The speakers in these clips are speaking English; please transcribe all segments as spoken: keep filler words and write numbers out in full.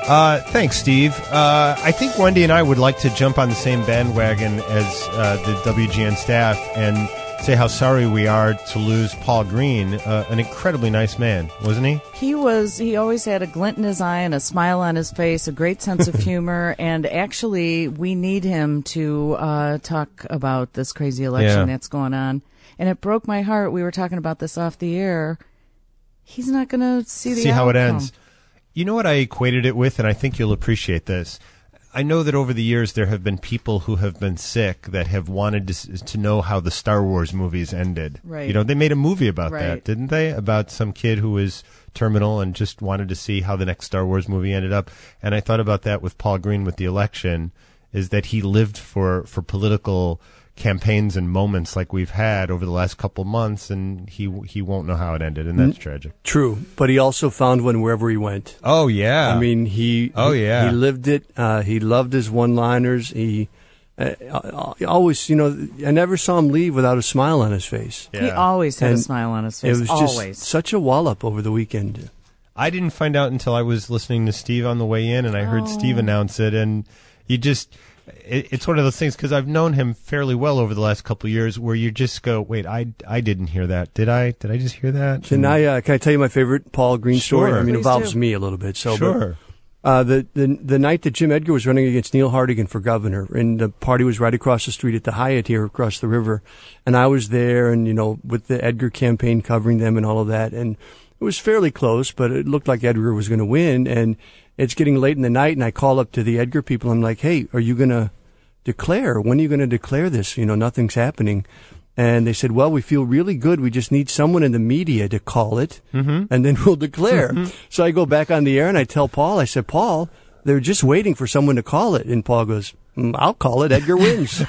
Uh, thanks, Steve. Uh, I think Wendy and I would like to jump on the same bandwagon as uh, the W G N staff and say how sorry we are to lose Paul Green, uh, an incredibly nice man, wasn't he? He was. He always had a glint in his eye and a smile on his face, a great sense of humor, and actually we need him to uh, talk about this crazy election Yeah. that's going on. And it broke my heart. We were talking about this off the air. He's not going to see the See how it outcome. ends. You know what I equated it with, and I think you'll appreciate this. I know that over the years there have been people who have been sick that have wanted to, to know how the Star Wars movies ended. Right. You know, they made a movie about Right. that, didn't they? About some kid who was terminal and just wanted to see how the next Star Wars movie ended up. And I thought about that with Paul Green with the election, is that he lived for, for political campaigns and moments like we've had over the last couple months, and he he won't know how it ended, and that's tragic. True, but he also found one wherever he went. Oh yeah, I mean he. Oh he, yeah, he lived it. Uh, he loved his one-liners. He uh, always, you know, I never saw him leave without a smile on his face. Yeah. He always had And a smile on his face. It was always. just such a wallop over the weekend. I didn't find out until I was listening to Steve on the way in, and I heard Oh. Steve announce it, and you just. It, it's one of those things, because I've known him fairly well over the last couple of years, where you just go, wait, I, I didn't hear that. Did I? Did I just hear that? Can I uh, can I tell you my favorite Paul Green story? Sure. I mean, it Please involves do. me a little bit. So, Sure. But, uh, the, the the night that Jim Edgar was running against Neil Hartigan for governor, and the party was right across the street at the Hyatt here across the river, and I was there, and you know, with the Edgar campaign covering them and all of that, and it was fairly close, but it looked like Edgar was going to win, and it's getting late in the night, and I call up to the Edgar people. I'm like, hey, are you going to declare? When are you going to declare this? You know, nothing's happening. And they said, well, we feel really good. We just need someone in the media to call it, mm-hmm. and then we'll declare. Mm-hmm. So I go back on the air and I tell Paul, I said, Paul, they're just waiting for someone to call it. And Paul goes, mm, I'll call it. Edgar wins.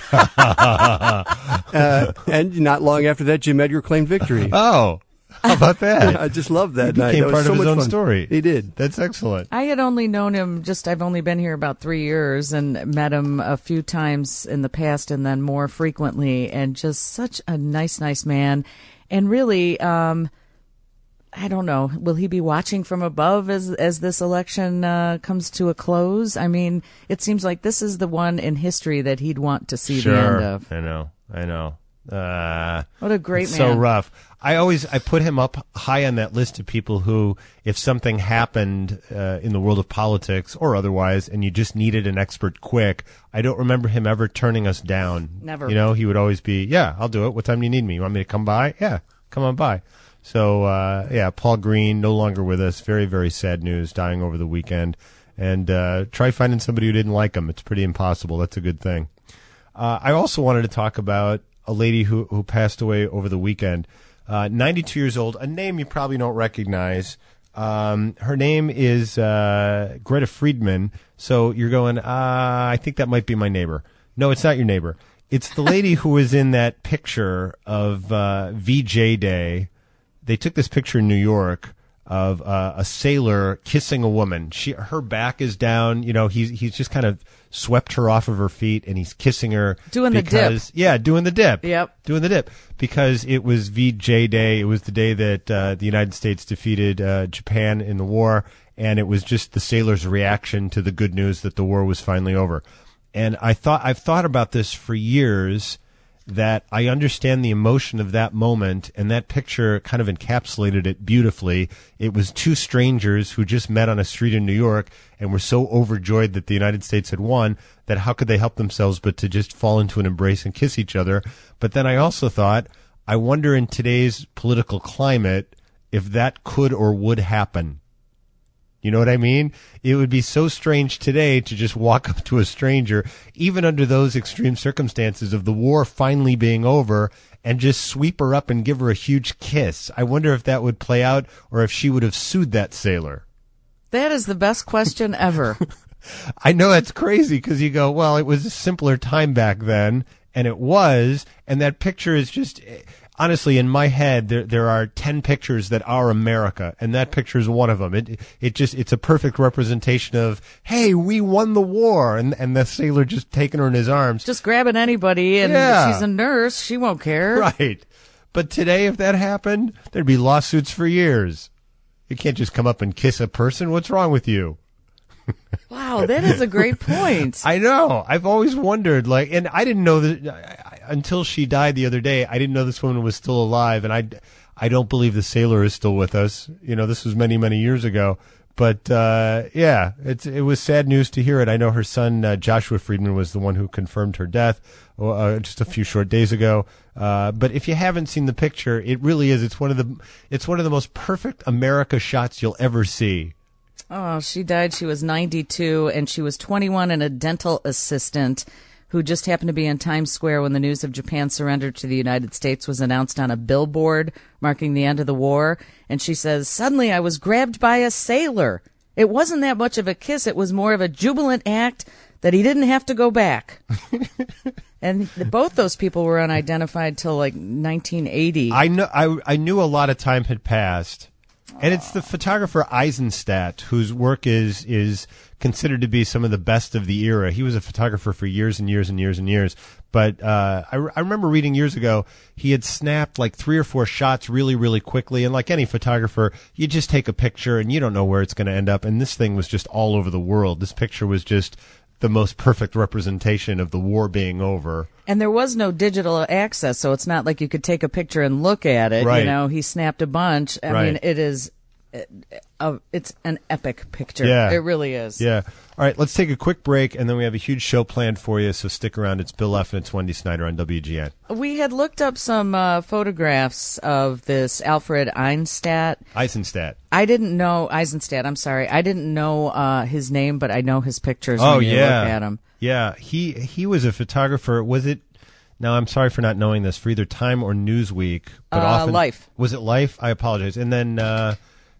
uh, and not long after that, Jim Edgar claimed victory. Oh, how about that? I just loved that He night. became That was part so of his much own fun. story. He did. That's excellent. I had only known him just, I've only been here about three years and met him a few times in the past and then more frequently, and just such a nice, nice man. And really, um, I don't know, will he be watching from above as as this election uh, comes to a close? I mean, it seems like this is the one in history that he'd want to see Sure. the end of. I know. I know. Uh, What a great it's man. So rough. I always I put him up high on that list of people who, if something happened uh, in the world of politics or otherwise, and you just needed an expert quick, I don't remember him ever turning us down. Never. You know, he would always be, yeah, I'll do it. What time do you need me? You want me to come by? Yeah, come on by. So, uh, yeah, Paul Green, no longer with us. Very, very sad news, dying over the weekend. And uh, try finding somebody who didn't like him. It's pretty impossible. That's a good thing. Uh, I also wanted to talk about a lady who, who passed away over the weekend. Uh, ninety-two years old, a name you probably don't recognize. Um, her name is uh, Greta Friedman. So you're going, uh, I think that might be my neighbor. No, it's not your neighbor. It's the lady who was in that picture of uh, V J Day. They took this picture in New York of uh, a sailor kissing a woman. She, her back is down. You know, he's he's just kind of swept her off of her feet, and he's kissing her. Doing the dip. because, Yeah, doing the dip. Yep. Doing the dip. Because it was V J Day. It was the day that uh, the United States defeated uh, Japan in the war, and it was just the sailor's reaction to the good news that the war was finally over. And I thought I've thought about this for years, that I understand the emotion of that moment, and that picture kind of encapsulated it beautifully. It was two strangers who just met on a street in New York and were so overjoyed that the United States had won that how could they help themselves but to just fall into an embrace and kiss each other. But then I also thought, I wonder in today's political climate if that could or would happen. You know what I mean? It would be so strange today to just walk up to a stranger, even under those extreme circumstances of the war finally being over, and just sweep her up and give her a huge kiss. I wonder if that would play out, or if she would have sued that sailor. That is the best question ever. I know that's crazy, because you go, well, it was a simpler time back then, and it was, and that picture is just... Honestly, in my head, there there are ten pictures that are America, and that picture is one of them. It it just it's a perfect representation of, hey, we won the war, and and the sailor just taking her in his arms, Just grabbing anybody, and Yeah. she's a nurse. She won't care. right? But today, if that happened, there'd be lawsuits for years. You can't just come up and kiss a person. What's wrong with you? Wow, that is a great point. I know. I've always wondered, like, and I didn't know that I, I, until she died the other day. I didn't know this woman was still alive, and I, I don't believe the sailor is still with us. You know, this was many, many years ago. But uh, yeah, it's it was sad news to hear it. I know her son uh, Joshua Friedman was the one who confirmed her death uh, just a few short days ago. Uh, but if you haven't seen the picture, it really is. It's one of the it's one of the most perfect America shots you'll ever see. Oh, she died. She was ninety-two, and she was twenty-one and a dental assistant who just happened to be in Times Square when the news of Japan's surrender to the United States was announced on a billboard marking the end of the war. And she says, suddenly I was grabbed by a sailor. It wasn't that much of a kiss. It was more of a jubilant act that he didn't have to go back. And both those people were unidentified till like nineteen eighty. I know. I, I knew a lot of time had passed. And it's the photographer Eisenstadt, whose work is is considered to be some of the best of the era. He was a photographer for years and years and years and years. But uh, I, I remember reading years ago, he had snapped like three or four shots really, really quickly. And like any photographer, you just take a picture and you don't know where it's going to end up. And this thing was just all over the world. This picture was just the most perfect representation of the war being over. And there was no digital access, so it's not like you could take a picture and look at it. Right. You know, he snapped a bunch. I Right. mean, it is, it, uh, it's an epic picture. Yeah. It really is. Yeah. All right, let's take a quick break, and then we have a huge show planned for you, so stick around. It's Bill F. and it's Wendy Snyder on W G N. We had looked up some uh, photographs of this Alfred Eisenstadt. Eisenstadt. I didn't know Eisenstadt. I'm sorry, I didn't know uh, his name, but I know his pictures. Oh, when you yeah. look at him. Yeah, he he was a photographer. Was it? Now I'm sorry for not knowing this, for either Time or Newsweek, but Uh, often Life. Was it Life? I apologize. And then, uh,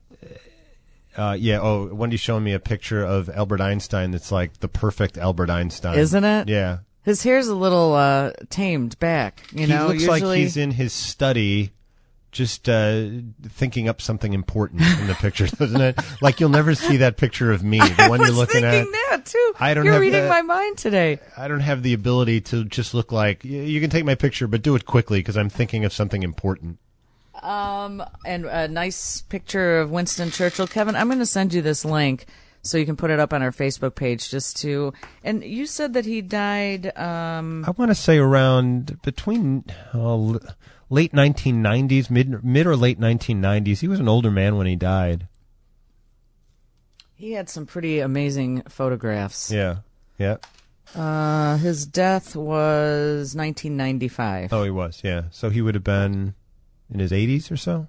uh, yeah. Oh, Wendy's showing me a picture of Albert Einstein. That's like the perfect Albert Einstein, Isn't it? Yeah. His hair's a little uh, tamed back. You know, he looks usually like he's in his study, just uh, thinking up something important in the picture, doesn't it? Like you'll never see that picture of me, the one I you're was looking at. thinking that too. I don't You're have reading the- my mind today. I don't have the ability to just look like, y- you can take my picture, but do it quickly because I'm thinking of something important. Um, and a nice picture of Winston Churchill. Kevin, I'm going to send you this link so you can put it up on our Facebook page just to. And you said that he died. Um, I want to say around between uh, l- late nineteen nineties, mid mid or late nineteen nineties. He was an older man when he died. he had some pretty amazing photographs. Yeah, yeah. Uh, his death was nineteen ninety-five. Oh, he was. Yeah, so he would have been in his eighties or so.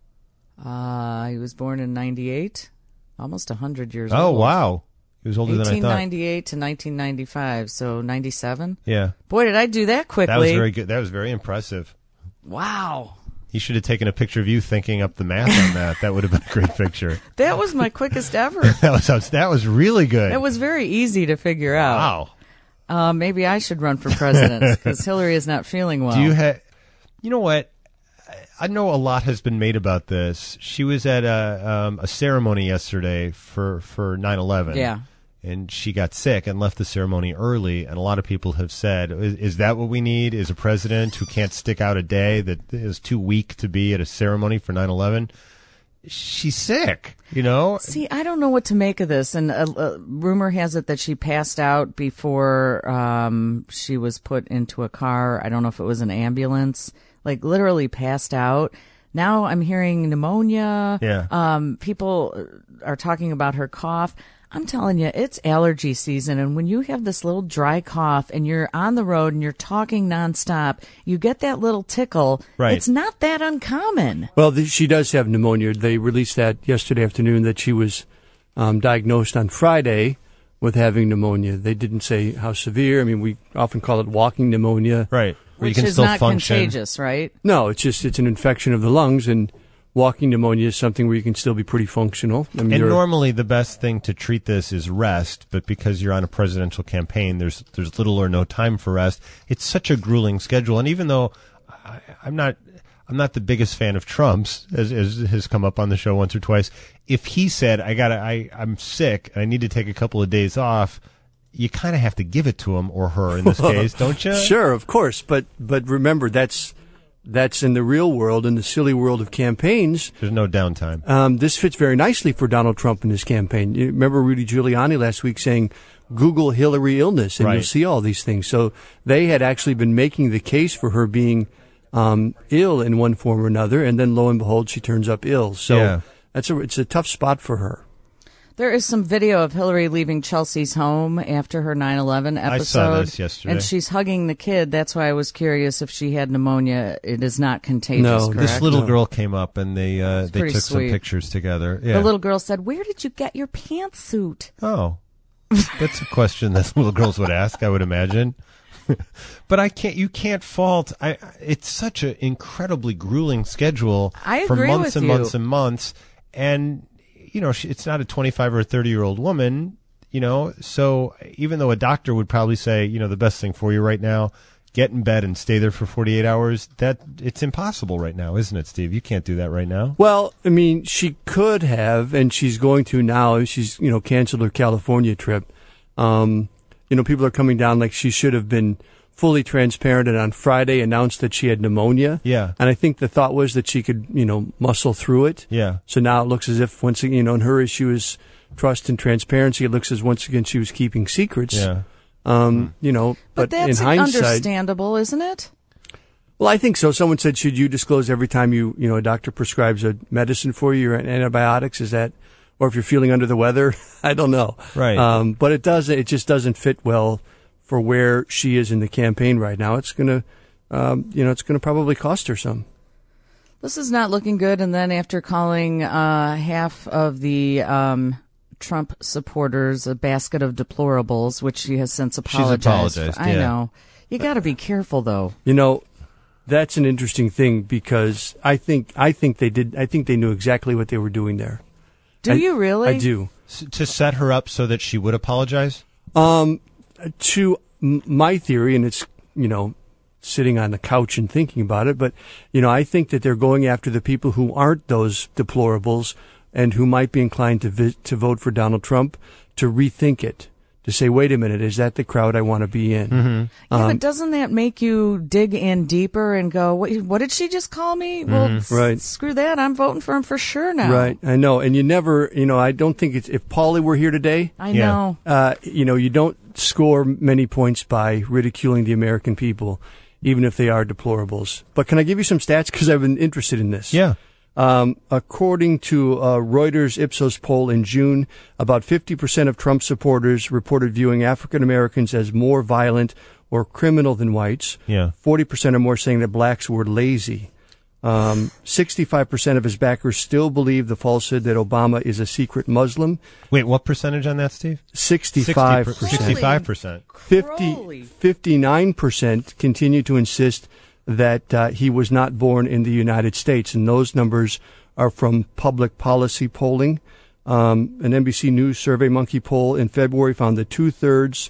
Uh, he was born in ninety-eight, almost one hundred years Oh, old. wow. He was older than I eighteen thought. ninety-eight to nineteen ninety-five, so ninety-seven. Yeah, Boy, did I do that quickly. that was very good. That was very impressive. Wow. He should have taken a picture of you thinking up the math on that. That would have been a great picture. That was my quickest ever. That was that was really good. It was very easy to figure out. Wow. Uh, maybe I should run for president because Hillary is not feeling well. Do you have? You know what? I- I know a lot has been made about this. She was at a um, a ceremony yesterday for for nine eleven. Yeah. And she got sick and left the ceremony early. And a lot of people have said, is, is that what we need? Is a president who can't stick out a day, that is too weak to be at a ceremony for nine eleven? She's sick, you know? See, I don't know what to make of this. And uh, uh, rumor has it that she passed out before um, she was put into a car. I don't know if it was an ambulance, like literally passed out. Now I'm hearing pneumonia. Yeah. Um, people are talking about her cough. I'm telling you, it's allergy season. And when you have this little dry cough and you're on the road and you're talking nonstop, you get that little tickle. Right. It's not that uncommon. Well, the, she does have pneumonia. They released that yesterday afternoon that she was um, diagnosed on Friday with having pneumonia. They didn't say how severe. I mean, we often call it walking pneumonia. Right. Where Which you can is still not function. contagious, right? No, it's just it's an infection of the lungs, and walking pneumonia is something where you can still be pretty functional. I mean, And you're- normally the best thing to treat this is rest, but because you're on a presidential campaign, there's there's little or no time for rest. It's such a grueling schedule, and even though I, I'm not I'm not the biggest fan of Trump's, as, as has come up on the show once or twice, if he said I got I I'm sick and I need to take a couple of days off, you kind of have to give it to him or her in this case, don't you? Sure, of course, but but remember that's that's in the real world, in the silly world of campaigns. There's no downtime. Um, this fits very nicely for Donald Trump and his campaign. You remember Rudy Giuliani last week saying, Google Hillary illness, and right. you'll see all these things. So they had actually been making the case for her being um, ill in one form or another, and then lo and behold, she turns up ill. So yeah. that's a, it's a tough spot for her. There is some video of Hillary leaving Chelsea's home after her nine eleven episode. I saw this yesterday. And she's hugging the kid. That's why I was curious if she had pneumonia. It is not contagious, No, correct? This little No. girl came up and they uh, they pretty took sweet. some pictures together. Yeah. The little girl said, "Where did you get your pantsuit?" Oh, that's a question that little girls would ask, I would imagine. But I can't. You can't fault. I. It's such an incredibly grueling schedule I for agree months with and you. months and months, and you know, she, it's not a twenty-five or a thirty-year-old woman. You know, so even though a doctor would probably say, you know, the best thing for you right now, get in bed and stay there for forty-eight hours. That it's impossible right now, isn't it, Steve? You can't do that right now. Well, I mean, she could have, and she's going to now. She's, you know, canceled her California trip. Um, you know, people are coming down like she should have been fully transparent and on Friday announced that she had pneumonia. Yeah. And I think the thought was that she could, you know, muscle through it. Yeah. So now it looks as if once again, you know, and her issue is trust and transparency. It looks as once again she was keeping secrets. Yeah. Um, you know, But, but, that's in hindsight, understandable, isn't it? well, I think so. Someone said, should you disclose every time you, you know, a doctor prescribes a medicine for you or antibiotics? Is that, or if you're feeling under the weather? I don't know. Right. Um, but it does, it just doesn't fit well for where she is in the campaign right now. It's going to, um, you know, it's going to probably cost her some. This is not looking good. And then after calling uh, half of the um, Trump supporters a basket of deplorables, which she has since apologized. apologized, I yeah. know. You got to be careful, though. You know, that's an interesting thing because I think, I think they did, I think they knew exactly what they were doing there. Do I- you really? I do. S- to set her up so that she would apologize? Um, to m- my theory, and it's, you know, sitting on the couch and thinking about it, but, you know, I think that they're going after the people who aren't those deplorables and who might be inclined to vi- to vote for Donald Trump to rethink it, to say, wait a minute, is that the crowd I want to be in? Mm-hmm. Yeah, Um, but doesn't that make you dig in deeper and go, what, what did she just call me? Well, s- Right. screw that. I'm voting for him for sure now. Right, I know. And you never, you know, I don't think it's, if Paulie were here today, I Yeah. know. uh, you know, you don't score many points by ridiculing the American people, even if they are deplorables. But can I give you some stats? Because I've been interested in this. Yeah. Um, according to a Reuters Ipsos poll in June, about fifty percent of Trump supporters reported viewing African Americans as more violent or criminal than whites. Yeah. forty percent or more saying that blacks were lazy. Um, sixty-five percent of his backers still believe the falsehood that Obama is a secret Muslim. Wait, what percentage on that, Steve? sixty-five percent. sixty-five percent. fifty, Crowley. fifty-nine percent continue to insist that uh, he was not born in the United States, and those numbers are from public policy polling. Um, an N B C News Survey Monkey poll in February found that two-thirds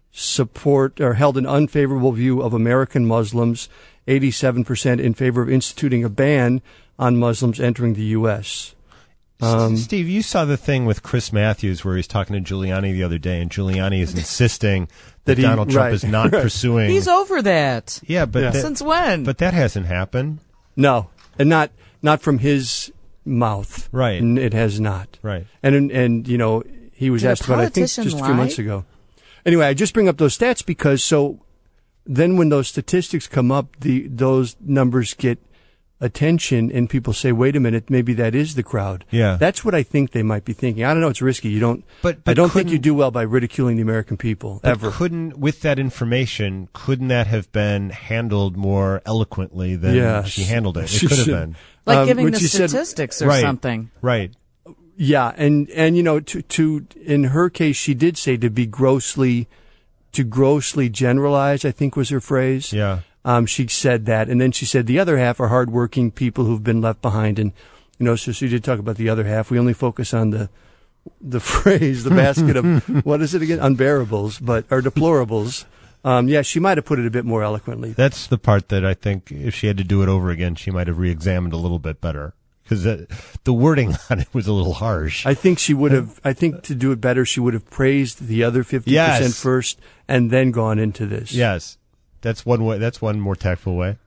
support or held an unfavorable view of American Muslims, eighty-seven percent in favor of instituting a ban on Muslims entering the U S Um, Steve, you saw the thing with Chris Matthews where he's talking to Giuliani the other day, and Giuliani is insisting that, That he- Donald Trump right, is not right. pursuing. He's over that. yeah, but Yeah. that, Since when? but that hasn't happened, No, and not not from his mouth. Right. N- It has not. right? And and, and you know, he was Did a asked about it, I think politician just a few lie? months ago. Anyway, I just bring up those stats because so then when those statistics come up, the those numbers get attention and people say, wait a minute, maybe that is the crowd. Yeah. That's what I think they might be thinking. I don't know, it's risky. You don't But- I but don't think you couldn't- do well by ridiculing the American people But ever. couldn't, with that information, couldn't that have been handled more eloquently than Yes. she handled it? It She could have should. been. like um, giving when the she said- statistics or Right. something. Right. Yeah, and and you know, to to in her case, she did say to be grossly, to grossly generalize, I think was her phrase. Yeah. Um, she said that, and then she said the other half are hardworking people who've been left behind, and you know, so she did talk about the other half. We only focus on the the phrase, the basket of what is it again? Unbearables, but or deplorables. Um, yeah, she might have put it a bit more eloquently. That's the part that I think if she had to do it over again, she might have re-examined a little bit better. Because the wording on it was a little harsh. I think she would have. I think to do it better, she would have praised the other fifty percent Yes. first, and then gone into this. Yes. That's one way. That's one more tactful way.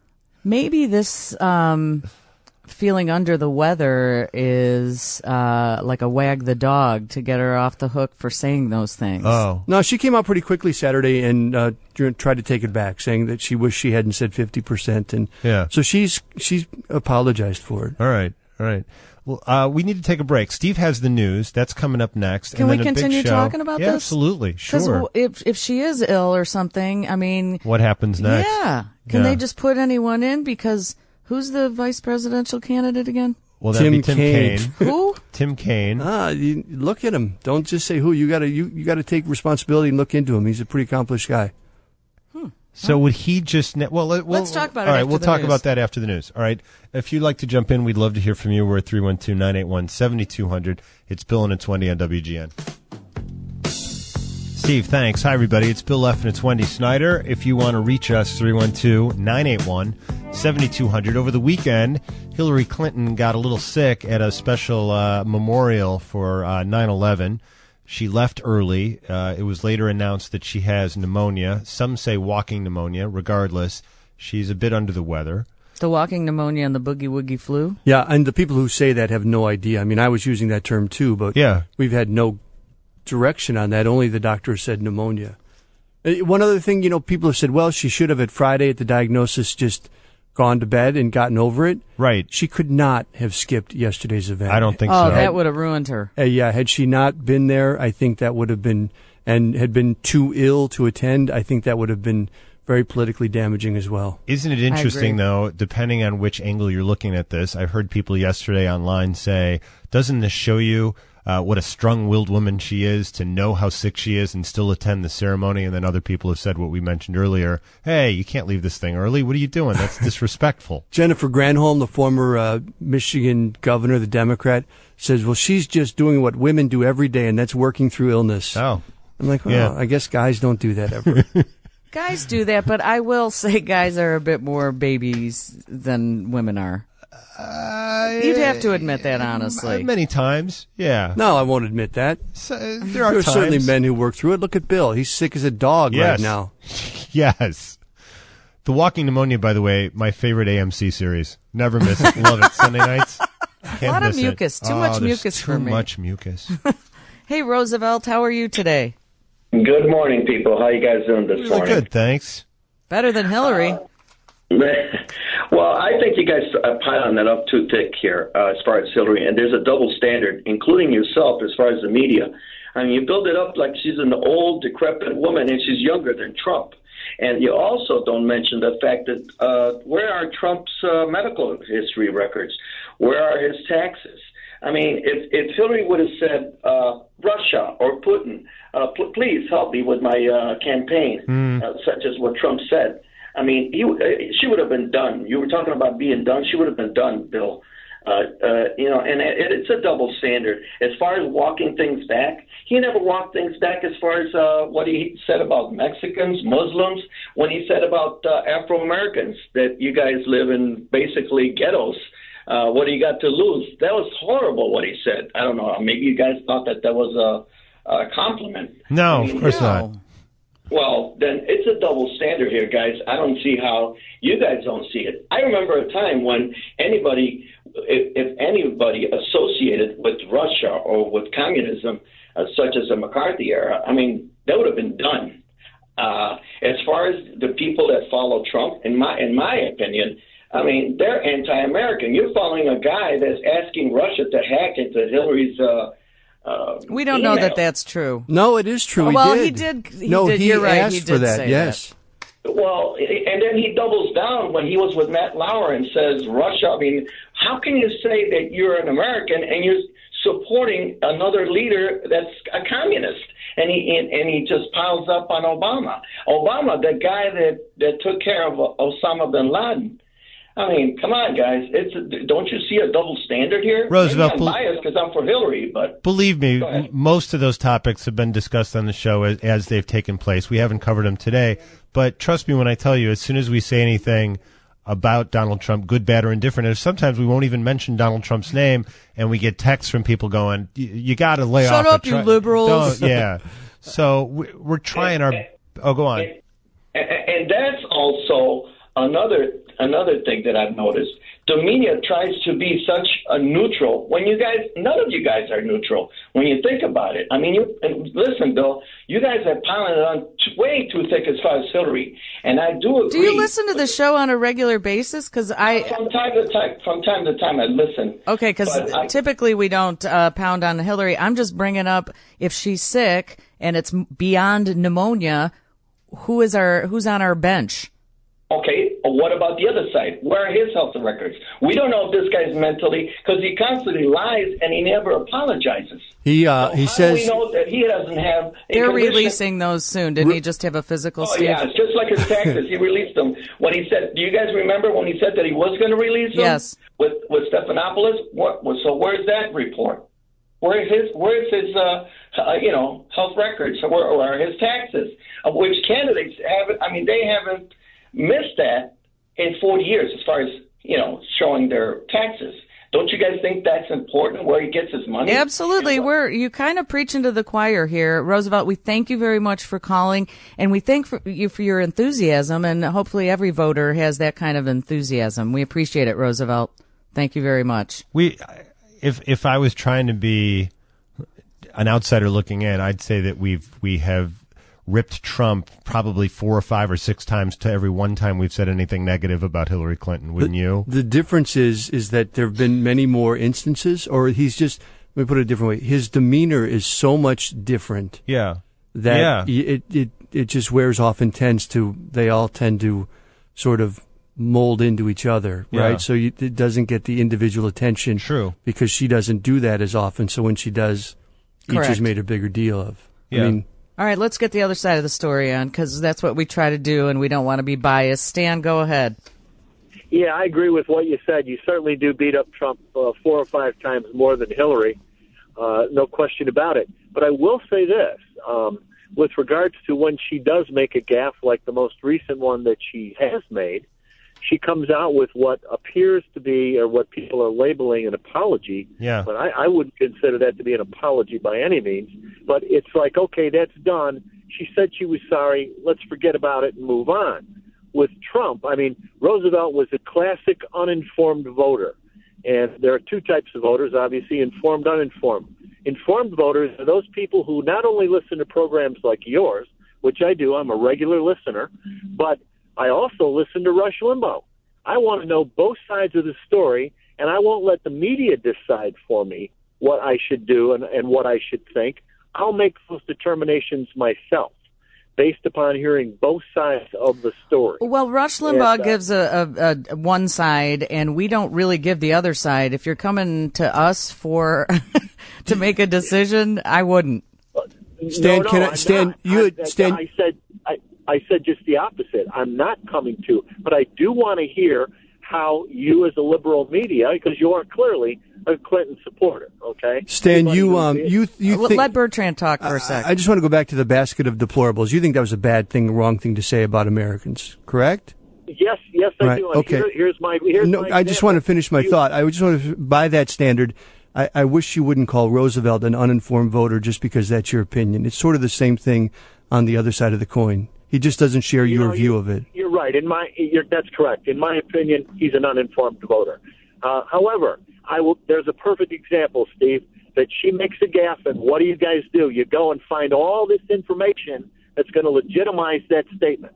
Maybe this um, feeling under the weather is uh, like a wag the dog to get her off the hook for saying those things. Oh. No, she came out pretty quickly Saturday and uh, tried to take it back, saying that she wished she hadn't said fifty percent. And Yeah. so she's she's apologized for it. All right. All right. Well, uh, we need to take a break. Steve has the news. That's coming up next. Can and we then a big continue show. talking about yeah, this? Absolutely. Because Sure. if if she is ill or something, I mean, What happens next? yeah, can Yeah. they just put anyone in? Because who's the vice presidential candidate again? Well, that'd Tim be Tim Kaine. Kaine. Who? Tim Kaine. Ah, you look at him. Don't just say who. You got to you, you got to take responsibility and look into him. He's a pretty accomplished guy. So would he just? Ne- well, let, we'll, Let's talk about it All right, after we'll the talk news. about that after the news. All right. If you'd like to jump in, we'd love to hear from you. We're at three one two, nine eight one, seven two zero zero. It's Bill and it's Wendy on W G N. Steve, thanks. Hi, everybody. It's Bill F. and it's Wendy Snyder. If you want to reach us, three one two, nine eight one, seven two zero zero. Over the weekend, Hillary Clinton got a little sick at a special uh, memorial for uh, nine eleven. She left early. Uh, it was later announced that she has pneumonia. Some say walking pneumonia. Regardless, she's a bit under the weather. The walking pneumonia and the boogie woogie flu? Yeah, and the people who say that have no idea. I mean, I was using that term too, but Yeah. we've had no direction on that. Only the doctor said pneumonia. Uh, One other thing, you know, people have said, well, she should have at Friday at the diagnosis just gone to bed and gotten over it. Right. She could not have skipped yesterday's event. I don't think Oh, so. that would have ruined her. Uh, yeah, had she not been there, I think that would have been, and had been too ill to attend, I think that would have been very politically damaging as well. Isn't it interesting, agree. though, depending on which angle you're looking at this? I've heard people yesterday online say, doesn't this show you uh, what a strong-willed woman she is to know how sick she is and still attend the ceremony? And then other people have said what we mentioned earlier. Hey, you can't leave this thing early. What are you doing? That's disrespectful. Jennifer Granholm, the former uh, Michigan governor, the Democrat, says, well, she's just doing what women do every day, and that's working through illness. Oh. I'm like, well, Yeah. I guess guys don't do that ever. Guys do that, but I will say guys are a bit more babies than women are. Uh, You'd have to admit that, honestly. Many times, yeah. No, I won't admit that. So, uh, there There are are times. certainly men who work through it. Look at Bill. He's sick as a dog Yes. right now. Yes. The Walking Pneumonia, by the way, my favorite A M C series. Never miss it. Love it. Sunday nights. Can't A lot of miss it. mucus. Too Oh, much there's mucus too for me. much mucus. Hey, Roosevelt, how are you today? Good morning, people. How you guys doing this Really morning? good, thanks. Better than Hillary. Well, I think you guys are piling that up too thick here uh, as far as Hillary, and there's a double standard, including yourself as far as the media. I mean, you build it up like she's an old, decrepit woman, and she's younger than Trump. And you also don't mention the fact that uh, where are Trump's uh, medical history records? Where are his taxes? I mean, if, if Hillary would have said uh, Russia or Putin, uh, pl- please help me with my uh, campaign, Mm. uh, such as what Trump said. I mean, he, uh, she would have been done. You were talking about being done. She would have been done, Bill. Uh, uh, you know, and it, it's a double standard. As far as walking things back, he never walked things back as far as uh, what he said about Mexicans, Muslims, when he said about uh, Afro-Americans, that you guys live in basically ghettos. Uh, what do you got to lose? That was horrible what he said. I don't know. Maybe you guys thought that that was a, a compliment. No, I mean, of course No. not. Well, then it's a double standard here, guys. I don't see how you guys don't see it. I remember a time when anybody, if, if anybody associated with Russia or with communism, uh, such as the McCarthy era, I mean, that would have been done. Uh, as far as the people that follow Trump, in my in my opinion, I mean, they're anti-American. You're following a guy that's asking Russia to hack into Hillary's. Uh, uh, We don't know that email. that's true. No, it is true. Oh, well, he he did. did- he no, did. he You're right. asked He for did that. say Yes. Well, and then he doubles down when he was with Matt Lauer and says, Russia, I mean, how can you say that you're an American and you're supporting another leader that's a communist? And he and, and he just piles up on Obama. Obama, the guy that, that took care of Osama bin Laden. I mean, come on, guys. It's a, don't you see a double standard here? Roosevelt, Maybe I'm bel- biased because I'm for Hillary, but Believe me, Go ahead. m- most of those topics have been discussed on the show as, as they've taken place. We haven't covered them today, but trust me when I tell you, as soon as we say anything about Donald Trump, good, bad, or indifferent, and sometimes we won't even mention Donald Trump's name, and we get texts from people going, "Y- "You got to lay Shut off." up, the you liberals. Don't- yeah. So we- we're trying our. Oh, go on. And, and that's also another another thing that I've noticed. The media tries to be such a neutral when you guys, none of you guys are neutral when you think about it. I mean, you and listen, Bill, you guys are piling it on t- way too thick as far as Hillary, and I do agree. Do you listen to the show on a regular basis? Because I from time to time, from time to time, I listen. Okay, because typically we don't uh, pound on Hillary. I'm just bringing up if she's sick and it's beyond pneumonia, who is our who's on our bench? Okay, what about the other side? Where are his health records? We don't know if this guy's mentally, because he constantly lies and he never apologizes. He uh, so he how says do we know that he doesn't have. They're condition? Releasing those soon. Didn't he just have a physical Oh stage? yeah, it's just like his taxes. He released them when he said. Do you guys remember when he said that he was going to release them? Yes. With with Stephanopoulos. What? So where's that report? Where's his? Where's his? Uh, uh, you know, health records. Where, where are his taxes? Of which candidates haven't? I mean, they haven't missed that in forty years, as far as, you know, showing their taxes. Don't you guys think that's important, where he gets his money? Absolutely. We're you kind of preaching to the choir here. Roosevelt, we thank you very much for calling, and we thank for you for your enthusiasm, and hopefully every voter has that kind of enthusiasm. We appreciate it, Roosevelt. Thank you very much. We, if if I was trying to be an outsider looking in, I'd say that we've we have ripped Trump probably four or five or six times to every one time we've said anything negative about Hillary Clinton, wouldn't the, you? The difference is is that there have been many more instances, or he's just, let me put it a different way, his demeanor is so much different. Yeah. That yeah. it, it, it just wears off and tends to, they all tend to sort of mold into each other, right? Yeah. So you, it doesn't get the individual attention. True. Because she doesn't do that as often, so when she does, Correct. each is made a bigger deal of. Yeah. I mean, all right, let's get the other side of the story on, because that's what we try to do, and we don't want to be biased. Stan, go ahead. Yeah, I agree with what you said. You certainly do beat up Trump uh, four or five times more than Hillary, uh, no question about it. But I will say this, um, with regards to when she does make a gaffe, like the most recent one that she has made, she comes out with what appears to be, or what people are labeling an apology. Yeah. But I, I wouldn't consider that to be an apology by any means. But it's like, okay, that's done. She said she was sorry. Let's forget about it and move on. With Trump, I mean, Roosevelt was a classic uninformed voter. And there are two types of voters, obviously, informed, uninformed. Informed voters are those people who not only listen to programs like yours, which I do, I'm a regular listener, but I also listen to Rush Limbaugh. I want to know both sides of the story, and I won't let the media decide for me what I should do and, and what I should think. I'll make those determinations myself based upon hearing both sides of the story. Well, Rush Limbaugh and, uh, gives a, a, a one side, and we don't really give the other side. If you're coming to us for to make a decision, I wouldn't. Stan, no, no, can I, I'm Stan, not. you, I, Stan, I said, I, I said just the opposite. I'm not coming to, but I do want to hear how you, as a liberal media, because you are clearly a Clinton supporter. Okay, Stan, Anybody you, who um, is- you, you Well, think, let Bertrand talk for a I, sec. I just want to go back to the basket of deplorables. You think that was a bad thing, wrong thing to say about Americans, correct? Yes, yes, I Right, do. And okay. Here, here's my. Here's No, my I just example. want to finish my You- thought. I just want to, by that standard, I, I wish you wouldn't call Roosevelt an uninformed voter just because that's your opinion. It's sort of the same thing on the other side of the coin. He just doesn't share You your know, view you- of it. You're right. In my, you're, that's correct. In my opinion, he's an uninformed voter. Uh, however, I will. There's a perfect example, Steve, that she makes a gaffe, and what do you guys do? You go and find all this information that's going to legitimize that statement.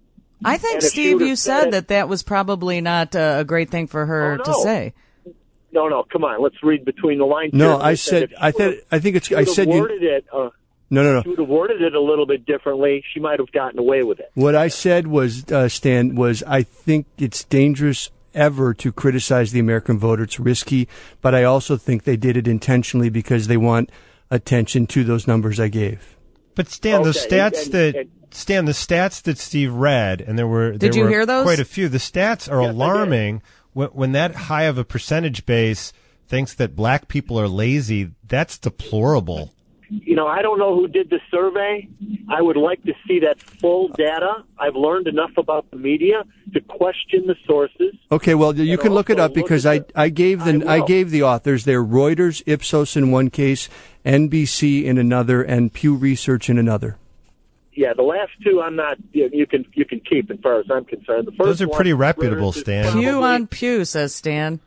I think, And if she Steve, would've you said said it- that that was probably not uh, a great thing for her Oh, to no. say. No, no, come on. Let's read between the lines. No, here. I if said, she I would've- said, I think it's, she I would've said you, worded it. Uh, no, no, she no. would have worded it a little bit differently. She might have gotten away with it. What I said was, uh, Stan, was I think it's dangerous ever to criticize the American voter. It's risky, but I also think they did it intentionally because they want attention to those numbers I gave. But Stan, the Okay, stats and- that and- Stan, the stats that Steve read, and there were there Did you were hear those? quite a few. The stats are Yes, I did. alarming. When, when that high of a percentage base thinks that black people are lazy, that's deplorable. You know, I don't know who did the survey. I would like to see that full data. I've learned enough about the media to question the sources. Okay, well, you And can look it also up because look I, at the- I gave the I I, will. gave the authors. They're Reuters, Ipsos in one case, N B C in another, and Pew Research in another. yeah, the last two I'm not. You, you can you can keep as far as I'm concerned. The first Those are pretty one, reputable, is Stan. probably- Pew on pew, says Stan.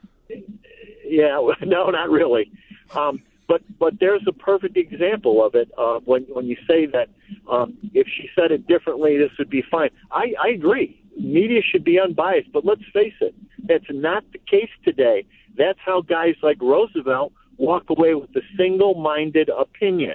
Yeah, no, not really. Um, but but there's a perfect example of it uh, when when you say that um, if she said it differently, this would be fine. I, I agree. Media should be unbiased, but let's face it, that's not the case today. That's how guys like Roosevelt walk away with a single-minded opinion.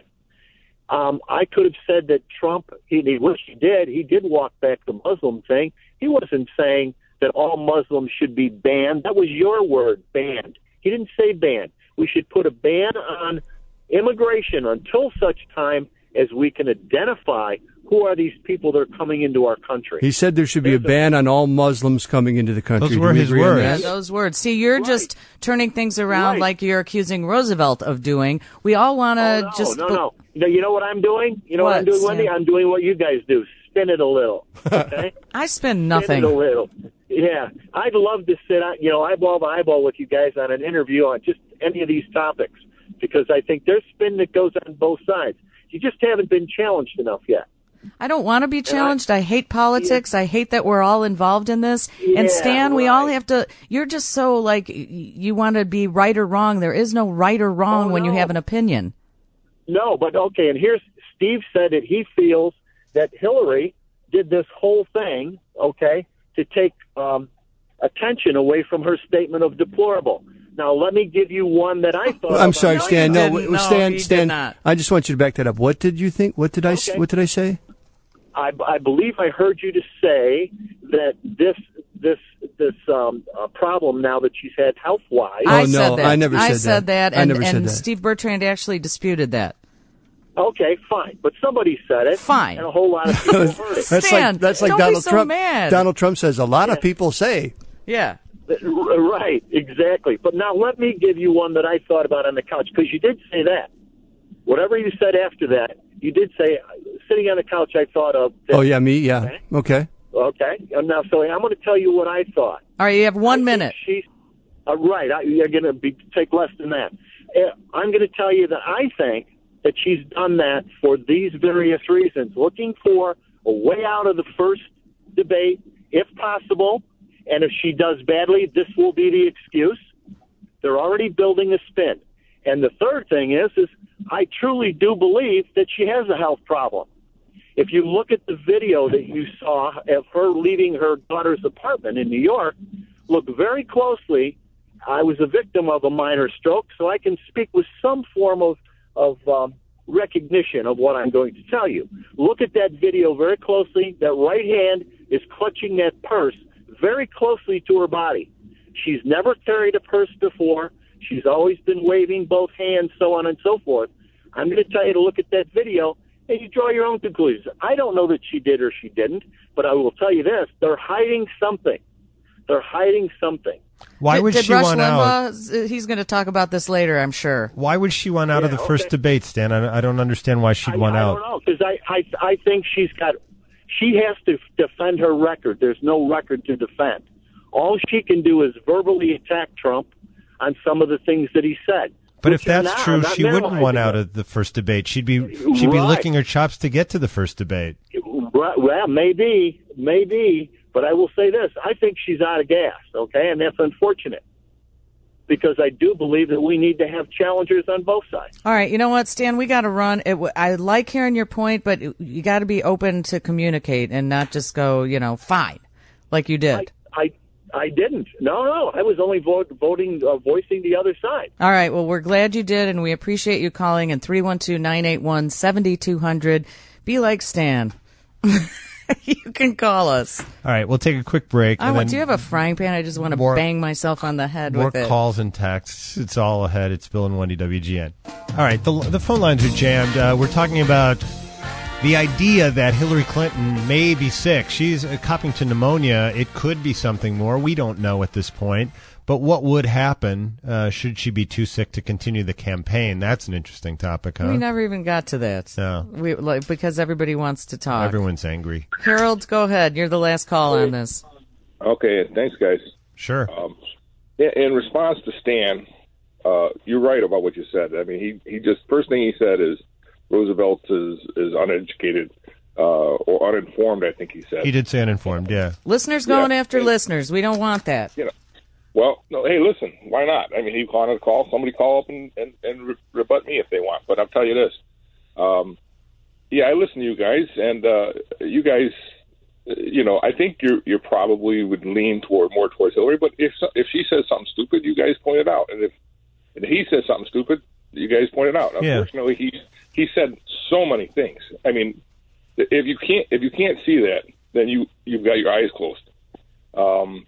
Um, I could have said that Trump, he, he which he did, he did walk back the Muslim thing. He wasn't saying that all Muslims should be banned. That was your word, banned. He didn't say banned. We should put a ban on immigration until such time as we can identify who are these people that are coming into our country. He said there should be a ban on all Muslims coming into the country. Those Do were we his agree on words. that? Yeah, those words. See, you're Right. just turning things around Right. like you're accusing Roosevelt of doing. We all want Oh, to no, just. no, no. No, you know what I'm doing? You know what, What, I'm doing, Wendy? Stan? I'm doing what you guys do. Spin it a little. Okay? I spend Spin nothing. it a little. Yeah. I'd love to sit on, you know, eyeball to eyeball with you guys on an interview on just any of these topics because I think there's spin that goes on both sides. You just haven't been challenged enough yet. I don't want to be challenged. I, hate politics. I hate that we're all involved in this. Yeah, and Stan, we all right. have to. You're just so like y- you want to be right or wrong. There is no right or wrong Oh, when you no. have an opinion. No, but okay, and here's Steve said that he feels that Hillary did this whole thing, okay, to take um, attention away from her statement of deplorable. Now, let me give you one that I thought. I'm of. sorry, I know Stan. you No, didn't. w- No, Stan. he did Stan. not. I just want you to back that up. What did you think? What did I? s Okay. What did I say? I, I believe I heard you to say that this this this um, uh, problem now that she's had health wise. I Oh, no, said that. I never I said said that. that, I and, never said and that. Steve Bertrand actually disputed that. Okay, fine, but somebody said it. Fine. and a whole lot of people heard it. That's Stan, like that's like don't be Donald so Trump. mad. Donald Trump says a lot of people say. Yeah. Right, exactly. But now let me give you one that I thought about on the couch because you did say that. Whatever you said after that, you did say sitting on the couch. I thought of. This. Oh yeah, me. Yeah. Okay. Okay. And now, so I'm going to tell you what I thought. All right, you have one I think minute. She's uh, right. I, you're going to be take less than that. Uh, I'm going to tell you that I think that she's done that for these various reasons, looking for a way out of the first debate, if possible. And if she does badly, this will be the excuse. They're already building a spin. And the third thing is, is I truly do believe that she has a health problem. If you look at the video that you saw of her leaving her daughter's apartment in New York, look very closely. I was a victim of a minor stroke, so I can speak with some form of, of um, recognition of what I'm going to tell you. Look at that video very closely. That right hand is clutching that purse very closely to her body. She's never carried a purse before. She's always been waving both hands, so on and so forth. I'm going to tell you to look at that video, and you draw your own conclusions. I don't know that she did or she didn't, but I will tell you this. They're hiding something. They're hiding something. Why did, would did she Rush want out? Limbaugh, he's going to talk about this later, I'm sure. Why would she want out of Yeah, the first okay. debate, Stan? I, I don't understand why she'd I, want I out. don't know, because I, I, I think she's got – she has to defend her record. There's no record to defend. All she can do is verbally attack Trump on some of the things that he said. But if which are that's not- true, I'm not she wouldn't want minimizing out it. of the first debate. She'd be she'd be Right. licking her chops to get to the first debate. Right, well, maybe, maybe, but I will say this. I think she's out of gas, okay, and that's unfortunate because I do believe that we need to have challengers on both sides. All right, you know what, Stan? We got to run. It, w- I like hearing your point, but you got to be open to communicate and not just go, you know, fine, like you did. I, I, I didn't. No, no, I was only vote, voting, uh, voicing the other side. All right, well, we're glad you did, and we appreciate you calling in three one two, nine eight one, seven two zero zero. Be like Stan. You can call us. All right, we'll take a quick break. I and want, then do you have a frying pan? I just want to more- bang myself on the head more with it. calls and texts. It's all ahead. It's Bill and Wendy W G N. All right, the the phone lines are jammed. Uh, we're talking about the idea that Hillary Clinton may be sick. She's uh, copping to pneumonia. It could be something more. We don't know at this point. But what would happen uh, should she be too sick to continue the campaign? That's an interesting topic, huh? We never even got to that. No. We, like, because everybody wants to talk. Everyone's angry. Harold, go ahead. You're the last call on this. Okay, thanks, guys. Sure. Um, in, in response to Stan, uh, you're right about what you said. I mean, he, he just first thing he said is Roosevelt is is uneducated. uh, or uninformed, I think he said. He did say uninformed, yeah. Listeners going Yeah. after And- listeners. We don't want that. You know, well, no, hey, listen, why not? I mean, he wanted to call, somebody call up and, and, and re- rebut me if they want. But I'll tell you this. Um, yeah, I listen to you guys, and uh, you guys, uh, you know, I think you you probably would lean toward more towards Hillary. But if so- if she says something stupid, you guys point it out. And if, and if he says something stupid, you guys point it out. Yeah. Unfortunately, he he said so many things. I mean, if you can't if you can't see that, then you you've got your eyes closed. Um,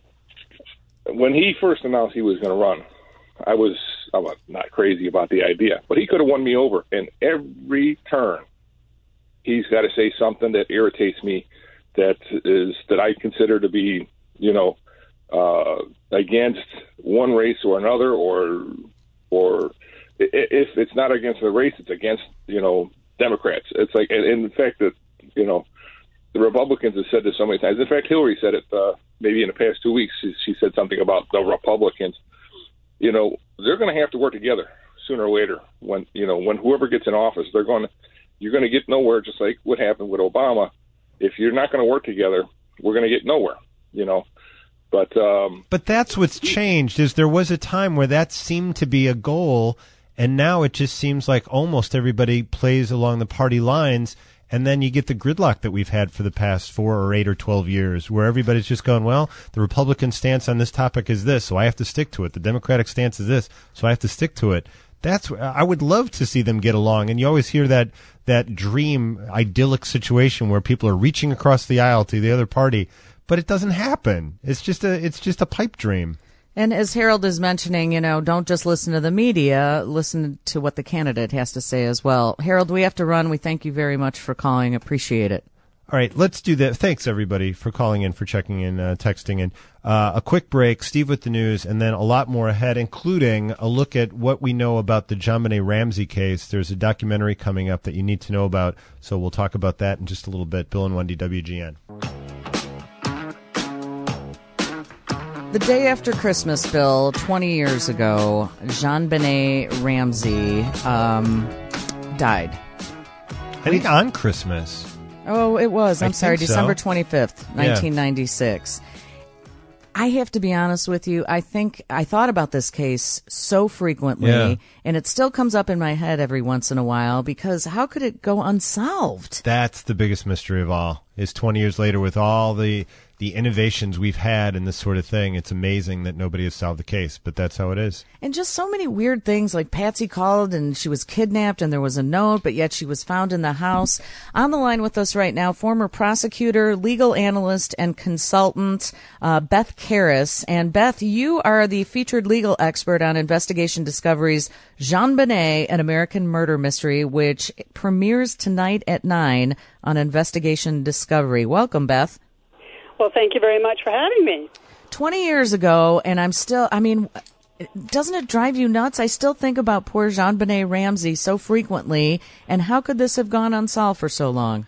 when he first announced he was going to run, I was I was not crazy about the idea, but he could have won me over. And every turn, he's got to say something that irritates me, that is that I consider to be, you know, uh, against one race or another, or or i- if it's not against the race, it's against, you know, Democrats. It's like, and in fact, that you know, the Republicans have said this so many times. In fact, Hillary said it uh, maybe in the past two weeks. She, she said something about the Republicans. You know, they're going to have to work together sooner or later. When you know, when whoever gets in office, they're going to, you're going to get nowhere. Just like what happened with Obama. If you're not going to work together, we're going to get nowhere. You know, but um, But that's what's changed, is there was a time where that seemed to be a goal, and now it just seems like almost everybody plays along the party lines, and then you get the gridlock that we've had for the past four or eight or twelve years, where everybody's just going, well, the Republican stance on this topic is this, so I have to stick to it. The Democratic stance is this, so I have to stick to it. That's I would love to see them get along, and you always hear that that dream idyllic situation where people are reaching across the aisle to the other party, but it doesn't happen. It's just a it's just a pipe dream. And as Harold is mentioning, you know, don't just listen to the media, listen to what the candidate has to say as well. Harold, we have to run. We thank you very much for calling. Appreciate it. All right, let's do that. Thanks, everybody, for calling in, for checking in, uh, texting in. Uh, a quick break, Steve with the news, and then a lot more ahead, including a look at what we know about the JonBenét Ramsey case. There's a documentary coming up that you need to know about, so we'll talk about that in just a little bit. Bill and Wendy, W G N. The day after Christmas, Bill, twenty years ago, JonBenét Ramsey um, died. I think on Christmas. Oh, it was. I'm I sorry, think so. December twenty-fifth, nineteen ninety-six. I have to be honest with you. I think I thought about this case so frequently, Yeah. and it still comes up in my head every once in a while, because how could it go unsolved? That's the biggest mystery of all, is twenty years later, with all the the innovations we've had in this sort of thing, it's amazing that nobody has solved the case, but that's how it is. And just so many weird things, like Patsy called and she was kidnapped and there was a note, but yet she was found in the house. On the line with us right now, former prosecutor, legal analyst, and consultant, uh, Beth Karas. And Beth, you are the featured legal expert on Investigation Discovery's JonBenét, an American Murder Mystery, which premieres tonight at nine on Investigation Discovery. Welcome, Beth. Well, thank you very much for having me. twenty years ago, and I'm still, I mean, doesn't it drive you nuts? I still think about poor JonBenét Ramsey so frequently, and how could this have gone unsolved for so long?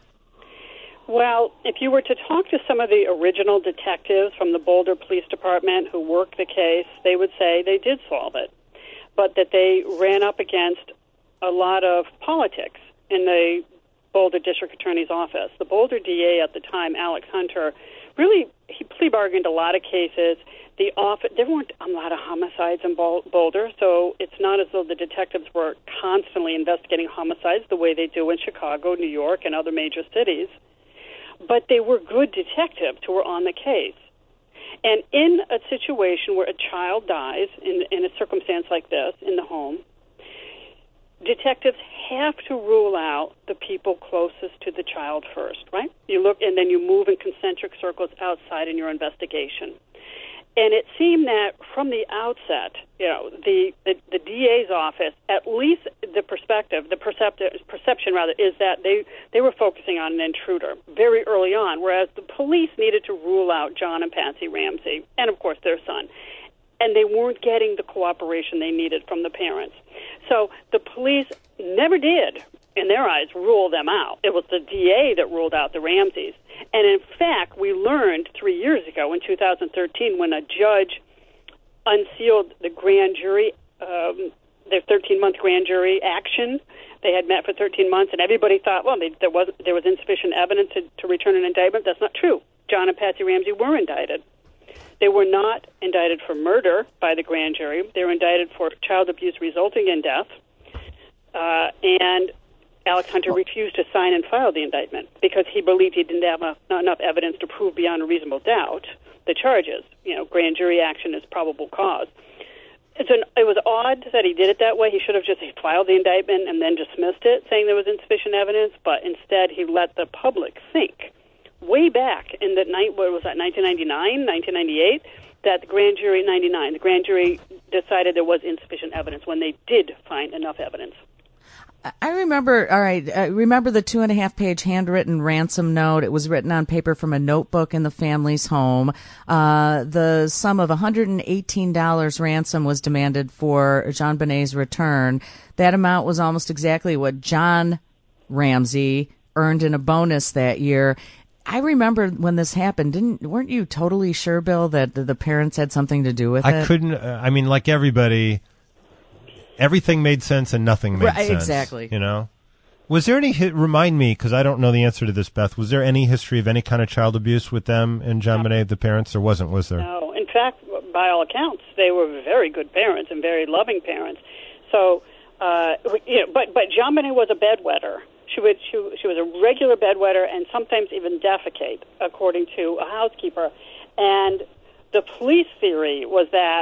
Well, if you were to talk to some of the original detectives from the Boulder Police Department who worked the case, they would say they did solve it, but that they ran up against a lot of politics in the Boulder District Attorney's office. The Boulder D A at the time, Alex Hunter, really, he plea bargained a lot of cases. The office, there weren't a lot of homicides in Boulder, so it's not as though the detectives were constantly investigating homicides the way they do in Chicago, New York, and other major cities. But they were good detectives who were on the case. And in a situation where a child dies, in, in a circumstance like this, in the home, detectives have to rule out the people closest to the child first, right? You look, and then you move in concentric circles outside in your investigation. And it seemed that from the outset, you know, the, the, the D A's office, at least the perspective, the perceptive, perception rather, is that they, they were focusing on an intruder very early on, whereas the police needed to rule out John and Patsy Ramsey, and of course their son. And they weren't getting the cooperation they needed from the parents. So the police never did, in their eyes, rule them out. It was the D A that ruled out the Ramseys. And in fact, we learned three years ago, in two thousand thirteen, when a judge unsealed the grand jury, um, their thirteen-month grand jury action they had met for thirteen months, and everybody thought, well, they, there was there was insufficient evidence to, to return an indictment. That's not true. John and Patsy Ramsey were indicted. They were not indicted for murder by the grand jury. They were indicted for child abuse resulting in death. Uh, and Alex Hunter refused to sign and file the indictment because he believed he didn't have a, not enough evidence to prove beyond a reasonable doubt the charges. You know, grand jury action is probable cause. It's an, it was odd that he did it that way. He should have just filed the indictment and then dismissed it, saying there was insufficient evidence, but instead he let the public think way back in the night, what was that, nineteen ninety-nine, nineteen ninety-eight, that the grand jury, ninety-nine, the grand jury decided there was insufficient evidence when they did find enough evidence. I remember, all right, I remember the two and a half page handwritten ransom note. It was written on paper from a notebook in the family's home. Uh, the sum of one hundred eighteen dollars ransom was demanded for JonBenét's return. That amount was almost exactly what John Ramsey earned in a bonus that year. I remember when this happened, didn't, weren't you totally sure, Bill, that the, the parents had something to do with I it? I couldn't, uh, I mean, like everybody, everything made sense and nothing made right, sense. Exactly. You know? Was there any, remind me, because I don't know the answer to this, Beth, was there any history of any kind of child abuse with them and JonBenet, the parents, or wasn't, was there? No. In fact, by all accounts, they were very good parents and very loving parents. So, uh, you know, but, but JonBenet was a bedwetter. She would she, she was a regular bedwetter and sometimes even defecate, according to a housekeeper. And the police theory was that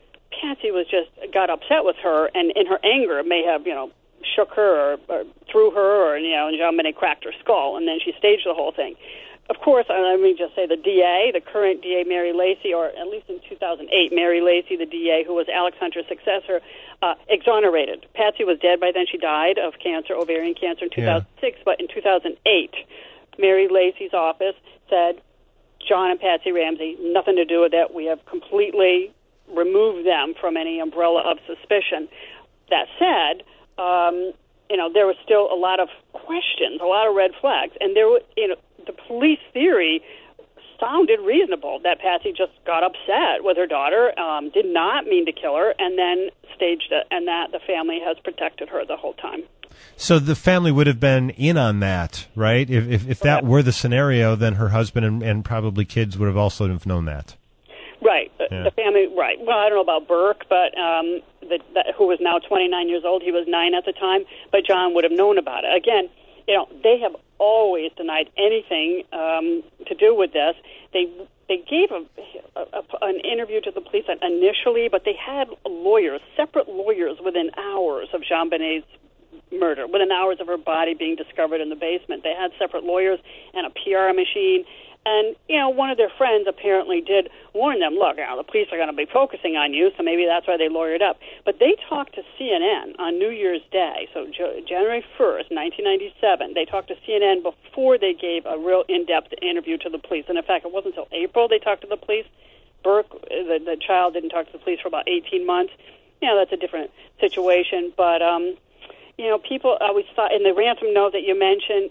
Patsy was just got upset with her, and in her anger may have you know shook her or, or threw her, or you know, and JonBenet cracked her skull, and then she staged the whole thing. Of course, let me just say the D A, the current D A, Mary Lacy, or at least in two thousand eight, Mary Lacy, the D A, who was Alex Hunter's successor, uh, exonerated. Patsy was dead by then. She died of cancer, ovarian cancer, in two thousand six. Yeah. But in two thousand eight, Mary Lacy's office said, John and Patsy Ramsey, nothing to do with it. We have completely removed them from any umbrella of suspicion. That said, um, you know, there was still a lot of questions, a lot of red flags, and there were, you know, the police theory sounded reasonable, that Patsy just got upset with her daughter, um, did not mean to kill her, and then staged it, and that the family has protected her the whole time. So the family would have been in on that, right? If if, if that were the scenario, then her husband and, and probably kids would have also have known that. Right. Yeah. The family, right. Well, I don't know about Burke, but um, the, the, who was now twenty-nine years old. He was nine at the time, but John would have known about it. Again, you know, they have always denied anything um, to do with this. They they gave a, a, a, an interview to the police initially, but they had lawyers, separate lawyers, within hours of JonBenét's murder, within hours of her body being discovered in the basement. They had separate lawyers and a P R machine. And, you know, one of their friends apparently did warn them, look, you know, the police are going to be focusing on you, so maybe that's why they lawyered up. But they talked to C N N on New Year's Day, so January first, nineteen ninety-seven. They talked to C N N before they gave a real in-depth interview to the police. And, in fact, it wasn't until April they talked to the police. Burke, the, the child, didn't talk to the police for about eighteen months. You know, that's a different situation. But, um, you know, people always thought, in the ransom note that you mentioned,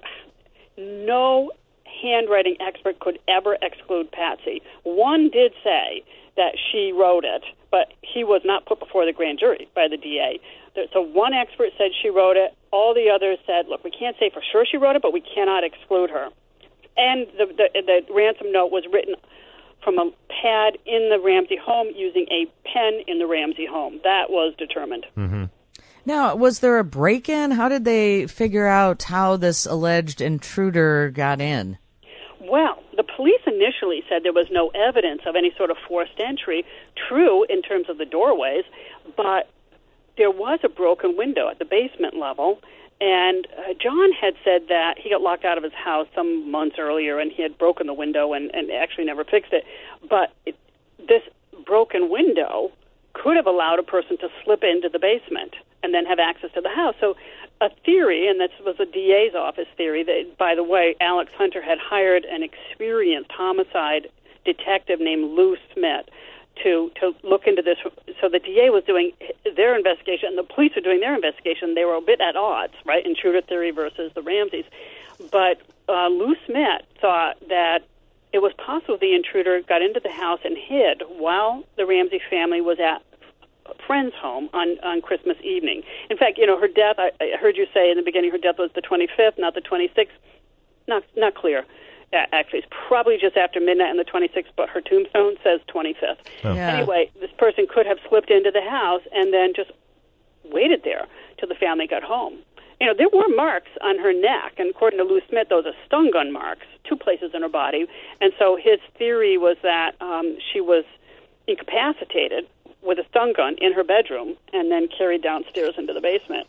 no handwriting expert could ever exclude Patsy. One did say that she wrote it, but he was not put before the grand jury by the D A. So one expert said she wrote it. All the others said, look, we can't say for sure she wrote it, but we cannot exclude her. And the, the, the ransom note was written from a pad in the Ramsey home using a pen in the Ramsey home. That was determined. Mm-hmm. Now, was there a break-in? How did they figure out how this alleged intruder got in? Well, the police initially said there was no evidence of any sort of forced entry, true in terms of the doorways, but there was a broken window at the basement level, and uh, John had said that he got locked out of his house some months earlier, and he had broken the window and, and actually never fixed it. But it, this broken window could have allowed a person to slip into the basement and then have access to the house. So a theory, and this was the D A's office theory, that, by the way, Alex Hunter had hired an experienced homicide detective named Lou Smith to, to look into this. So the D A was doing their investigation, and the police were doing their investigation. They were a bit at odds, right, intruder theory versus the Ramseys. But uh, Lou Smith thought that it was possible the intruder got into the house and hid while the Ramsey family was at friend's home on, on Christmas evening. In fact, you know, her death, I, I heard you say in the beginning her death was the twenty-fifth, not the twenty-sixth. Not, not clear. Actually, it's probably just after midnight on the twenty-sixth, but her tombstone says twenty-fifth. Oh. Yeah. Anyway, this person could have slipped into the house and then just waited there till the family got home. You know, there were marks on her neck, and according to Lou Smith, those are stun gun marks, two places in her body. And so his theory was that um, she was incapacitated with a stun gun in her bedroom and then carried downstairs into the basement.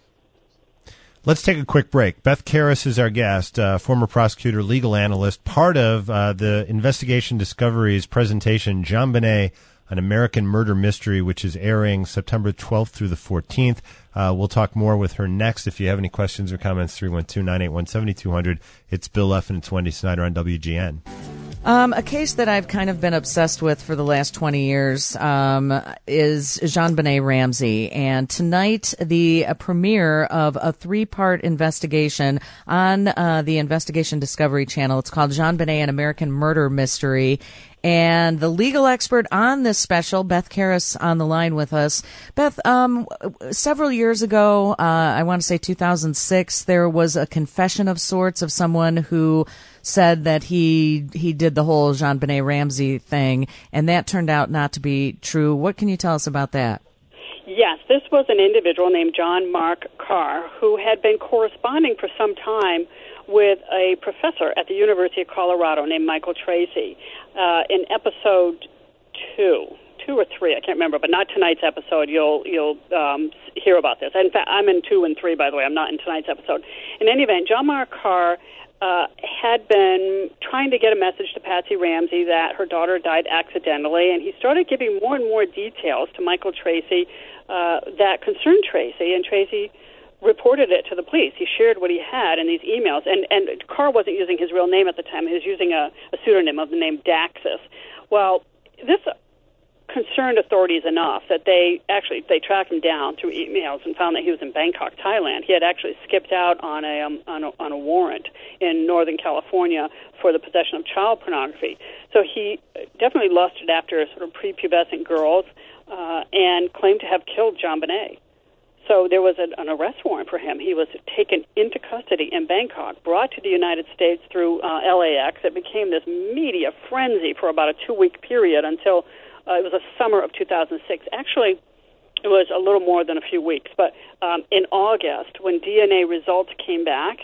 Let's take a quick break. Beth Karas is our guest, uh, former prosecutor, legal analyst, part of uh, the Investigation Discovery's presentation, JonBenét, An American Murder Mystery, which is airing September twelfth through the fourteenth. Uh, we'll talk more with her next. If you have any questions or comments, three one two, nine eight one, seven two zero zero. It's Bill Leff and it's Wendy Snyder on W G N. Um, a case that I've kind of been obsessed with for the last twenty years um, is JonBenét Ramsey. And tonight, the uh, premiere of a three-part investigation on uh, the Investigation Discovery Channel. It's called JonBenét, An American Murder Mystery. And the legal expert on this special, Beth Karas, on the line with us. Beth, um, several years ago, uh, I want to say two thousand six, there was a confession of sorts of someone who said that he he did the whole JonBenét Ramsey thing, and that turned out not to be true. What can you tell us about that? Yes, this was an individual named John Mark Carr who had been corresponding for some time with a professor at the University of Colorado named Michael Tracy. Uh, in episode two, two or three, I can't remember, but not tonight's episode. You'll you'll um, hear about this. In fact, I'm in two and three, by the way. I'm not in tonight's episode. In any event, John Mark Carr uh, had been trying to get a message to Patsy Ramsey that her daughter died accidentally, and he started giving more and more details to Michael Tracy uh, that concerned Tracy, and Tracy reported it to the police. He shared what he had in these emails, and, and Carr wasn't using his real name at the time. He was using a, a pseudonym of the name Daxus. Well, this concerned authorities enough that they actually they tracked him down through emails and found that he was in Bangkok, Thailand. He had actually skipped out on a um, on a, on a warrant in Northern California for the possession of child pornography. So he definitely lusted after sort of prepubescent girls uh, and claimed to have killed JonBenét. So there was an, an arrest warrant for him. He was taken into custody in Bangkok, brought to the United States through uh, L A X. It became this media frenzy for about a two-week period until uh, it was the summer of two thousand six. Actually, it was a little more than a few weeks. But um, in August, when D N A results came back,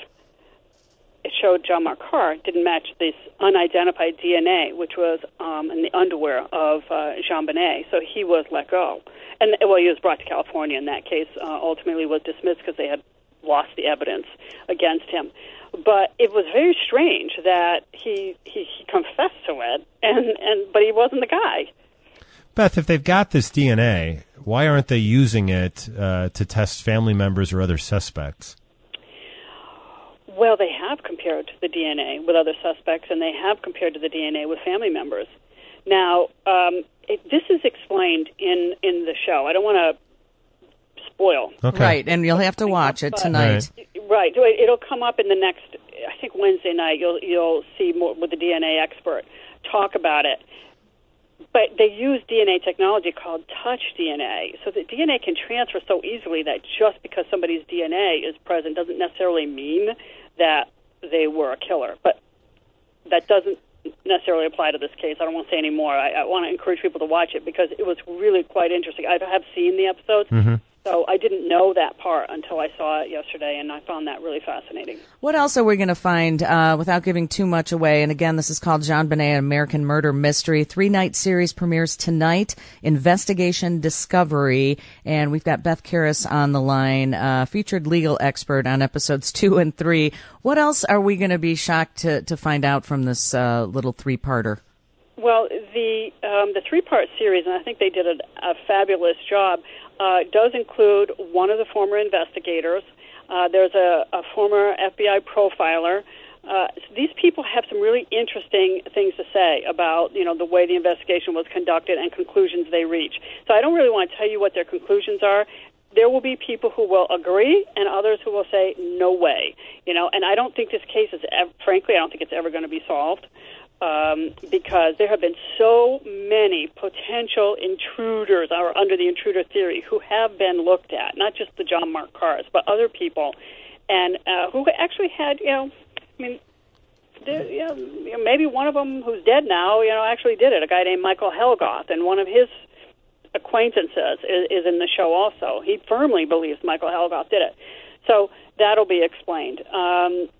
it showed John Mark Carr didn't match this unidentified D N A, which was um, in the underwear of uh, JonBenét. So he was let go. And, well, he was brought to California in that case, uh, ultimately was dismissed because they had lost the evidence against him. But it was very strange that he he, he confessed to it, and, and but he wasn't the guy. Beth, if they've got this D N A, why aren't they using it uh, to test family members or other suspects? Well, they have compared the D N A with other suspects, and they have compared to the D N A with family members. Now, um, it, this is explained in, in the show. I don't want to spoil. Okay. Right, and you'll have to watch it tonight. Right. Right. It'll come up in the next, I think Wednesday night, you'll you'll see more with the D N A expert talk about it. But they use D N A technology called touch D N A. So the D N A can transfer so easily that just because somebody's D N A is present doesn't necessarily mean that they were a killer. But that doesn't necessarily apply to this case. I don't want to say any more. I, I want to encourage people to watch it because it was really quite interesting. I have seen the episodes, mm-hmm. so I didn't know that part until I saw it yesterday, and I found that really fascinating. What else are we going to find uh, without giving too much away? And again, this is called JonBenét, An American Murder Mystery. Three-night series premieres tonight, Investigation Discovery, and we've got Beth Karas on the line, uh, featured legal expert on episodes two and three. What else are we going to be shocked to, to find out from this uh, little three-parter? Well, the um, the three-part series, and I think they did a, a fabulous job, uh, does include one of the former investigators. Uh, there's a, a former F B I profiler. Uh, these people have some really interesting things to say about, you know, the way the investigation was conducted and conclusions they reach. So I don't really want to tell you what their conclusions are. There will be people who will agree and others who will say, no way. You know, and I don't think this case is, ever, frankly, I don't think it's ever going to be solved. um, because there have been so many potential intruders, or under the intruder theory, who have been looked at, not just the John Mark Carrs, but other people, and uh, who actually had, you know, I mean, there, you know, you know, maybe one of them who's dead now, you know, actually did it, a guy named Michael Helgoth, and one of his acquaintances is, is in the show also. He firmly believes Michael Helgoth did it. So that'll be explained. Um,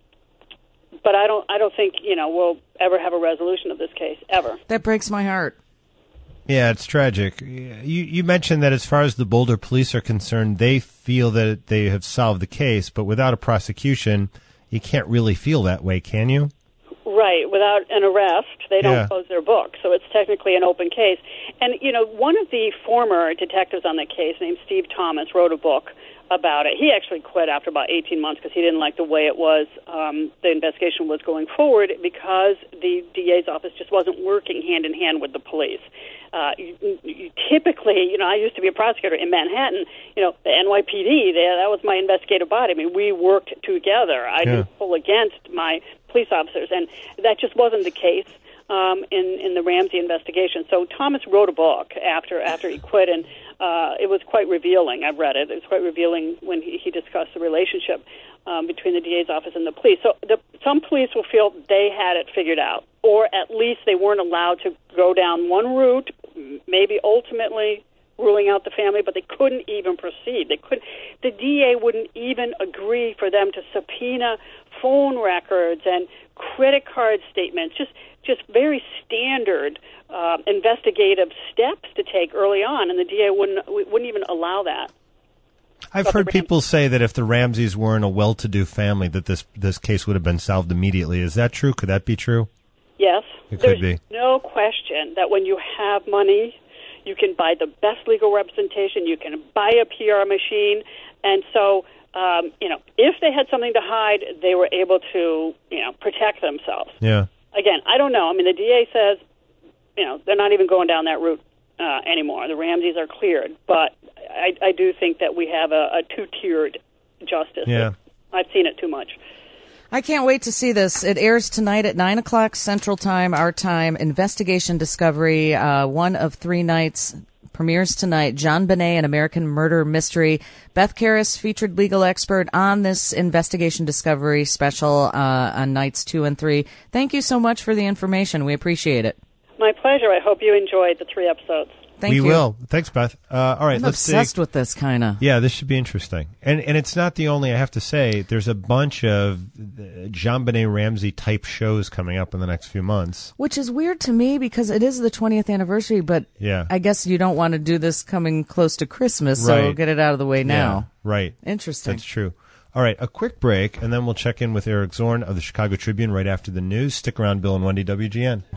but I don't I don't think, you know, we'll ever have a resolution of this case, ever. That breaks my heart. Yeah, it's tragic. You you mentioned that as far as the Boulder police are concerned, they feel that they have solved the case, but without a prosecution, you can't really feel that way, can you? Right, without an arrest, they don't Yeah. close their book, so it's technically an open case. And, you know, one of the former detectives on the case, named Steve Thomas, wrote a book about it. He actually quit after about eighteen months because he didn't like the way it was, um, the investigation was going forward, because the D A's office just wasn't working hand-in-hand with the police. Uh, you, you typically, you know, I used to be a prosecutor in Manhattan, you know, the N Y P D, they, that was my investigative body. I mean, we worked together. I Yeah. didn't pull against my police officers, and that just wasn't the case um, in, in the Ramsey investigation. So Thomas wrote a book after after he quit, and uh, it was quite revealing. I've read it. It was quite revealing when he, he discussed the relationship um, between the D A's office and the police. So the, some police will feel they had it figured out, or at least they weren't allowed to go down one route, maybe ultimately ruling out the family, but they couldn't even proceed. They could, the D A wouldn't even agree for them to subpoena phone records and credit card statements, just just very standard uh, investigative steps to take early on, and the D A wouldn't wouldn't even allow that. I've But heard the people say that if the Ramseys weren't a well-to-do family, that this this case would have been solved immediately. Is that true? Could that be true? Yes, It there's could be. no question that when you have money, you can buy the best legal representation, you can buy a P R machine, and so, um, you know, if they had something to hide, they were able to, you know, protect themselves. Yeah. Again, I don't know. I mean, the D A says, you know, they're not even going down that route uh, anymore. The Ramseys are cleared, but I, I do think that we have a, a two-tiered justice. Yeah. I've seen it too much. I can't wait to see this. It airs tonight at nine o'clock Central Time, our time. Investigation Discovery, uh, one of three nights, premieres tonight. John Bonet, An American Murder Mystery. Beth Karras, featured legal expert on this Investigation Discovery special uh, on nights two and three. Thank you so much for the information. We appreciate it. My pleasure. I hope you enjoyed the three episodes. Thank we you. will. Thanks, Beth. Uh, all right, I'm let's obsessed see. with this kind of. Yeah, this should be interesting. And and it's not the only, I have to say, there's a bunch of uh, John Benet Ramsey type shows coming up in the next few months. Which is weird to me because it is the twentieth anniversary, but Yeah. I guess you don't want to do this coming close to Christmas, so Right. get it out of the way now. Yeah, right. Interesting. That's true. All right, a quick break, and then we'll check in with Eric Zorn of the Chicago Tribune right after the news. Stick around, Bill and Wendy, W G N.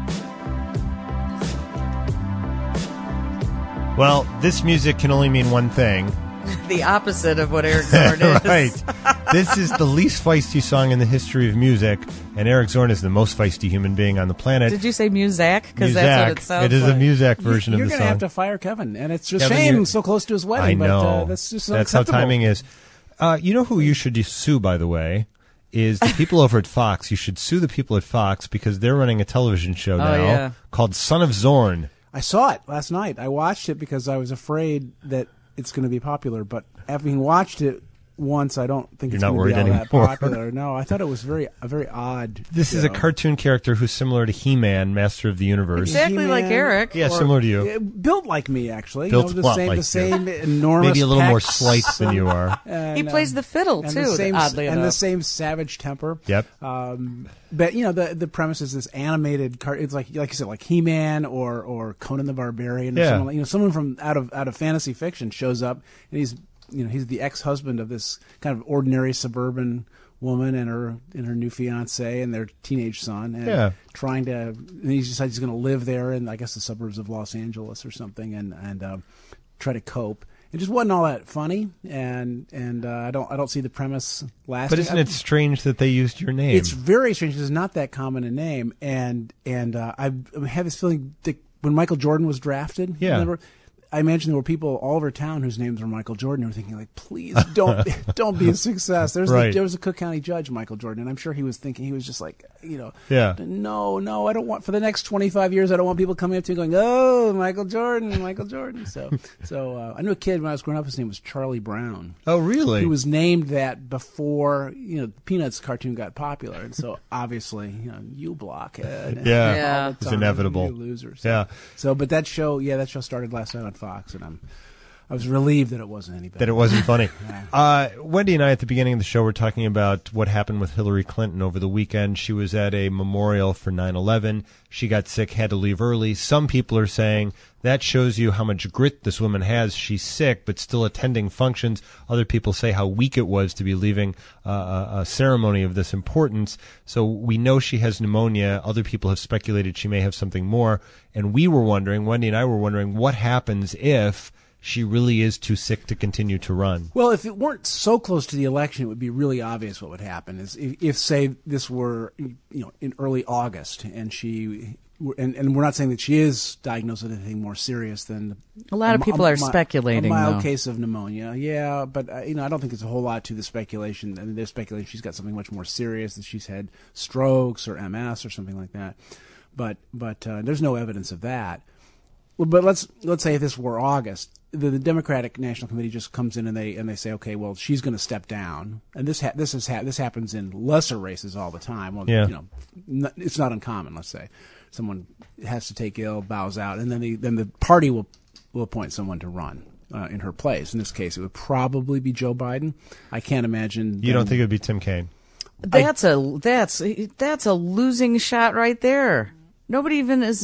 Well, this music can only mean one thing. The opposite of what Eric Zorn is. Right. This is the least feisty song in the history of music, and Eric Zorn is the most feisty human being on the planet. Did you say Muzak? Because that's what it Muzak. sounds It is like. a Muzak version You're of the going song. to have to fire Kevin, and it's a Kevin, shame you're- so close to his I wedding. know. But, uh, that's just That's how unacceptable. timing is. Uh, you know who you should sue, by the way, is the people over at Fox. You should sue the people at Fox because they're running a television show now yeah. called Son of Zorn. I saw it last night. I watched it because I was afraid that it's going to be popular. But having watched it once, I don't think You're it's not going to be all worried that anymore. popular. No, I thought it was very a very odd. This is a show. cartoon character who's similar to He-Man, Master of the Universe. Exactly like He-Man, Eric. Yeah, or- similar to you. uh, built like me, actually. Built you know, a the lot same, like the you. same enormous. Maybe a little more pecs. slight than you are. And, He plays um, the fiddle, and too, the same, oddly and the enough. same savage temper. Yep. Um, but you know the the premise is this animated car. It's like like you said, like He-Man or or Conan the Barbarian. Or Yeah. someone, like- you know, someone from out of out of fantasy fiction shows up, and he's you know he's the ex-husband of this kind of ordinary suburban woman and her and her new fiance and their teenage son, and Yeah. trying to. And he decides he's going to live there in I guess the suburbs of Los Angeles or something, and and um, try to cope. It just wasn't all that funny, and and uh, I don't I don't see the premise lasting. But isn't it strange that they used your name? It's very strange. It's not that common a name, and and uh, I have this feeling that when Michael Jordan was drafted, Yeah. remember, I imagine there were people all over town whose names were Michael Jordan who were thinking, like, please don't don't be a success. There's right. the, there was a Cook County judge, Michael Jordan, and I'm sure he was thinking, he was just like, you know, yeah. no, no, I don't want, for the next twenty-five years, I don't want people coming up to me going, oh, Michael Jordan, Michael Jordan. So, so uh, I knew a kid when I was growing up, his name was Charlie Brown. Oh, really? He was named that before, you know, the Peanuts cartoon got popular, and so obviously, you know, you blockhead. Yeah, yeah. It's inevitable. You loser. So, yeah. So, but that show, yeah, that show started last night on Fox, and I'm, I was relieved that it wasn't any better. That it wasn't funny. Yeah. uh, Wendy and I, at the beginning of the show, were talking about what happened with Hillary Clinton over the weekend. She was at a memorial for nine eleven. She got sick, had to leave early. Some people are saying that shows you how much grit this woman has. She's sick, but still attending functions. Other people say how weak it was to be leaving uh, a, a ceremony of this importance. So we know she has pneumonia. Other people have speculated she may have something more. And we were wondering, Wendy and I were wondering, what happens if she really is too sick to continue to run? Well, if it weren't so close to the election, it would be really obvious what would happen. Is if, if say, this were, you know, in early August, and she, and, and we're not saying that she is diagnosed with anything more serious than a lot of people a, are a, speculating. A mild though. case of pneumonia, yeah, but uh, you know, I don't think there's a whole lot to the speculation. I mean, they're speculating she's got something much more serious, that she's had strokes or M S or something like that. But but uh, there's no evidence of that. But let's let's say if this were August, the, the Democratic National Committee just comes in and they and they say, okay, well, she's going to step down, and this ha- this is ha- this happens in lesser races all the time. Well, yeah. you know, n- it's not uncommon. Let's say someone has to take ill, bows out, and then the then the party will will appoint someone to run uh, in her place. In this case, it would probably be Joe Biden. I can't imagine. You don't think it would be Tim Kaine? That's I, a that's that's a losing shot right there. Nobody even is.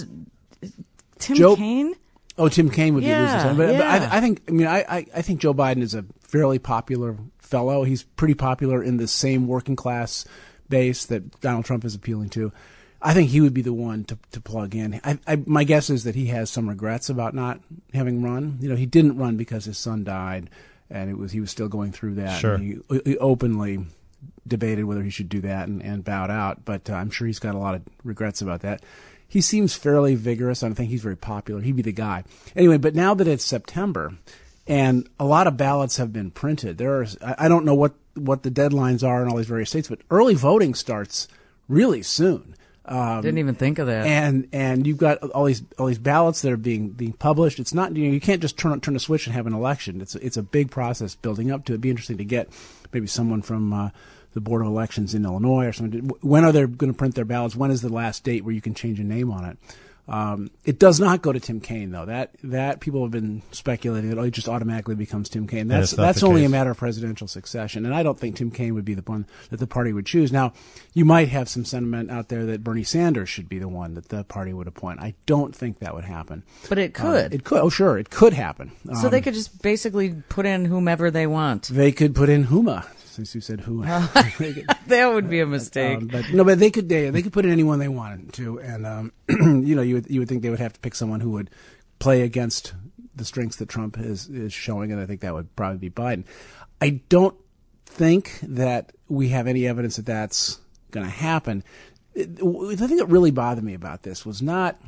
Tim Joe, Kaine? Oh, Tim Kaine would yeah, be losing. But, yeah. but I, I think, I mean, I, I, I think Joe Biden is a fairly popular fellow. He's pretty popular in the same working class base that Donald Trump is appealing to. I think he would be the one to, to plug in. I, I, my guess is that he has some regrets about not having run. You know, he didn't run because his son died, and it was he was still going through that. Sure. And he, he openly debated whether he should do that and, and bowed out. But uh, I'm sure he's got a lot of regrets about that. He seems fairly vigorous. I don't think he's very popular. He'd be the guy. Anyway, but now that it's September and a lot of ballots have been printed, there are, I don't know what, what the deadlines are in all these various states, but early voting starts really soon. Um, Didn't even think of that. And and you've got all these all these ballots that are being being published. It's not, you know, you can't just turn turn a switch and have an election. It's it's a big process building up to it. It'd be interesting to get maybe someone from uh, the Board of Elections in Illinois or something. When are they going to print their ballots? When is the last date where you can change a name on it? Um, it does not go to Tim Kaine, though. That that people have been speculating that it just automatically becomes Tim Kaine. That's that's only case. a matter of presidential succession, and I don't think Tim Kaine would be the one that the party would choose. Now, you might have some sentiment out there that Bernie Sanders should be the one that the party would appoint. I don't think that would happen. But it could. Uh, it could. Oh, sure, it could happen. So Um, they could just basically put in whomever they want. They could put in Huma. Since you said who, That would be a mistake. Um, but no, but they could they, they could put in anyone they wanted to, and um, you know, you would you would think they would have to pick someone who would play against the strengths that Trump is is showing, and I think that would probably be Biden. I don't think that we have any evidence that that's going to happen. It, the thing that really bothered me about this was not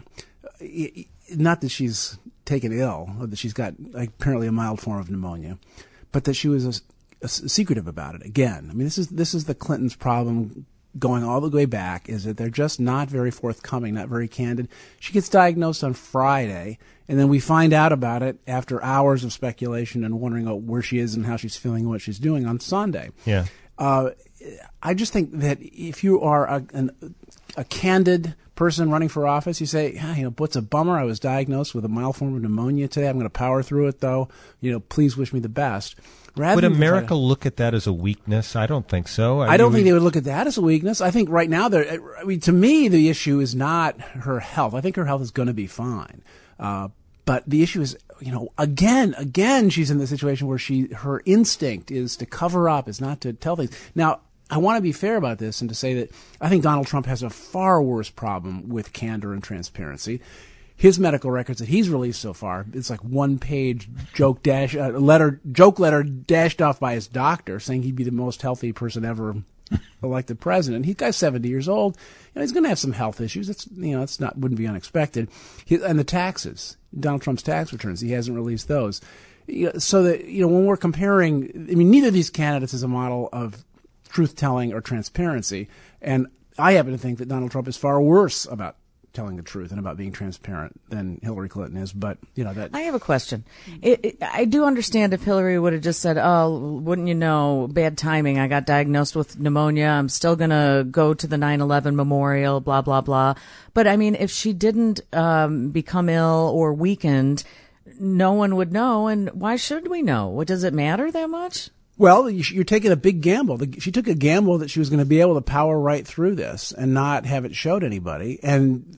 not that she's taken ill or that she's got like, apparently a mild form of pneumonia, but that she was a, secretive about it. Again, I mean, this is this is the Clintons' problem going all the way back, is that they're just not very forthcoming, not very candid. She gets diagnosed on Friday, and then we find out about it after hours of speculation and wondering oh, where she is and how she's feeling and what she's doing on Sunday. Yeah. Uh, I just think that if you are a, an, a candid person running for office, you say, ah, you know, what's a bummer. I was diagnosed with a mild form of pneumonia today. I'm going to power through it, though. You know, please wish me the best. Rather would than America to, look at that as a weakness? I don't think so. I, I don't mean, think they would look at that as a weakness. I think right now, they're, I mean, to me, the issue is not her health. I think her health is going to be fine. Uh, but the issue is, you know, again, again, she's in the situation where she, her instinct is to cover up, is not to tell things. Now, I want to be fair about this and to say that I think Donald Trump has a far worse problem with candor and transparency. His medical records that he's released so far, it's like one page joke dash uh, letter joke letter dashed off by his doctor saying he'd be the most healthy person ever elected president. He guy's seventy years old. You know, he's going to have some health issues. It's you know, it's not wouldn't be unexpected. He, and the taxes, Donald Trump's tax returns, he hasn't released those. You know, so that you know, when we're comparing, I mean, neither of these candidates is a model of truth telling or transparency. And I happen to think that Donald Trump is far worse about telling the truth and about being transparent than Hillary Clinton is. But, you know, that. I have a question. It, it, I do understand if Hillary would have just said, oh, wouldn't you know, bad timing. I got diagnosed with pneumonia. I'm still going to go to the nine eleven memorial, blah, blah, blah. But, I mean, if she didn't um, become ill or weakened, no one would know. And why should we know? Does it matter that much? Well, you're taking a big gamble. She took a gamble that she was going to be able to power right through this and not have it show to anybody, and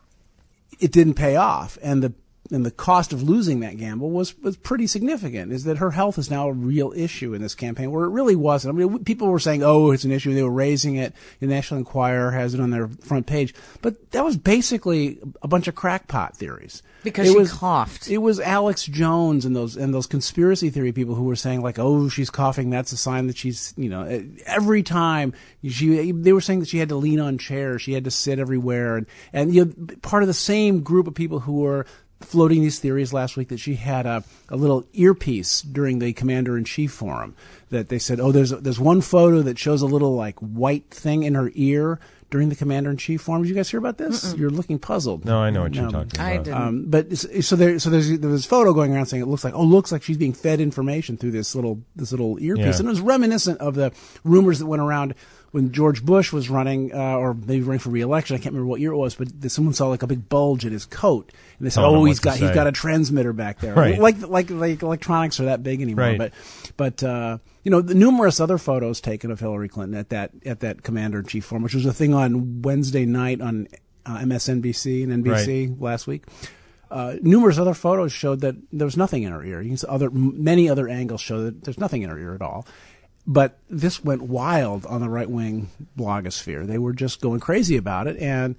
it didn't pay off. And the and the cost of losing that gamble was, was pretty significant, is that her health is now a real issue in this campaign, where it really wasn't. I mean, people were saying, oh, it's an issue. They were raising it. The National Enquirer has it on their front page. But that was basically a bunch of crackpot theories. Because it she was, coughed. It was Alex Jones and those and those conspiracy theory people who were saying, like, oh, she's coughing, that's a sign that she's, you know, every time she, they were saying that she had to lean on chairs, she had to sit everywhere. And, and you know, part of the same group of people who were floating these theories last week that she had a, a little earpiece during the Commander-in-Chief forum, that they said, oh, there's there's one photo that shows a little, like, white thing in her ear during the Commander-in-Chief forum. Did you guys hear about this? Mm-mm. You're looking puzzled. No, I know what no, you're talking about. I didn't. Um, but so there, so there's there was a photo going around saying it looks like, oh, looks like she's being fed information through this little this little earpiece, yeah. and it was reminiscent of the rumors that went around when George Bush was running, uh, or maybe running for re-election. I can't remember what year it was, but someone saw like a big bulge in his coat, and they said, Telling "Oh, him he's what to got he's say. got a transmitter back there." Right. Like like like electronics are that big anymore. Right. But but uh, you know, the numerous other photos taken of Hillary Clinton at that at that Commander-in-Chief forum, which was a thing on Wednesday night on uh, M S N B C and N B C Right. last week. Uh, numerous other photos showed that there was nothing in her ear. You can see other many other angles show that there's nothing in her ear at all. But this went wild on the right-wing blogosphere. They were just going crazy about it, and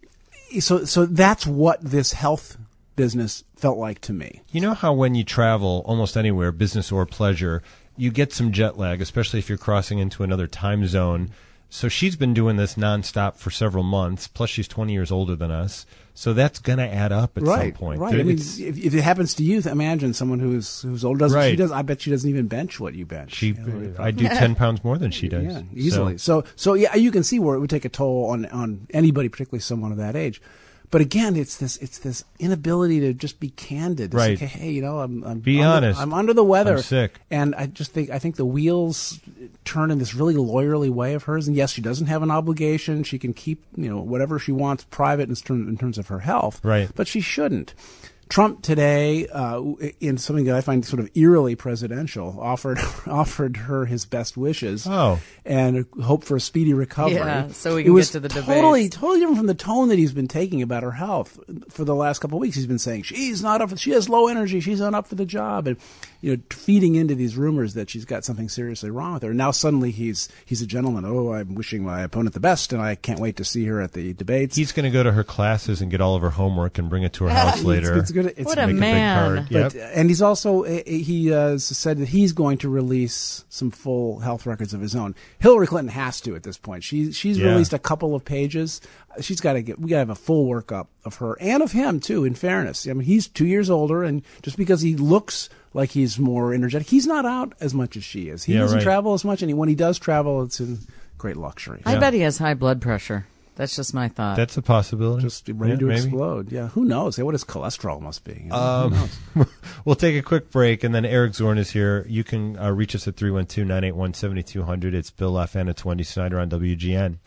so so that's what this health business felt like to me. You know how when you travel almost anywhere, business or pleasure, you get some jet lag, especially if you're crossing into another time zone. So she's been doing this nonstop for several months, plus she's twenty years older than us. So that's going to add up at right, some point. Right. I mean, It's- if, if it happens to you, imagine someone who's who's older. Doesn't Right. she does? I bet she doesn't even bench what you bench. She, You know, I do ten pounds more than she does. Yeah, easily. So. so, so yeah, you can see where it would take a toll on on anybody, particularly someone of that age. But again, it's this it's this inability to just be candid. To Right. Say, hey, you know, I'm, I'm Be under, honest. I'm under the weather. I'm sick. And I just think I think the wheels turn in this really lawyerly way of hers. And yes, she doesn't have an obligation. She can keep, you know, whatever she wants private in terms, in terms of her health. Right. But she shouldn't. Trump today, uh, in something that I find sort of eerily presidential, offered offered her his best wishes Oh. and hope for a speedy recovery. Yeah, so we It can was get to the totally, debates. totally different from the tone that he's been taking about her health for the last couple of weeks. He's been saying she's not up, for, she has low energy, she's not up for the job, and you know, feeding into these rumors that she's got something seriously wrong with her. And now suddenly he's he's a gentleman. Oh, I'm wishing my opponent the best, and I can't wait to see her at the debates. He's going to go to her classes and get all of her homework and bring it to her house later. It's, it's good. It's What a Make big man. card. Yep. But, and he's also uh, he uh, said that he's going to release some full health records of his own. Hillary Clinton has to at this point. She she's Yeah. released a couple of pages. She's got to get. We got to have a full workup of her and of him too. In fairness, I mean he's two years older, and just because he looks like he's more energetic, he's not out as much as she is. He Yeah, doesn't right. travel as much, and he, when he does travel, it's in great luxury. I Yeah. bet he has high blood pressure. That's just my thought. That's a possibility. Just ready Yeah, to maybe. explode. Yeah, who knows? What his cholesterol must be. You know? Um, who knows? We'll take a quick break, and then Eric Zorn is here. You can uh, reach us at three one two, nine eight one, seven two zero zero. It's Bill Laughlin at Wendy Snyder on W G N.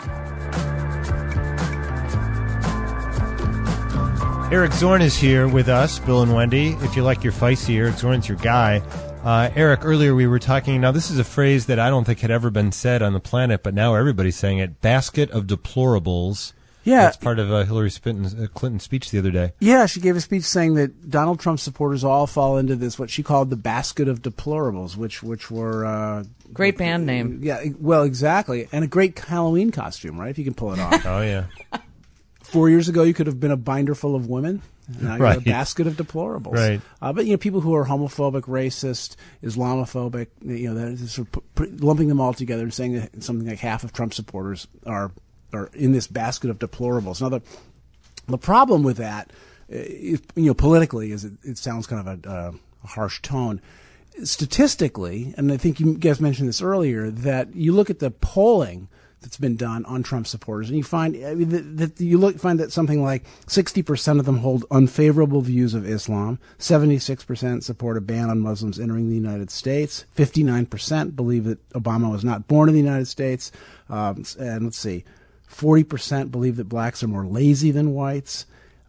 Eric Zorn is here with us, Bill and Wendy. If you like your feisty, Eric Zorn's your guy. Uh, Eric, earlier we were talking, now this is a phrase that I don't think had ever been said on the planet, but now everybody's saying it, basket of deplorables. Yeah. That's part of uh, Hillary Clinton's, uh, Clinton's speech the other day. Yeah, she gave a speech saying that Donald Trump supporters all fall into this, what she called the basket of deplorables, which which were... Uh, Great band name. Yeah, well, exactly. And a great Halloween costume, right, if you can pull it off. Oh, yeah. Four years ago, you could have been a binder full of women, Now you're Right. a basket of deplorables. Right. Uh, but you know, people who are homophobic, racist, Islamophobic, you know, they're sort of pu- pu- lumping them all together and saying that something like half of Trump supporters are are in this basket of deplorables. Now, the the problem with that, uh, is, you know, politically, is it, it sounds kind of a, uh, a harsh tone. Statistically, and I think you guys mentioned this earlier, that you look at the polling that's been done on Trump supporters, and you find I mean, that, that you look find that something like sixty percent of them hold unfavorable views of Islam, seventy-six percent support a ban on Muslims entering the United States, fifty-nine percent believe that Obama was not born in the United States, um, and let's see, forty percent believe that blacks are more lazy than whites.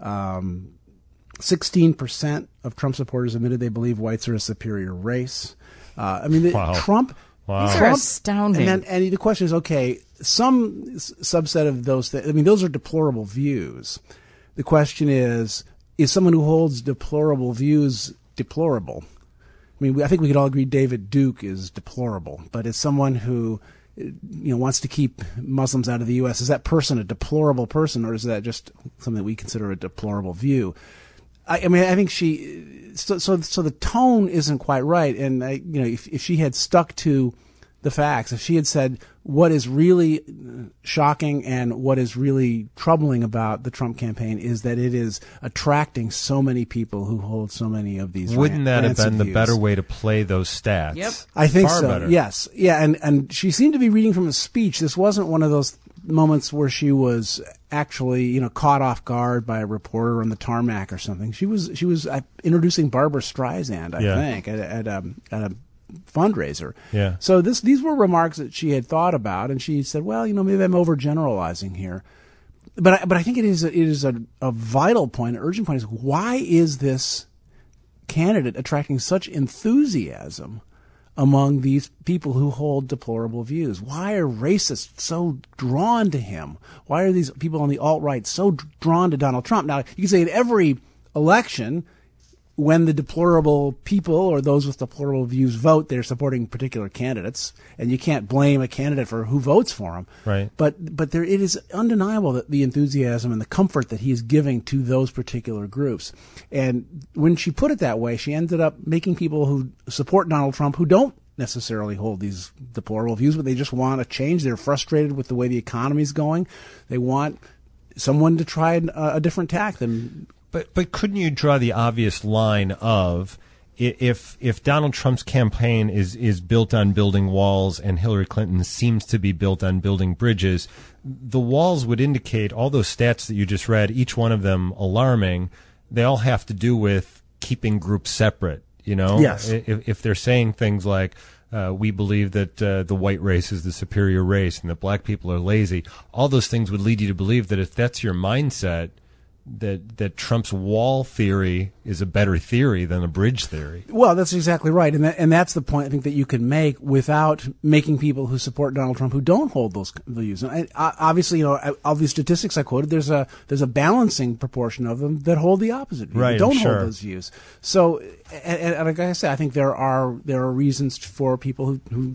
Um, sixteen percent of Trump supporters admitted they believe whites are a superior race. Uh, I mean, the, Wow. Trump... Wow. These are Trump, astounding. And, then, and the question is, okay, some s- subset of those, th- I mean, those are deplorable views. The question is, is someone who holds deplorable views deplorable? I mean, we, I think we could all agree David Duke is deplorable, but is someone who, you know, wants to keep Muslims out of the U S, is that person a deplorable person, or is that just something that we consider a deplorable view? I, I mean, I think she, so, so, so the tone isn't quite right. And I, you know, if, if she had stuck to the facts, if she had said what is really shocking and what is really troubling about the Trump campaign is that it is attracting so many people who hold so many of these. Wouldn't that have been the views. better way to play those stats? Yep. I think Far so. better. Yes. Yeah. And, and she seemed to be reading from a speech. This wasn't one of those moments where she was actually, you know, caught off guard by a reporter on the tarmac or something. She was, she was uh, introducing Barbara Streisand, I Yeah. think, at, at, a, at a fundraiser. Yeah. So this, these were remarks that she had thought about, and she said, well, you know, maybe I'm overgeneralizing here. But I, but I think it is a, it is a, a vital point, an urgent point is why is this candidate attracting such enthusiasm among these people who hold deplorable views? Why are racists so drawn to him? Why are these people on the alt-right so d- drawn to Donald Trump? Now, you can say at every election, when the deplorable people or those with deplorable views vote, they're supporting particular candidates, and you can't blame a candidate for who votes for him. Right. But but there it is undeniable that the enthusiasm and the comfort that he is giving to those particular groups. And when she put it that way, she ended up making people who support Donald Trump who don't necessarily hold these deplorable views, but they just want a change. They're frustrated with the way the economy is going. They want someone to try a, a different tack than. But but couldn't you draw the obvious line of i- if if Donald Trump's campaign is is built on building walls and Hillary Clinton seems to be built on building bridges, the walls would indicate all those stats that you just read, each one of them alarming. They all have to do with keeping groups separate. You know, Yes. if if they're saying things like. Uh, we believe that uh, the white race is the superior race and that black people are lazy. All those things would lead you to believe that if that's your mindset, that that Trump's wall theory is a better theory than a bridge theory. Well, that's exactly right, and that, and that's the point I think that you can make without making people who support Donald Trump who don't hold those views. And I, obviously, you know, all these statistics I quoted, there's a there's a balancing proportion of them that hold the opposite view, Right, that don't sure. hold those views. So, and, and like I said, I think there are there are reasons for people who. who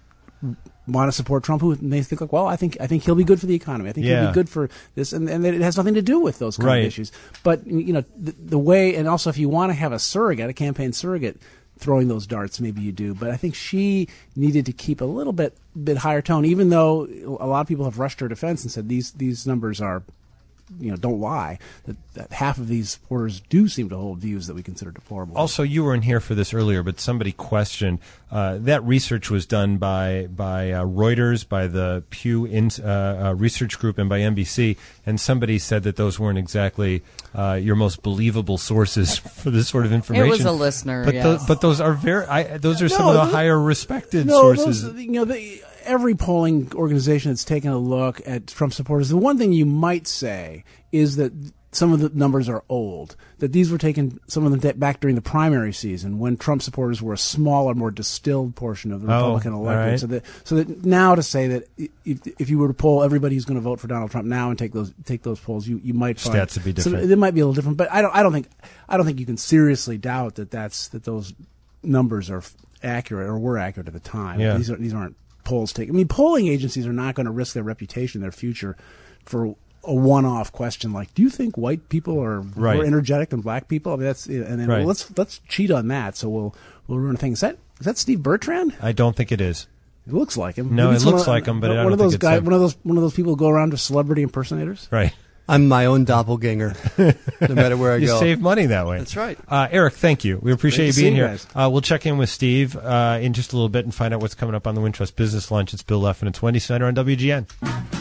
want to support Trump, who they think like, well, I think I think he'll be good for the economy. I think Yeah. he'll be good for this, and, and it has nothing to do with those kind Right. of issues. But you know, the, the way, and also if you want to have a surrogate, a campaign surrogate, throwing those darts, maybe you do. But I think she needed to keep a little bit bit higher tone, even though a lot of people have rushed her defense and said these these numbers are. You know, don't lie. That, that half of these supporters do seem to hold views that we consider deplorable. Also, you weren't here for this earlier, but somebody questioned uh, that research was done by by uh, Reuters, by the Pew in, uh, uh, Research Group, and by N B C. And somebody said that those weren't exactly uh, your most believable sources for this sort of information. It was a listener, but yes. those, but those are very. I, those are some No, of the those- higher respected no, sources. those, you know, the, every polling organization that's taken a look at Trump supporters, the one thing you might say is that some of the numbers are old. That these were taken, some of them back during the primary season when Trump supporters were a smaller, more distilled portion of the Oh, Republican all electorate. right. So that, so that now to say that if, if you were to poll everybody who's going to vote for Donald Trump now and take those take those polls, you, you might find Stats would be different. So it might be a little different, but I don't I don't think I don't think you can seriously doubt that that's that those numbers are accurate or were accurate at the time. Yeah. These are these aren't polls taken. I mean, polling agencies are not going to risk their reputation, their future, for a one-off question like, do you think white people are Right. more energetic than black people? I mean, that's and then Right. well, let's let's cheat on that. So we'll we'll run a thing. Is that is that Steve Bertrand? I don't think it is. It looks like him. No, Maybe it it's one looks of- like him, but I one don't of think those it's guys, him. one of those one of those people who go around to celebrity impersonators. Right. I'm my own doppelganger, no matter where I You go. save money that way. That's right. Uh, Eric, thank you. We appreciate Great you to being see you here. guys. Uh, we'll check in with Steve uh, in just a little bit and find out what's coming up on the Wintrust Business Lunch. It's Bill Leff and it's Wendy Snyder on W G N.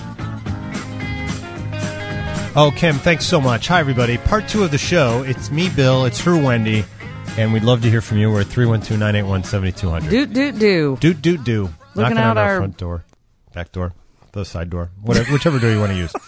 Oh, Kim, thanks so much. Hi, everybody. Part two of the show. It's me, Bill. It's her, Wendy. And we'd love to hear from you. We're at three one two, nine eight one, seven two zero zero. Doot, doot, do. Doot, doot, do. Looking Knocking out on our, our- front door, back door, the side door, whatever, whichever door you want to use.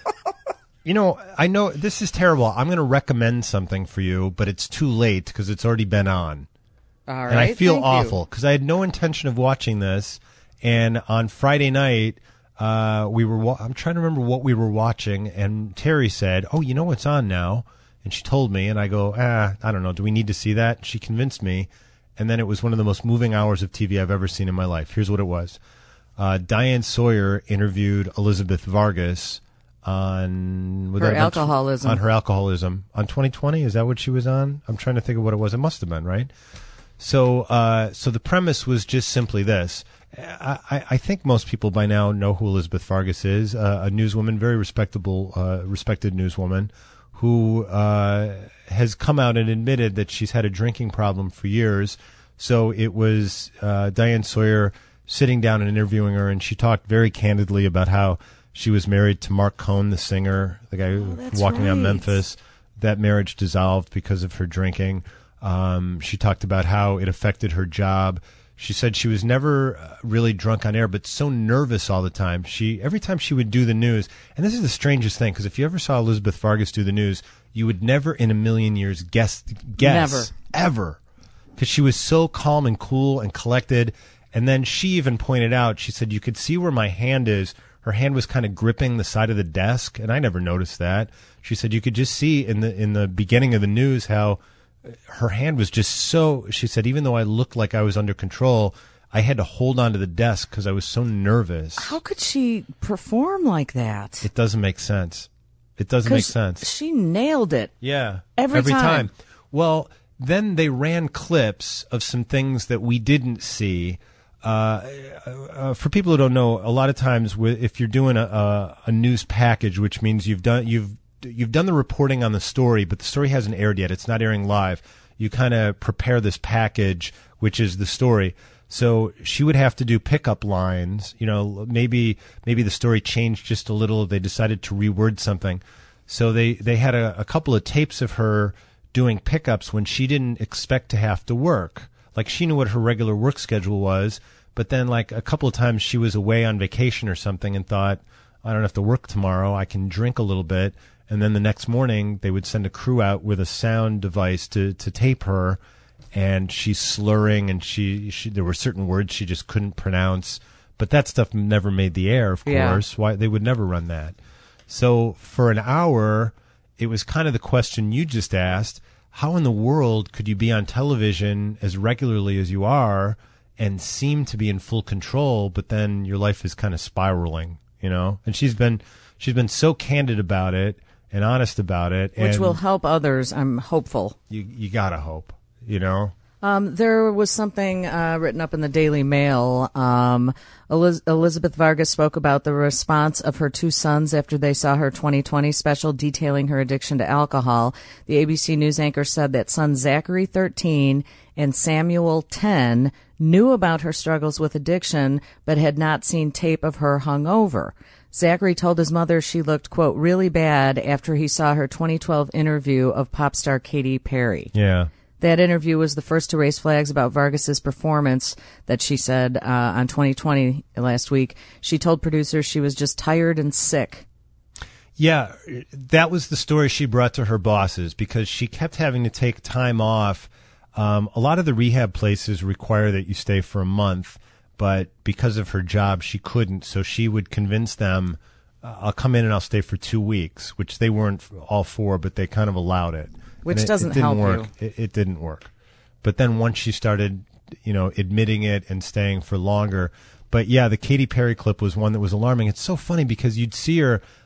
You know, I know this is terrible. I'm going to recommend something for you, but it's too late because it's already been on. All right. And I feel thank you. awful because I had no intention of watching this. And on Friday night, uh, we were. Wa- I'm trying to remember what we were watching, and Terry said, "Oh, you know what's on now?" And she told me, and I go, "Ah, I don't know. Do we need to see that?" She convinced me, and then it was one of the most moving hours of T V I've ever seen in my life. Here's what it was: uh, Diane Sawyer interviewed Elizabeth Vargas on would Her that have been- alcoholism. on her alcoholism on twenty twenty. Is that what she was on? I'm trying to think of what it was. It must have been, right? So, uh, so the premise was just simply this. I, I, I think most people by now know who Elizabeth Vargas is, uh, a newswoman, very respectable, uh, respected newswoman, who uh, has come out and admitted that she's had a drinking problem for years. So it was uh, Diane Sawyer sitting down and interviewing her, and she talked very candidly about how she was married to Mark Cohn, the singer, the guy who that's walking on right. Memphis. That marriage dissolved because of her drinking. Um, she talked about how it affected her job. She said she was never uh, really drunk on air, but so nervous all the time. She every time she would do the news, and this is the strangest thing, because if you ever saw Elizabeth Vargas do the news, you would never in a million years guess guess Never. ever, because she was so calm and cool and collected. And then she even pointed out, she said, you could see where my hand is. Her hand was kind of gripping the side of the desk, and I never noticed that. She said you could just see in the in the beginning of the news how her hand was just so, she said, even though I looked like I was under control, I had to hold onto the desk because I was so nervous. How could she perform like that? It doesn't make sense. It doesn't make 'Cause sense. She nailed it. Yeah. Every time. Well, then they ran clips of some things that we didn't see. Uh, uh, for people who don't know, a lot of times with, if you're doing a, a, a news package, which means you've done you've you've done the reporting on the story, but the story hasn't aired yet. It's not airing live. You kind of prepare this package, which is the story. So she would have to do pickup lines. You know, maybe maybe the story changed just a little. They decided to reword something. So they, they had a, a couple of tapes of her doing pickups when she didn't expect to have to work. Like she knew what her regular work schedule was, but then like a couple of times she was away on vacation or something and thought, I don't have to work tomorrow. I can drink a little bit. And then the next morning they would send a crew out with a sound device to, to tape her. And she's slurring, and she, she there were certain words she just couldn't pronounce. But that stuff never made the air, of Yeah. course. Why they would never run that. So for an hour, it was kind of the question you just asked. How in the world could you be on television as regularly as you are and seem to be in full control, but then your life is kind of spiraling, you know? And she's been she's been so candid about it and honest about it. Which and will help others, I'm hopeful. You, you got to hope, you know? Um, there was something uh, written up in the Daily Mail. Um, Eliz- Elizabeth Vargas spoke about the response of her two sons after they saw her twenty twenty special detailing her addiction to alcohol. The A B C News anchor said that son Zachary, thirteen, and Samuel, ten, knew about her struggles with addiction but had not seen tape of her hungover. Zachary told his mother she looked, quote, really bad after he saw her twenty twelve interview of pop star Katy Perry. Yeah. That interview was the first to raise flags about Vargas's performance that she said uh, on twenty twenty last week. She told producers she was just tired and sick. Yeah, that was the story she brought to her bosses because she kept having to take time off. Um, a lot of the rehab places require that you stay for a month, but because of her job, she couldn't. So she would convince them, uh, I'll come in and I'll stay for two weeks, which they weren't all for, but they kind of allowed it. Which And it, doesn't it didn't help work. you. It, it didn't work. But then once she started, you know, admitting it and staying for longer. But yeah, the Katy Perry clip was one that was alarming. It's so funny because you'd see her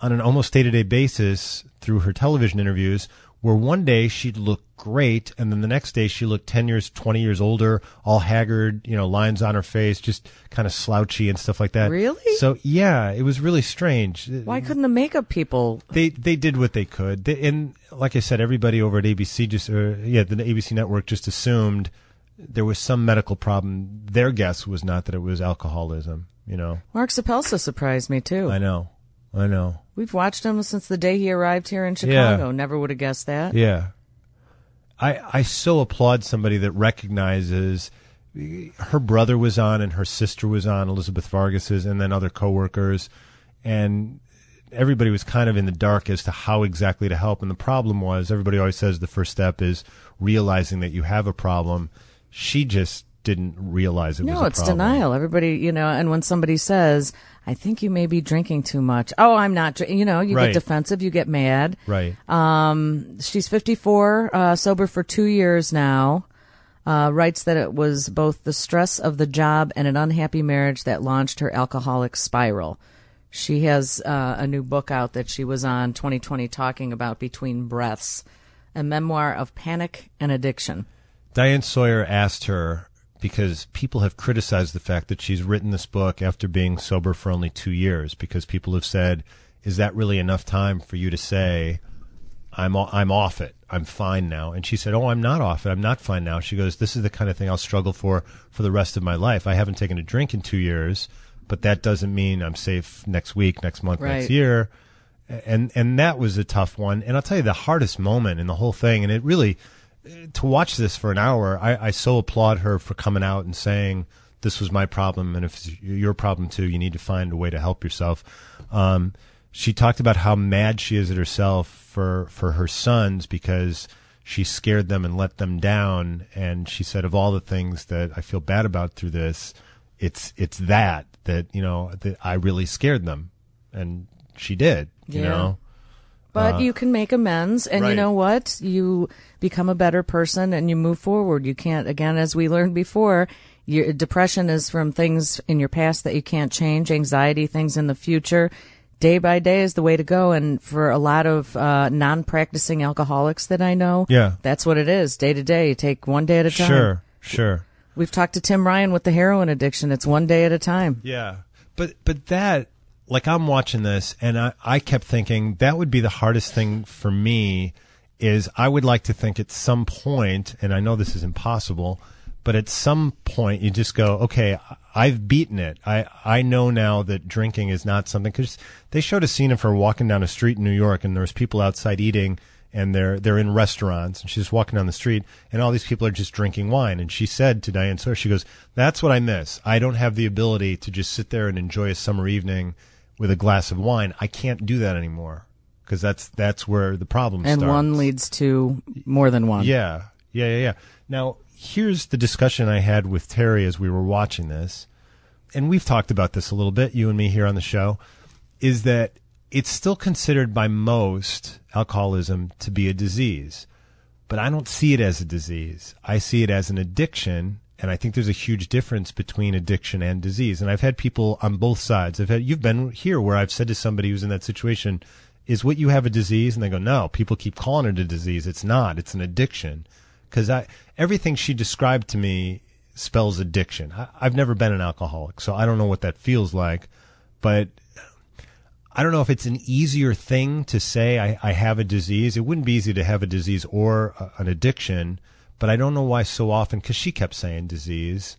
on an almost day-to-day basis through her television interviews, where one day she'd look great, and then the next day she looked ten years, twenty years older, all haggard, you know, lines on her face, just kind of slouchy and stuff like that. Really? So, yeah, it was really strange. Why couldn't the makeup people? They they did what they could. They, and like I said, everybody over at A B C just, uh, yeah, the A B C network just assumed there was some medical problem. Their guess was not that it was alcoholism, you know. Mark Sapelsa surprised me, too. I know. I know. We've watched him since the day he arrived here in Chicago. Yeah. Never would have guessed that. Yeah. I I so applaud somebody that recognizes her brother was on and her sister was on, Elizabeth Vargas's, and then other coworkers, and everybody was kind of in the dark as to how exactly to help. And the problem was, everybody always says the first step is realizing that you have a problem. She just didn't realize it no, was a it's problem. denial. Everybody, you know, and when somebody says, I think you may be drinking too much. Oh, I'm not, dr-" you know, you Right. get defensive, you get mad. Right. Um, she's fifty-four, uh, sober for two years now. Uh, writes that it was both the stress of the job and an unhappy marriage that launched her alcoholic spiral. She has uh, a new book out that she was on twenty twenty talking about, Between Breaths, a memoir of panic and addiction. Diane Sawyer asked her, because people have criticized the fact that she's written this book after being sober for only two years, because people have said, is that really enough time for you to say, I'm I'm off it, I'm fine now? And she said, oh, I'm not off it, I'm not fine now. She goes, this is the kind of thing I'll struggle for for the rest of my life. I haven't taken a drink in two years, but that doesn't mean I'm safe next week, next month, Right. next year. And and that was a tough one. And I'll tell you the hardest moment in the whole thing, and it really, to watch this for an hour, I, I so applaud her for coming out and saying, this was my problem, and if it's your problem too, you need to find a way to help yourself. Um, she talked about how mad she is at herself for, for her sons because she scared them and let them down. And she said, of all the things that I feel bad about through this, it's it's that, that, you know, that I really scared them. And she did, you Yeah. know. But Uh, you can make amends, and you right. know what? You become a better person, and you move forward. You can't, again, as we learned before, your depression is from things in your past that you can't change, anxiety, things in the future. Day by day is the way to go, and for a lot of uh, non-practicing alcoholics that I know, Yeah. that's what it is. Day to day, you take one day at a time. Sure, sure. We've talked to Tim Ryan with the heroin addiction. It's one day at a time. Yeah. But but that, like, I'm watching this, and I, I kept thinking that would be the hardest thing for me, is I would like to think at some point, and I know this is impossible, but at some point you just go, okay, I've beaten it. I, I know now that drinking is not something, because they showed a scene of her walking down a street in New York, and there was people outside eating, and they're they're in restaurants, and she's walking down the street, and all these people are just drinking wine. And she said to Diane Sawyer, she goes, that's what I miss. I don't have the ability to just sit there and enjoy a summer evening with a glass of wine. I can't do that anymore, because that's that's where the problem And starts. one leads to more than one. Yeah, yeah, yeah, yeah. Now, here's the discussion I had with Terry as we were watching this, and we've talked about this a little bit, you and me here on the show, is that it's still considered by most alcoholism to be a disease, but I don't see it as a disease. I see it as an addiction, and I think there's a huge difference between addiction and disease. And I've had people on both sides. I've had, you've been here where I've said to somebody who's in that situation, is what you have a disease? And they go, no, people keep calling it a disease. It's not. It's an addiction. Because I, everything she described to me spells addiction. I, I've never been an alcoholic, so I don't know what that feels like. But I don't know if it's an easier thing to say I, I have a disease. It wouldn't be easy to have a disease or a, an addiction, but I don't know why so often, because she kept saying disease.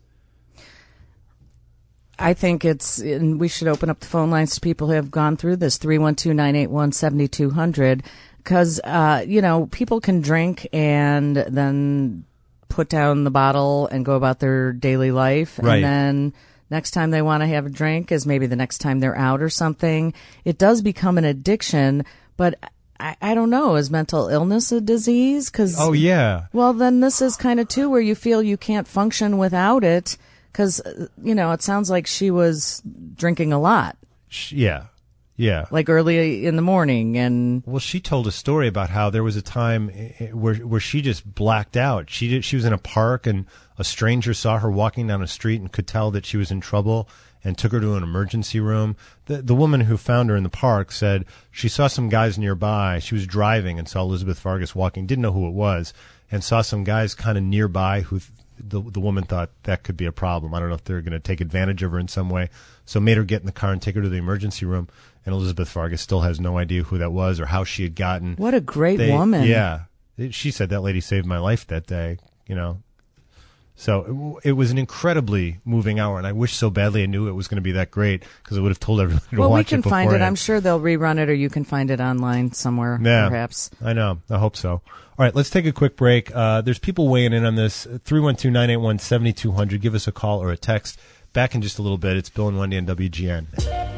I think it's, and we should open up the phone lines to people who have gone through this, three one two, nine eight one, seven two zero zero, because, uh, you know, people can drink and then put down the bottle and go about their daily life. Right. And then next time they want to have a drink is maybe the next time they're out or something. It does become an addiction, but I, I don't know, is mental illness a disease? 'Cause, Oh, yeah. well, then this is kind of too where you feel you can't function without it. Because, you know, it sounds like she was drinking a lot, Sh- Yeah. Yeah. like early in the morning. And Well, she told a story about how there was a time eh, where where she just blacked out. She did, she was in a park, and a stranger saw her walking down a street and could tell that she was in trouble. and took her to an emergency room. The, the woman who found her in the park said she saw some guys nearby. She was driving and saw Elizabeth Vargas walking, didn't know who it was, and saw some guys kind of nearby who th- the, the woman thought that could be a problem. I don't know if they're going to take advantage of her in some way. So made her get in the car and take her to the emergency room. And Elizabeth Vargas still has no idea who that was or how she had gotten. What a great they, woman. Yeah. It, she said that lady saved my life that day, you know. So it, it was an incredibly moving hour, and I wish so badly I knew it was going to be that great because I would have told everybody to well, watch we can it find it. beforehand. I'm sure they'll rerun it, or you can find it online somewhere, yeah, perhaps. I know. I hope so. All right, let's take a quick break. Uh, there's people weighing in on this. three one two, nine eight one, seven two zero zero. Give us a call or a text. Back in just a little bit. It's Bill and Wendy on W G N.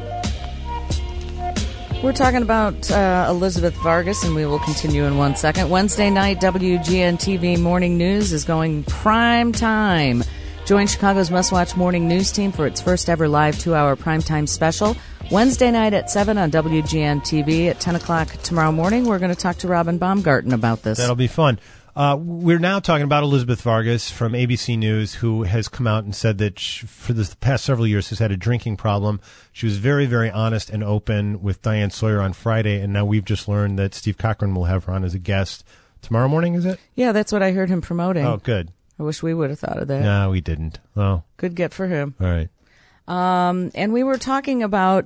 We're talking about uh, Elizabeth Vargas, and we will continue in one second. Wednesday night, W G N T V Morning News is going prime time. Join Chicago's must-watch morning news team for its first ever live two-hour primetime special. Wednesday night at seven on W G N T V. At ten o'clock tomorrow morning, we're going to talk to Robin Baumgarten about this. That'll be fun. Uh, we're now talking about Elizabeth Vargas from A B C News, who has come out and said that she, for the past several years has had a drinking problem. She was very, very honest and open with Diane Sawyer on Friday, and now we've just learned that Steve Cochran will have her on as a guest tomorrow morning, is it? Yeah, that's what I heard him promoting. Oh, good. I wish we would have thought of that. No, we didn't. Oh. Good get for him. All right. Um, and we were talking about,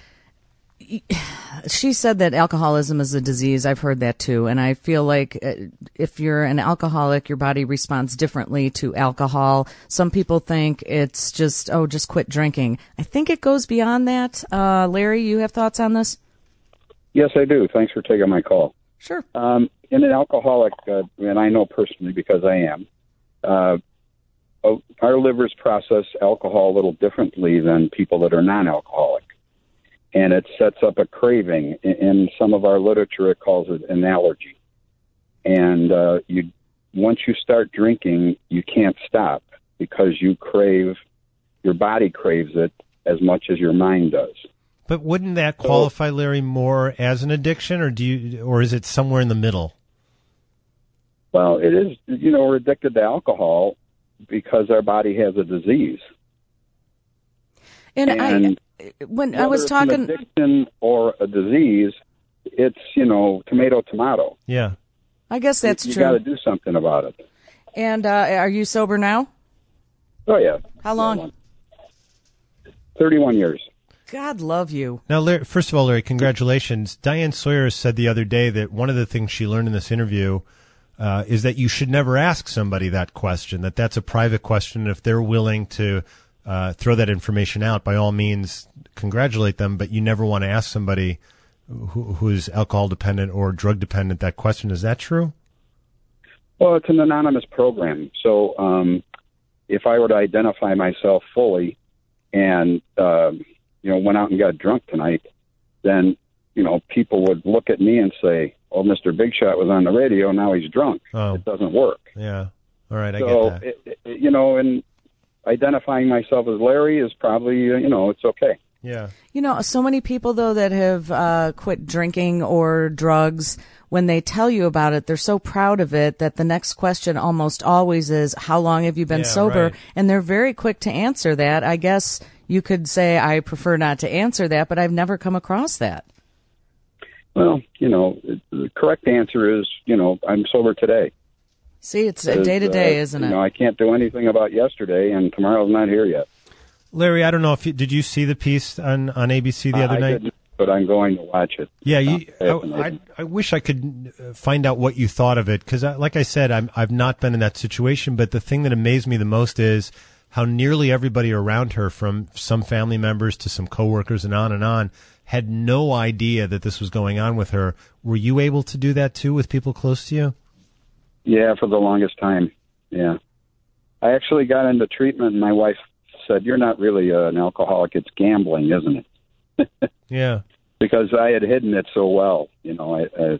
she said that alcoholism is a disease. I've heard that too. And I feel like if you're an alcoholic, your body responds differently to alcohol. Some people think it's just, oh, just quit drinking. I think it goes beyond that. Uh, Larry, you have thoughts on this? Yes, I do. Thanks for taking my call. Sure. Um, in an alcoholic, uh, and I know personally because I am, uh, our livers process alcohol a little differently than people that are non-alcoholic. And it sets up a craving. In, in some of our literature, it calls it an allergy. And uh, you, once you start drinking, you can't stop because you crave, your body craves it as much as your mind does. But wouldn't that qualify, Larry, more as an addiction, or do you, or is it somewhere in the middle? Well, it is, you know, we're addicted to alcohol because our body has a disease. And, and I, when whether I was it's talking, an addiction or a disease, it's, you know, tomato, tomato. Yeah. I guess that's you, true. You got to do something about it. And uh, are you sober now? Oh, yeah. How long? thirty-one years. God love you. Now, Larry, first of all, Larry, congratulations. Diane Sawyer said the other day that one of the things she learned in this interview uh, is that you should never ask somebody that question, that that's a private question. If they're willing to uh, throw that information out, by all means, congratulate them, but you never want to ask somebody who, who's alcohol dependent or drug dependent that question. Is that true? Well, it's an anonymous program. So um, if I were to identify myself fully and, uh, you know, went out and got drunk tonight, then, you know, people would look at me and say, oh, Mister Big Shot was on the radio, now he's drunk. Oh. It doesn't work. Yeah. All right, I so, get that. It, it, you know, and identifying myself as Larry is probably, uh, you know, it's okay. Yeah. You know, so many people, though, that have uh, quit drinking or drugs, when they tell you about it, they're so proud of it that the next question almost always is, how long have you been Yeah, sober? right. And they're very quick to answer that. I guess you could say, I prefer not to answer that, but I've never come across that. Well, you know, the correct answer is, you know, I'm sober today. See, it's a day to day, isn't you it? know, I can't do anything about yesterday, and tomorrow's not here yet. Larry, I don't know if you, did you see the piece on, on A B C the other I night? didn't, but I'm going to watch it. Yeah, you, Uh, I, I, I wish I could find out what you thought of it, because, like I said, I'm, I've not been in that situation, but the thing that amazed me the most is how nearly everybody around her, from some family members to some coworkers and on and on, had no idea that this was going on with her. Were you able to do that, too, with people close to you? Yeah, for the longest time, yeah. I actually got into treatment, and my wife said, you're not really uh, an alcoholic, it's gambling, isn't it? Yeah. Because I had hidden it so well, you know. I, I,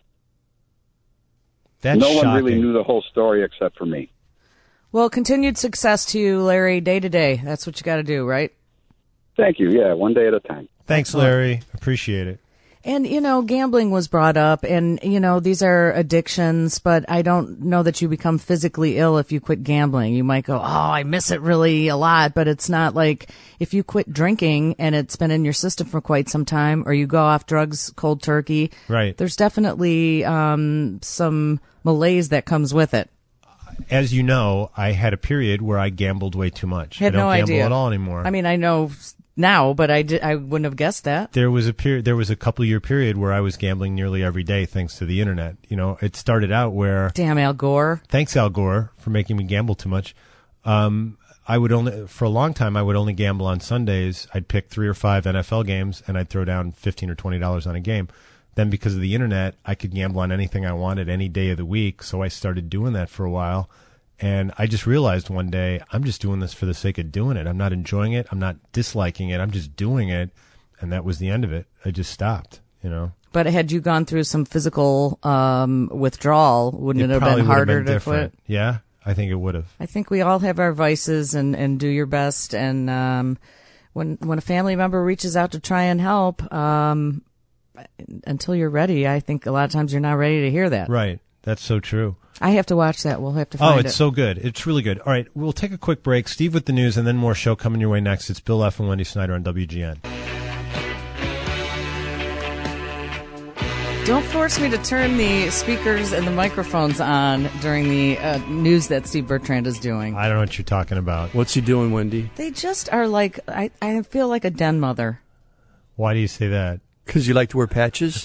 That's no shocking. one really knew the whole story except for me. Well, continued success to you, Larry, day to day. That's what you got to do, right? Thank you, yeah, one day at a time. Thanks, Larry. Appreciate it. And, you know, gambling was brought up, and, you know, these are addictions, but I don't know that you become physically ill if you quit gambling. You might go, oh, I miss it really a lot, but it's not like if you quit drinking and it's been in your system for quite some time, or you go off drugs cold turkey. Right. There's definitely um, some malaise that comes with it. As you know, I had a period where I gambled way too much. I had I don't no gamble idea at all anymore. I mean, I know now, but I did, I wouldn't have guessed that. There was a period. There was a couple year period where I was gambling nearly every day, thanks to the internet. You know, it started out where. Damn Al Gore. Thanks, Al Gore, for making me gamble too much. Um, I would only, for a long time, I would only gamble on Sundays. I'd pick three or five N F L games, and I'd throw down fifteen or twenty dollars on a game. Then, because of the internet, I could gamble on anything I wanted any day of the week. So I started doing that for a while. And I just realized one day, I'm just doing this for the sake of doing it. I'm not enjoying it. I'm not disliking it. I'm just doing it. And that was the end of it. I just stopped, you know. But had you gone through some physical um, withdrawal, wouldn't it, it have been harder been to different. quit? Yeah, I think it would have. I think we all have our vices, and, and do your best. And um, when when a family member reaches out to try and help, um, until you're ready, I think a lot of times you're not ready to hear that. Right. That's so true. I have to watch that. We'll have to find it. Oh, it. it's so good. It's really good. All right, we'll take a quick break. Steve with the news, and then more show coming your way next. It's Bill F. and Wendy Snyder on W G N. Don't force me to turn the speakers and the microphones on during the uh, news that Steve Bertrand is doing. I don't know what you're talking about. What's he doing, Wendy? They just are like, I, I feel like a den mother. Why do you say that? Because you like to wear patches?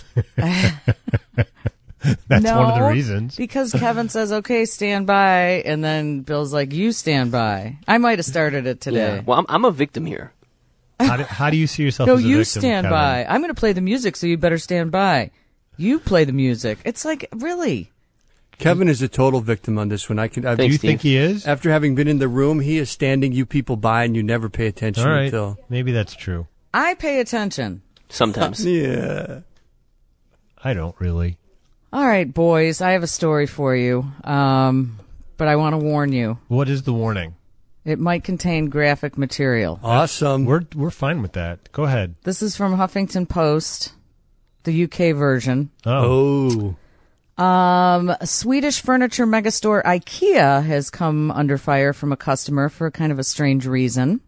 That's no, one of the reasons. Because Kevin says, okay, stand by, and then Bill's like, you stand by. I might have started it today. Yeah. Well, I'm, I'm a victim here. How do, how do you see yourself no, as a you victim, stand Kevin? by. I'm going to play the music, so you better stand by. You play the music. It's like, really? Kevin is a total victim on this one. I can. I, do you Steve. think he is? After having been in the room, he is standing you people by, and you never pay attention All right. until. Maybe that's true. I pay attention. Sometimes. Yeah. I don't really. All right, boys, I have a story for you, um, but I want to warn you. What is the warning? It might contain graphic material. Awesome. We're we're fine with that. Go ahead. This is from Huffington Post, the U K version. Oh. Oh. Um, Swedish furniture megastore IKEA has come under fire from a customer for kind of a strange reason.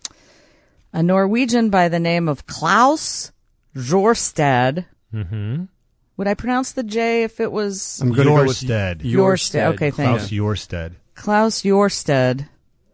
A Norwegian by the name of Klaus Jorstad. Mm-hmm. Would I pronounce the J if it was I'm going to go with Jorstad. Jorstad. Okay, thank Klaus you. Jorstad. Klaus Jorstad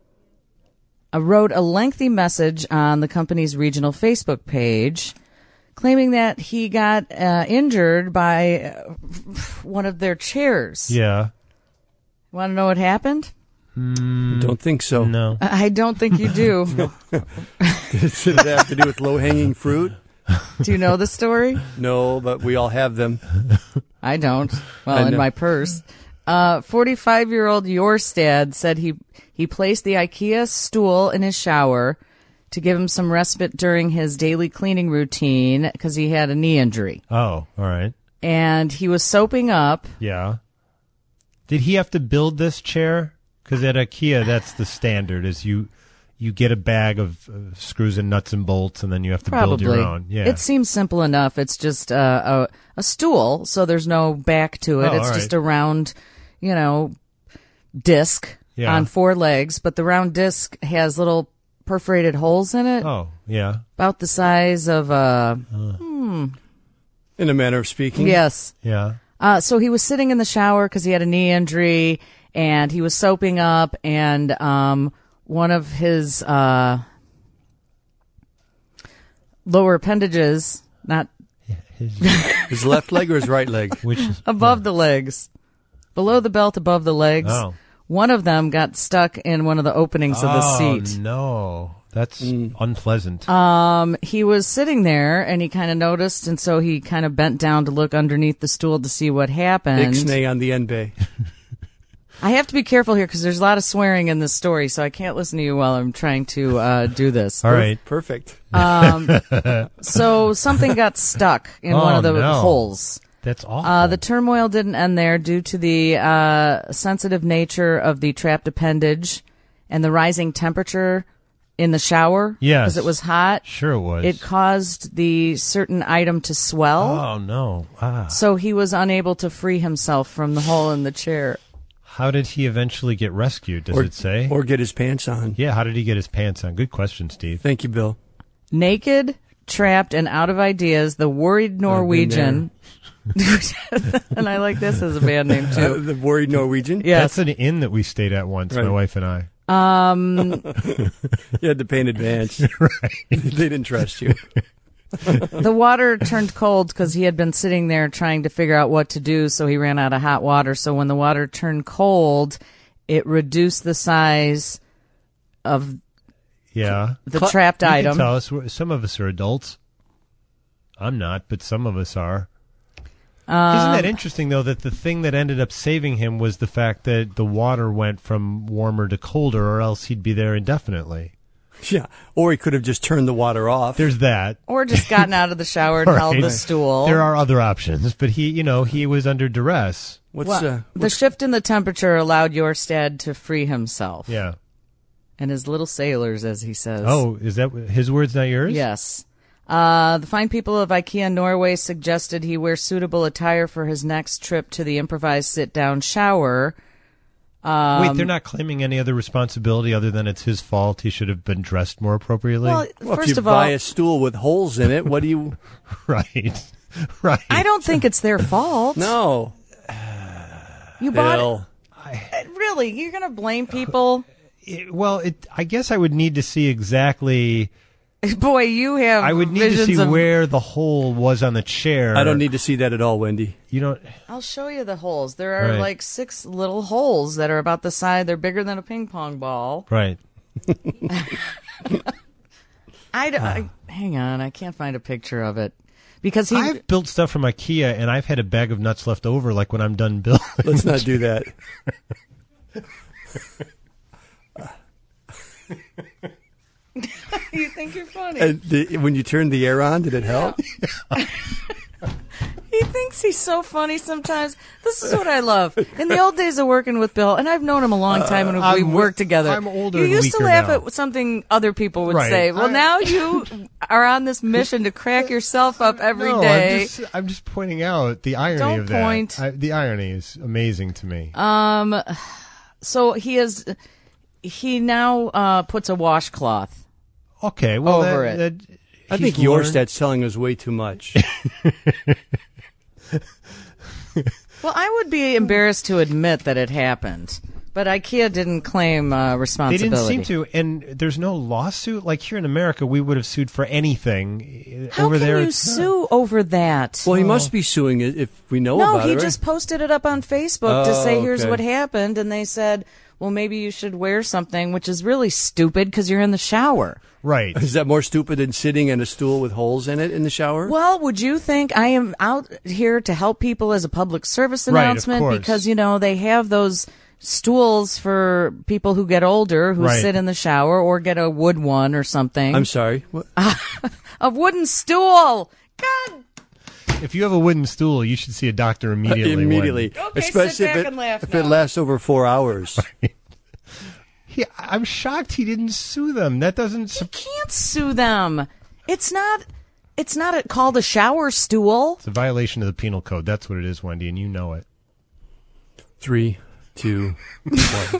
uh, wrote a lengthy message on the company's regional Facebook page claiming that he got uh, injured by uh, one of their chairs. Yeah. Want to know what happened? Mm, don't think so. No. I don't think you do. Does it have to do with low-hanging fruit? Do you know the story? No, but we all have them. I don't. Well, I in know. my purse. Uh, forty-five-year-old Jorstad said he he placed the IKEA stool in his shower to give him some respite during his daily cleaning routine because he had a knee injury. Oh, all right. And he was soaping up. Yeah. Did he have to build this chair? Because at IKEA, that's the standard: is you you get a bag of uh, screws and nuts and bolts, and then you have to Probably. build your own. Yeah. It seems simple enough. It's just uh, a a stool, so there's no back to it. Oh, it's all just right. a round, you know, disc Yeah. on four legs, but the round disc has little perforated holes in it, Oh, yeah. about the size of a. In a manner of speaking. Yes. Yeah. Uh, so he was sitting in the shower because he had a knee injury, and he was soaping up, and um, one of his uh, lower appendages, not His, His left leg or his right leg? which is, above the legs, below the belt, above the legs. Oh. One of them got stuck in one of the openings of the oh, seat. no. That's unpleasant. Um, he was sitting there, and he kind of noticed, and so he kind of bent down to look underneath the stool to see what happened. Ixnay on the N B A. I have to be careful here because there's a lot of swearing in this story, so I can't listen to you while I'm trying to uh, do this. all right. Perfect. Um, so something got stuck in one Oh, of the no. holes. That's awful. Uh, the turmoil didn't end there due to the uh, sensitive nature of the trapped appendage and the rising temperature in the shower. Yes. Because it was hot. Sure it was. It caused the certain item to swell. Oh, no. Ah. So he was unable to free himself from the hole in the chair. How did he eventually get rescued? Does or, it say? Or get his pants on. Yeah, how did he get his pants on? Good question, Steve. Thank you, Bill. Naked, trapped, and out of ideas, the worried Norwegian. And I like this as a band name, too. Uh, the worried Norwegian? Yes. That's an inn that we stayed at once, Right. my wife and I. Um, You had to pay in advance. Right. They didn't trust you. The water turned cold because he had been sitting there trying to figure out what to do, so he ran out of hot water. So when the water turned cold, it reduced the size of Yeah. the trapped You can item. tell us. we're- Some of us are adults. I'm not, but some of us are. Um, Isn't that interesting, though, that the thing that ended up saving him was the fact that the water went from warmer to colder, or else he'd be there indefinitely? Yeah. Or he could have just turned the water off. There's that. Or just gotten out of the shower and Right. held the stool. There are other options, but he, you know, he was under duress. What's, Well, uh, the shift in the temperature allowed Jorstad to free himself. Yeah. And his little sailors, as he says. Oh, is that his words, not yours? Yes. Uh, the fine people of IKEA Norway suggested he wear suitable attire for his next trip to the improvised sit-down shower. Um, Wait, they're not claiming any other responsibility other than it's his fault. He should have been dressed more appropriately. Well, well, first if you of buy all, a stool with holes in it, what do you... right, right. I don't think it's their fault. No. You bought Bill. it. Really? You're going to blame people? It- well, it, I guess I would need to see exactly. Boy, you have I would need to visions see of, where the hole was on the chair. I don't need to see that at all, Wendy. You don't. I'll show you the holes. There are Right. like six little holes that are about the size. They're bigger than a ping pong ball. Right. I, d- I- hang on. I can't find a picture of it. Because he... I've built stuff from IKEA, and I've had a bag of nuts left over, like when I'm done building. Let's not do that. You think you're funny. And the, when you turned the air on, did it help? He thinks he's so funny sometimes. This is what I love. In the old days of working with Bill, and I've known him a long time, and Uh, we I'm- worked together. I'm older You and used to weaker laugh now. at something other people would Right. say. Well, I- now you are on this mission to crack yourself up every no, day. I'm just, I'm just pointing out the irony Don't of that. point. I, the irony is amazing to me. Um, so he is. He now uh, puts a washcloth okay, well, over that, it. that- I he's think yours learned- that's telling us way too much. Well, I would be embarrassed to admit that it happened, but IKEA didn't claim uh, They responsibility. didn't seem to, and there's no lawsuit. Like here in America, we would have sued for anything. How Over can there, you it's not. sue over that? Well, he must be suing it if we know No, about he it, right? just posted it up on Facebook to say, Oh, here's okay. what happened. And they said, well, maybe you should wear something, which is really stupid because you're in the shower. Right. Is that more stupid than sitting in a stool with holes in it in the shower? Well, would you think I am out here to help people as a public service Right, of announcement? course. Because, you know, they have those stools for people who get older who Right. sit in the shower or get a wood one or something. I'm sorry. What? a wooden stool. God. If you have a wooden stool, you should see a doctor immediately. when- Immediately. Okay, sit Especially back if, it, and laugh if it now. lasts over four hours. He, I'm shocked he didn't sue them. That doesn't. You can't sue them. It's not. It's not a, called a shower stool. It's a violation of the penal code. That's what it is, Wendy, and you know it. Three, two, one.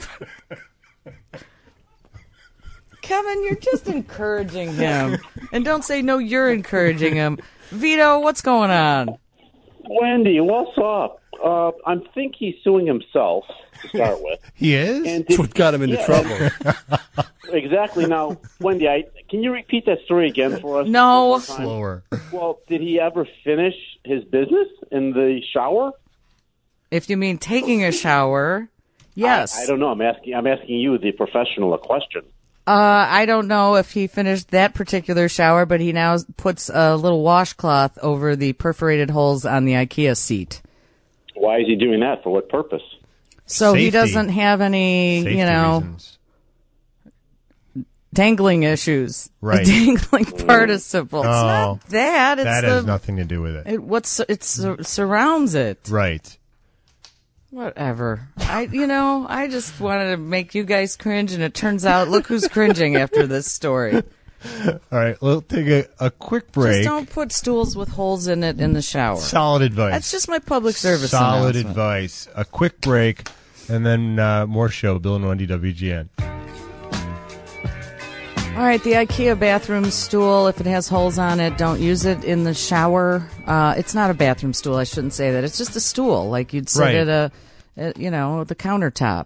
Kevin, you're just encouraging him. And don't say, no, you're encouraging him. Vito, what's going on? Wendy, what's up? Uh, I think he's suing himself to start with. He is? And That's did, what got him into yeah, trouble. Exactly. Now, Wendy, I, can you repeat that story again for us? No. one more time? Slower. Well, did he ever finish his business in the shower? If you mean taking a shower, yes. I, I don't know. I'm asking. I'm asking you, the professional, a question. Uh, I don't know if he finished that particular shower, but he now puts a little washcloth over the perforated holes on the IKEA seat. Why is he doing that? For what purpose? So he Safety. doesn't have any, Safety you know, reasons. dangling issues. Right. The dangling participle. It's Oh, not that. It's That the, has nothing to do with it. It, what's it sur- surrounds it. Right. Whatever. I, you know, I just wanted to make you guys cringe, and it turns out, look who's cringing after this story. All right, we'll take a, a quick break. Just don't put stools with holes in it in the shower. Solid advice. That's just my public service Solid announcement. advice. A quick break, and then uh, more show. Bill and Wendy, W G N. All right, the IKEA bathroom stool, if it has holes on it, don't use it in the shower. Uh, it's not a bathroom stool. I shouldn't say that. It's just a stool, like you'd sit Right. at a, at, you know, the countertop.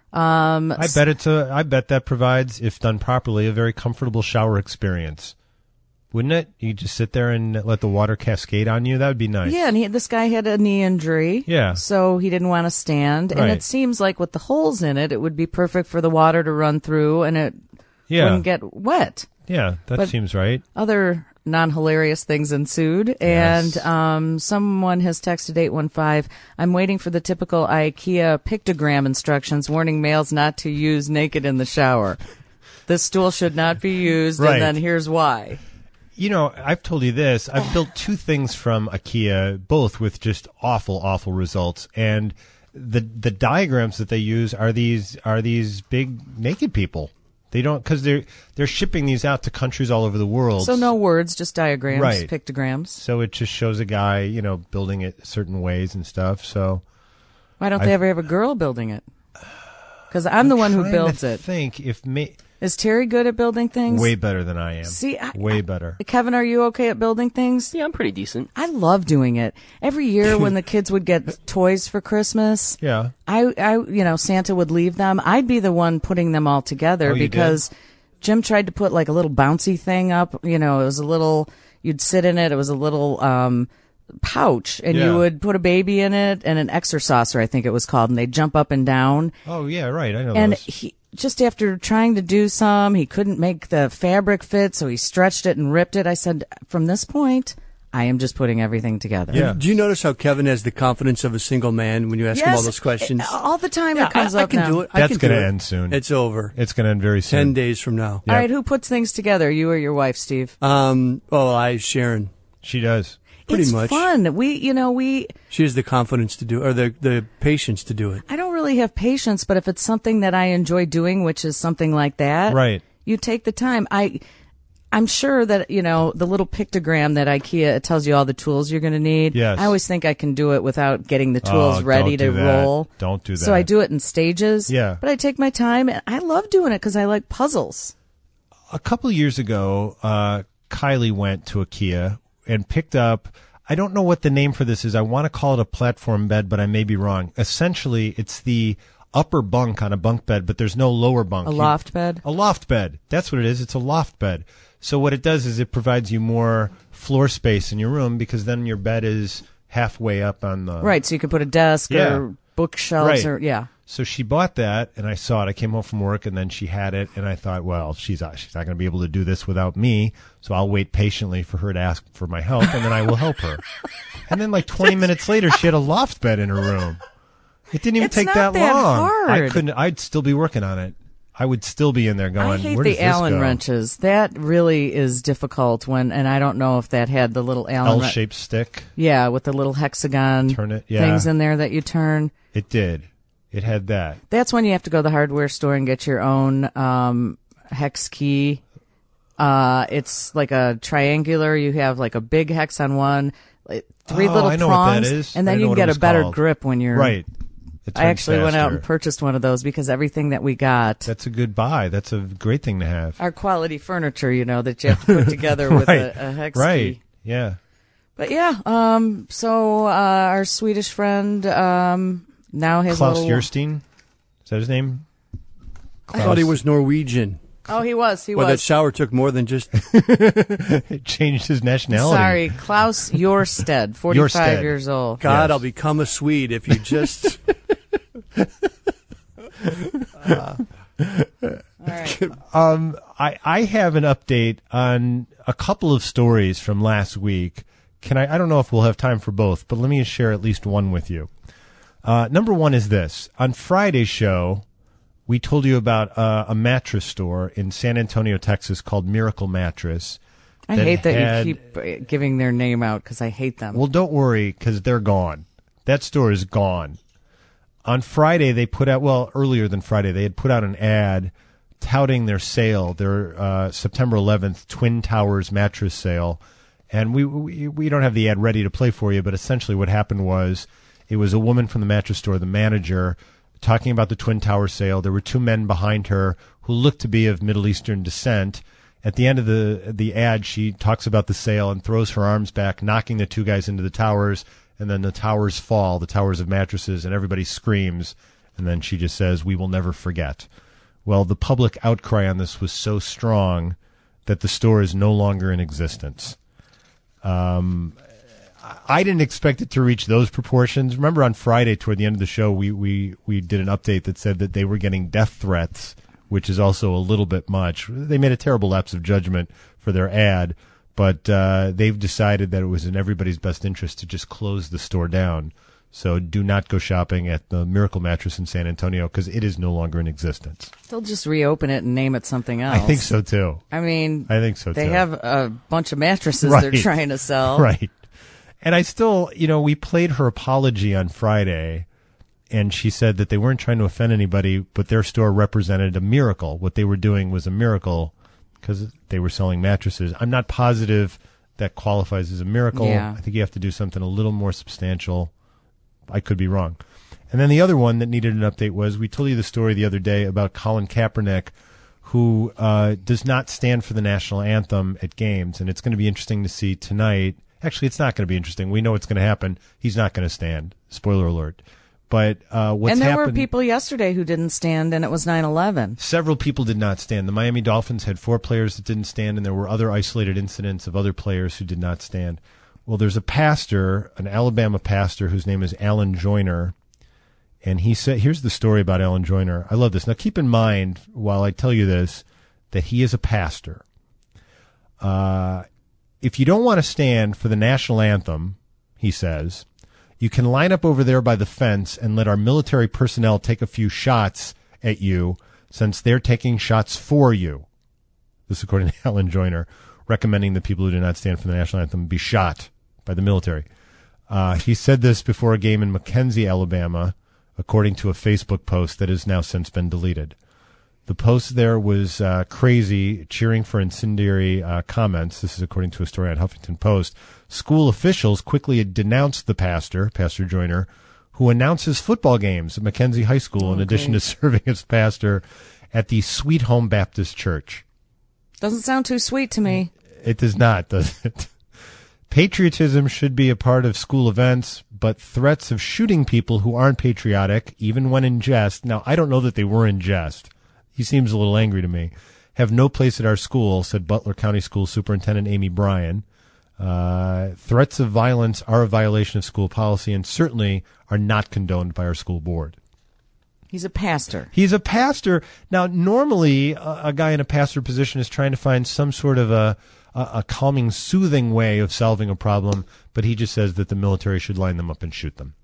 Um, I bet it's a. I bet that provides, if done properly, a very comfortable shower experience. Wouldn't it? You just sit there and let the water cascade on you. That would be nice. Yeah, and he, this guy had a knee injury. Yeah. So he didn't want to stand. And Right. it seems like with the holes in it, it would be perfect for the water to run through, and it Yeah. wouldn't get wet. Yeah, that But seems right. Other non-hilarious things ensued, and Yes. um, someone has texted eight one five, I'm waiting for the typical IKEA pictogram instructions warning males not to use naked in the shower. This stool should not be used, Right. and then here's why. You know, I've told you this. I've built two things from IKEA, both with just awful, awful results. And the the diagrams that they use are these are these big naked people. They don't because they're they're shipping these out to countries all over the world. So no words, just diagrams, Right. pictograms. So it just shows a guy, you know, building it certain ways and stuff. So Why don't they I've- ever have a girl building it? Because I'm the one who trying to builds it. Think if me Is Terry good at building things? way better than I am. See, I- way better. Kevin, are you okay at building things? Yeah, I'm pretty decent. I love doing it. Every year when the kids would get toys for Christmas, Yeah. I, I, you know, Santa would leave them. I'd be the one putting them all together Oh, you because Jim tried to put like a little bouncy thing up. You know, it was a little, you'd sit in it. It was a little, um, pouch and Yeah. you would put a baby in it and an exerciser, I think it was called, and they'd jump up and down. Oh yeah, right. I know And those. he, just after trying to do some, he couldn't make the fabric fit, so he stretched it and ripped it. I said, from this point, I am just putting everything together. Yeah. Do you notice how Kevin has the confidence of a single man when you ask him all Yes, those questions? all the time Yeah, it comes I, I up can now. do it. I That's can do going to it. end soon. It's over. It's going to end very soon. Ten days from now. All right, who puts things together, you or your wife, Steve? Um. Oh, I Sharon. She does. Pretty it's much. fun. We, you know, we. She has the confidence to do, or the the patience to do it. I don't really have patience, but if it's something that I enjoy doing, which is something like that, Right. You take the time. I, I'm sure that you know the little pictogram that IKEA it tells you all the tools you're going to need. Yes. I always think I can do it without getting the tools Oh, ready don't to do that. roll. Don't do So I that. do it in stages. Yeah. But I take my time, and I love doing it because I like puzzles. A couple of years ago, uh, Kylie went to IKEA and picked up. I don't know what the name for this is. I want to call it a platform bed, but I may be wrong. Essentially, it's the upper bunk on a bunk bed, but there's no lower bunk. A You- loft bed. A loft bed. That's what it is. It's a loft bed. So what it does is it provides you more floor space in your room because then your bed is halfway up on the Right. So you can put a desk Yeah. or bookshelves Right. or yeah. So she bought that, and I saw it. I came home from work, and then she had it, and I thought, well, she's not, she's not going to be able to do this without me, so I'll wait patiently for her to ask for my help, and then I will help her. And then, like twenty minutes later, she had a loft bed in her room. It didn't even It's take not that, that long. hard. I couldn't. I'd still be working on it. I would still be in there going. I hate Where does the this Allen go? wrenches. That really is difficult when, and I don't know if that had the little Allen. wren- L-shaped stick. Yeah, with the little hexagon Turn it. Yeah, things in there that you turn. It did. It had that. That's when you have to go to the hardware store and get your own um, hex key. Uh, it's like a triangular. You have like a big hex on one, like three Oh, little I know what that prongs, is. and I then know you can what it get a was better called. grip when you're Right. It I turns actually went out faster. and purchased one of those because everything that we got, That's a good buy. That's a great thing to have. our quality furniture, you know, that you have to put together with Right. a, a hex Right. key. Yeah. But yeah, um, so uh, our Swedish friend um, now has Klaus a little. Yerstein. Is that his name? I thought he was Norwegian. Oh, he was. He well, that was. shower took more than just. It changed his nationality. Sorry, Klaus Jorstead, forty-five Jorstead. years old. God, Yes. I'll become a Swede if you just. All right. Um, I, I have an update on a couple of stories from last week. Can I? I don't know if we'll have time for both, but let me share at least one with you. Uh, number one is this. On Friday's show, we told you about uh, a mattress store in San Antonio, Texas called Miracle Mattress. I hate that had- you keep uh, giving their name out because I hate them. Well, don't worry, because they're gone. That store is gone. on Friday, they put out, well, earlier than Friday, they had put out an ad touting their sale, their uh, September eleventh Twin Towers mattress sale. And we, we we don't have the ad ready to play for you, but essentially what happened was it was a woman from the mattress store, the manager, talking about the Twin Tower sale. There were two men behind her who looked to be of Middle Eastern descent. At the end of the the ad, she talks about the sale and throws her arms back, knocking the two guys into the towers, and then the towers fall, the towers of mattresses, and everybody screams. And then she just says, "We will never forget." Well, the public outcry on this was so strong that the store is no longer in existence. Um, I didn't expect it to reach those proportions. Remember on Friday toward the end of the show, we, we, we did an update that said that they were getting death threats, which is also a little bit much. They made a terrible lapse of judgment for their ad, but uh, they've decided that it was in everybody's best interest to just close the store down. So do not go shopping at the Miracle Mattress in San Antonio because it is no longer in existence. They'll just reopen it and name it something else. I think so, too. I mean, I think so, they too. have a bunch of mattresses Right. they're trying to sell. Right. And I still, you know, we played her apology on Friday, and she said that they weren't trying to offend anybody, but their store represented a miracle. What they were doing was a miracle because they were selling mattresses. I'm not positive that qualifies as a miracle. Yeah. I think you have to do something a little more substantial. I could be wrong. And then the other one that needed an update was we told you the story the other day about Colin Kaepernick, who uh, does not stand for the national anthem at games. And it's going to be interesting to see tonight. Actually, it's not going to be interesting. We know what's going to happen. He's not going to stand. Spoiler alert. But uh, what's And there happened, were people yesterday who didn't stand, and it was nine eleven. Several people did not stand. The Miami Dolphins had four players that didn't stand, and there were other isolated incidents of other players who did not stand. Well, there's a pastor, an Alabama pastor, whose name is Alan Joyner, and he said, here's the story about Alan Joyner. I love this. Now, keep in mind, while I tell you this, that he is a pastor. Uh, if you don't want to stand for the national anthem, he says, you can line up over there by the fence and let our military personnel take a few shots at you since they're taking shots for you. This is according to Alan Joyner, recommending that people who do not stand for the national anthem be shot by the military. Uh, he said this before a game in McKenzie, Alabama, according to a Facebook post that has now since been deleted. The post there was uh, crazy, cheering for incendiary uh, comments. This is according to a story on Huffington Post. School officials quickly denounced the pastor, Pastor Joyner, who announces football games at McKenzie High School in Okay. addition to serving as pastor at the Sweet Home Baptist Church. Doesn't sound too sweet to me. It does not, does it? Patriotism should be a part of school events, but threats of shooting people who aren't patriotic, even when in jest, now I don't know that they were in jest. He seems a little angry to me, have no place at our school, said Butler County School Superintendent Amy Bryan. Uh, threats of violence are a violation of school policy and certainly are not condoned by our school board. He's a pastor. He's a pastor. Now, normally, a, a guy in a pastor position is trying to find some sort of a, a, a calming, soothing way of solving a problem, but he just says that the military should line them up and shoot them.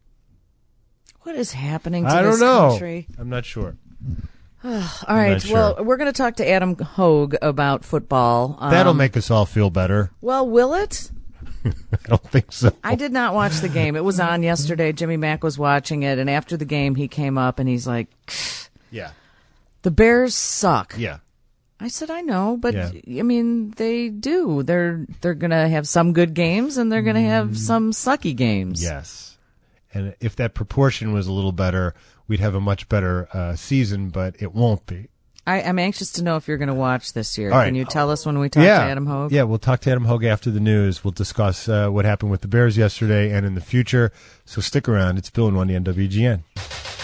What is happening to I this don't know. country? I'm not sure. All right. not sure. Well, we're going to talk to Adam Hogue about football. Um, That'll make us all feel better. Well, will it? I don't think so. I did not watch the game. It was on yesterday. Jimmy Mack was watching it, and after the game, he came up and he's like, Yeah. "The Bears suck." Yeah. I said, "I know, but Yeah. I mean, they do. They're they're going to have some good games, and they're going to have some sucky games." Yes. And if that proportion was a little better, we'd have a much better uh, season, but it won't be. I, I'm anxious to know if you're going to watch this year. All right. Can you tell us when we talk yeah. to Adam Hogue? Yeah, we'll talk to Adam Hogue after the news. We'll discuss uh, what happened with the Bears yesterday and in the future. So stick around. It's Bill and Wendy on W G N.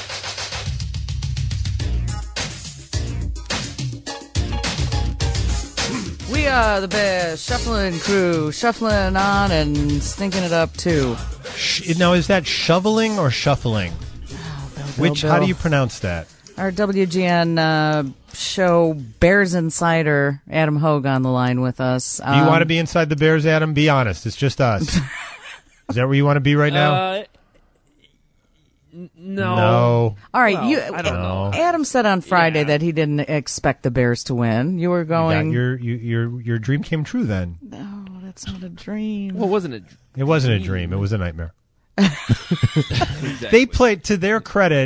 We are the Bears shuffling crew, shuffling on and stinking it up too. Sh- now, is that shoveling or shuffling? Oh, Bill, Which? Bill. How do you pronounce that? Our W G N uh, show Bears Insider Adam Hogue on the line with us. Do you Um, want to be inside the Bears, Adam? Be honest. It's just us. Is that where you want to be right now? Uh, n- no. No. All right, Well, you. I don't know. Adam said on Friday Yeah. that he didn't expect the Bears to win. You were You got- going. your, you, your, your dream came true then. No, that's not a dream. Well, wasn't it? It wasn't a dream. It was a nightmare. Exactly. They played, to their credit,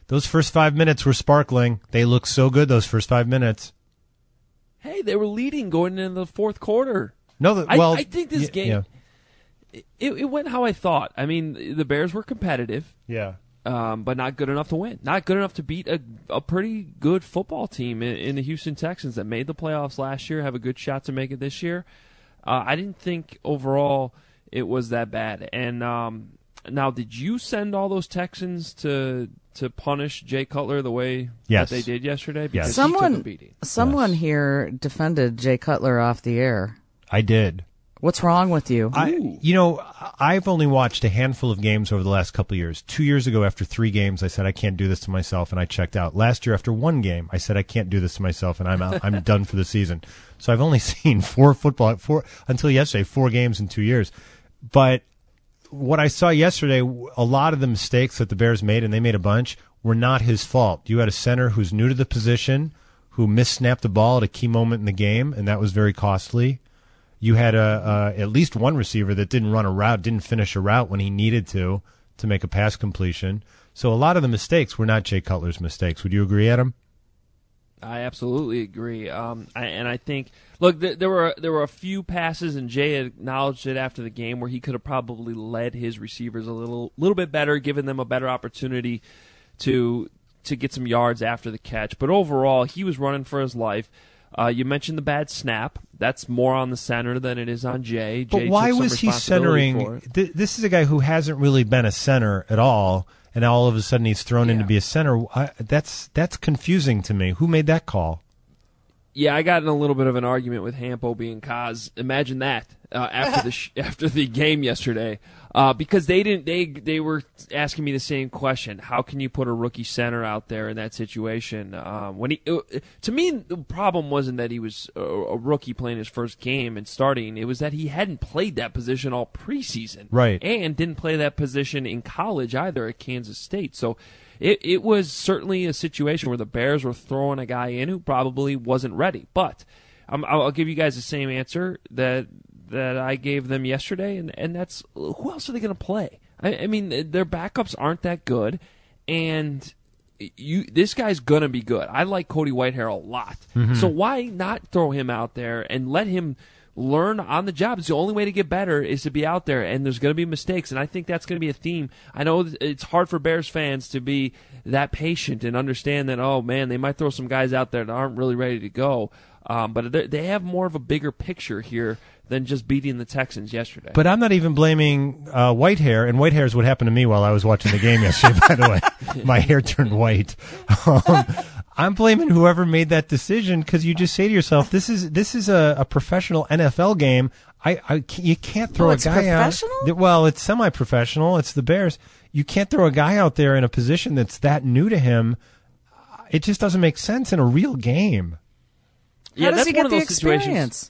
those first five minutes were sparkling. They looked so good those first five minutes. Hey, they were leading going into the fourth quarter. No, the, I, well, I think this y- game, yeah. it, it went how I thought. I mean, the Bears were competitive. Yeah. Um, but not good enough to win. Not good enough to beat a, a pretty good football team in, in the Houston Texans that made the playoffs last year, have a good shot to make it this year. Uh, I didn't think overall it was that bad. And um, now, did you send all those Texans to to punish Jay Cutler the way yes. that they did yesterday? Because yes. Someone, he took a beating. someone yes. here defended Jay Cutler off the air. I did. What's wrong with you? I, you know, I've only watched a handful of games over the last couple of years. Two years ago, after three games, I said I can't do this to myself, and I checked out. Last year, after one game, I said I can't do this to myself, and I'm out. I'm done for the season. So I've only seen four football four until yesterday, four games in two years. But what I saw yesterday, a lot of the mistakes that the Bears made, and they made a bunch, were not his fault. You had a center who's new to the position, who missnapped the ball at a key moment in the game, and that was very costly. You had a, uh, at least one receiver that didn't run a route, didn't finish a route when he needed to, to make a pass completion. So a lot of the mistakes were not Jay Cutler's mistakes. Would you agree, Adam? I absolutely agree. Um, I, and I think, look, th- there were there were a few passes, and Jay acknowledged it after the game, where he could have probably led his receivers a little little bit better, given them a better opportunity to to get some yards after the catch. But overall, he was running for his life. Uh, you mentioned the bad snap. That's more on the center than it is on Jay. But Jay why took some was he responsibility for centering? it. Th- this is a guy who hasn't really been a center at all, and now all of a sudden he's thrown in to be a center. I, that's that's confusing to me. Who made that call? Yeah, I got in a little bit of an argument with Hampo being Kaz. Imagine that uh, after the sh- after the game yesterday, uh, because they didn't. They they were asking me the same question: how can you put a rookie center out there in that situation? Um, when he, uh, to me, the problem wasn't that he was a, a rookie playing his first game and starting. It was that he hadn't played that position all preseason, right? And didn't play that position in college either at Kansas State. So. It it was certainly a situation where the Bears were throwing a guy in who probably wasn't ready. But um, I'll give you guys the same answer that that I gave them yesterday, and, and that's who else are they going to play? I, I mean, their backups aren't that good, and you this guy's going to be good. I like Cody Whitehair a lot. Mm-hmm. So why not throw him out there and let him learn on the job? It's the only way to get better is to be out there, and there's going to be mistakes, and I think that's going to be a theme. I know it's hard for Bears fans to be that patient and understand that, oh, man, they might throw some guys out there that aren't really ready to go, um, but they have more of a bigger picture here than just beating the Texans yesterday. But I'm not even blaming uh, Whitehair, and Whitehair is what happened to me while I was watching the game yesterday, by the way. My hair turned white. Um, I'm blaming whoever made that decision, because you just say to yourself, "This is this is a, a professional N F L game. I, I you can't throw oh, a it's guy professional? out. Well, it's semi-professional. It's the Bears. You can't throw a guy out there in a position that's that new to him. It just doesn't make sense in a real game. How yeah, does that's he one get of the those experience? situations.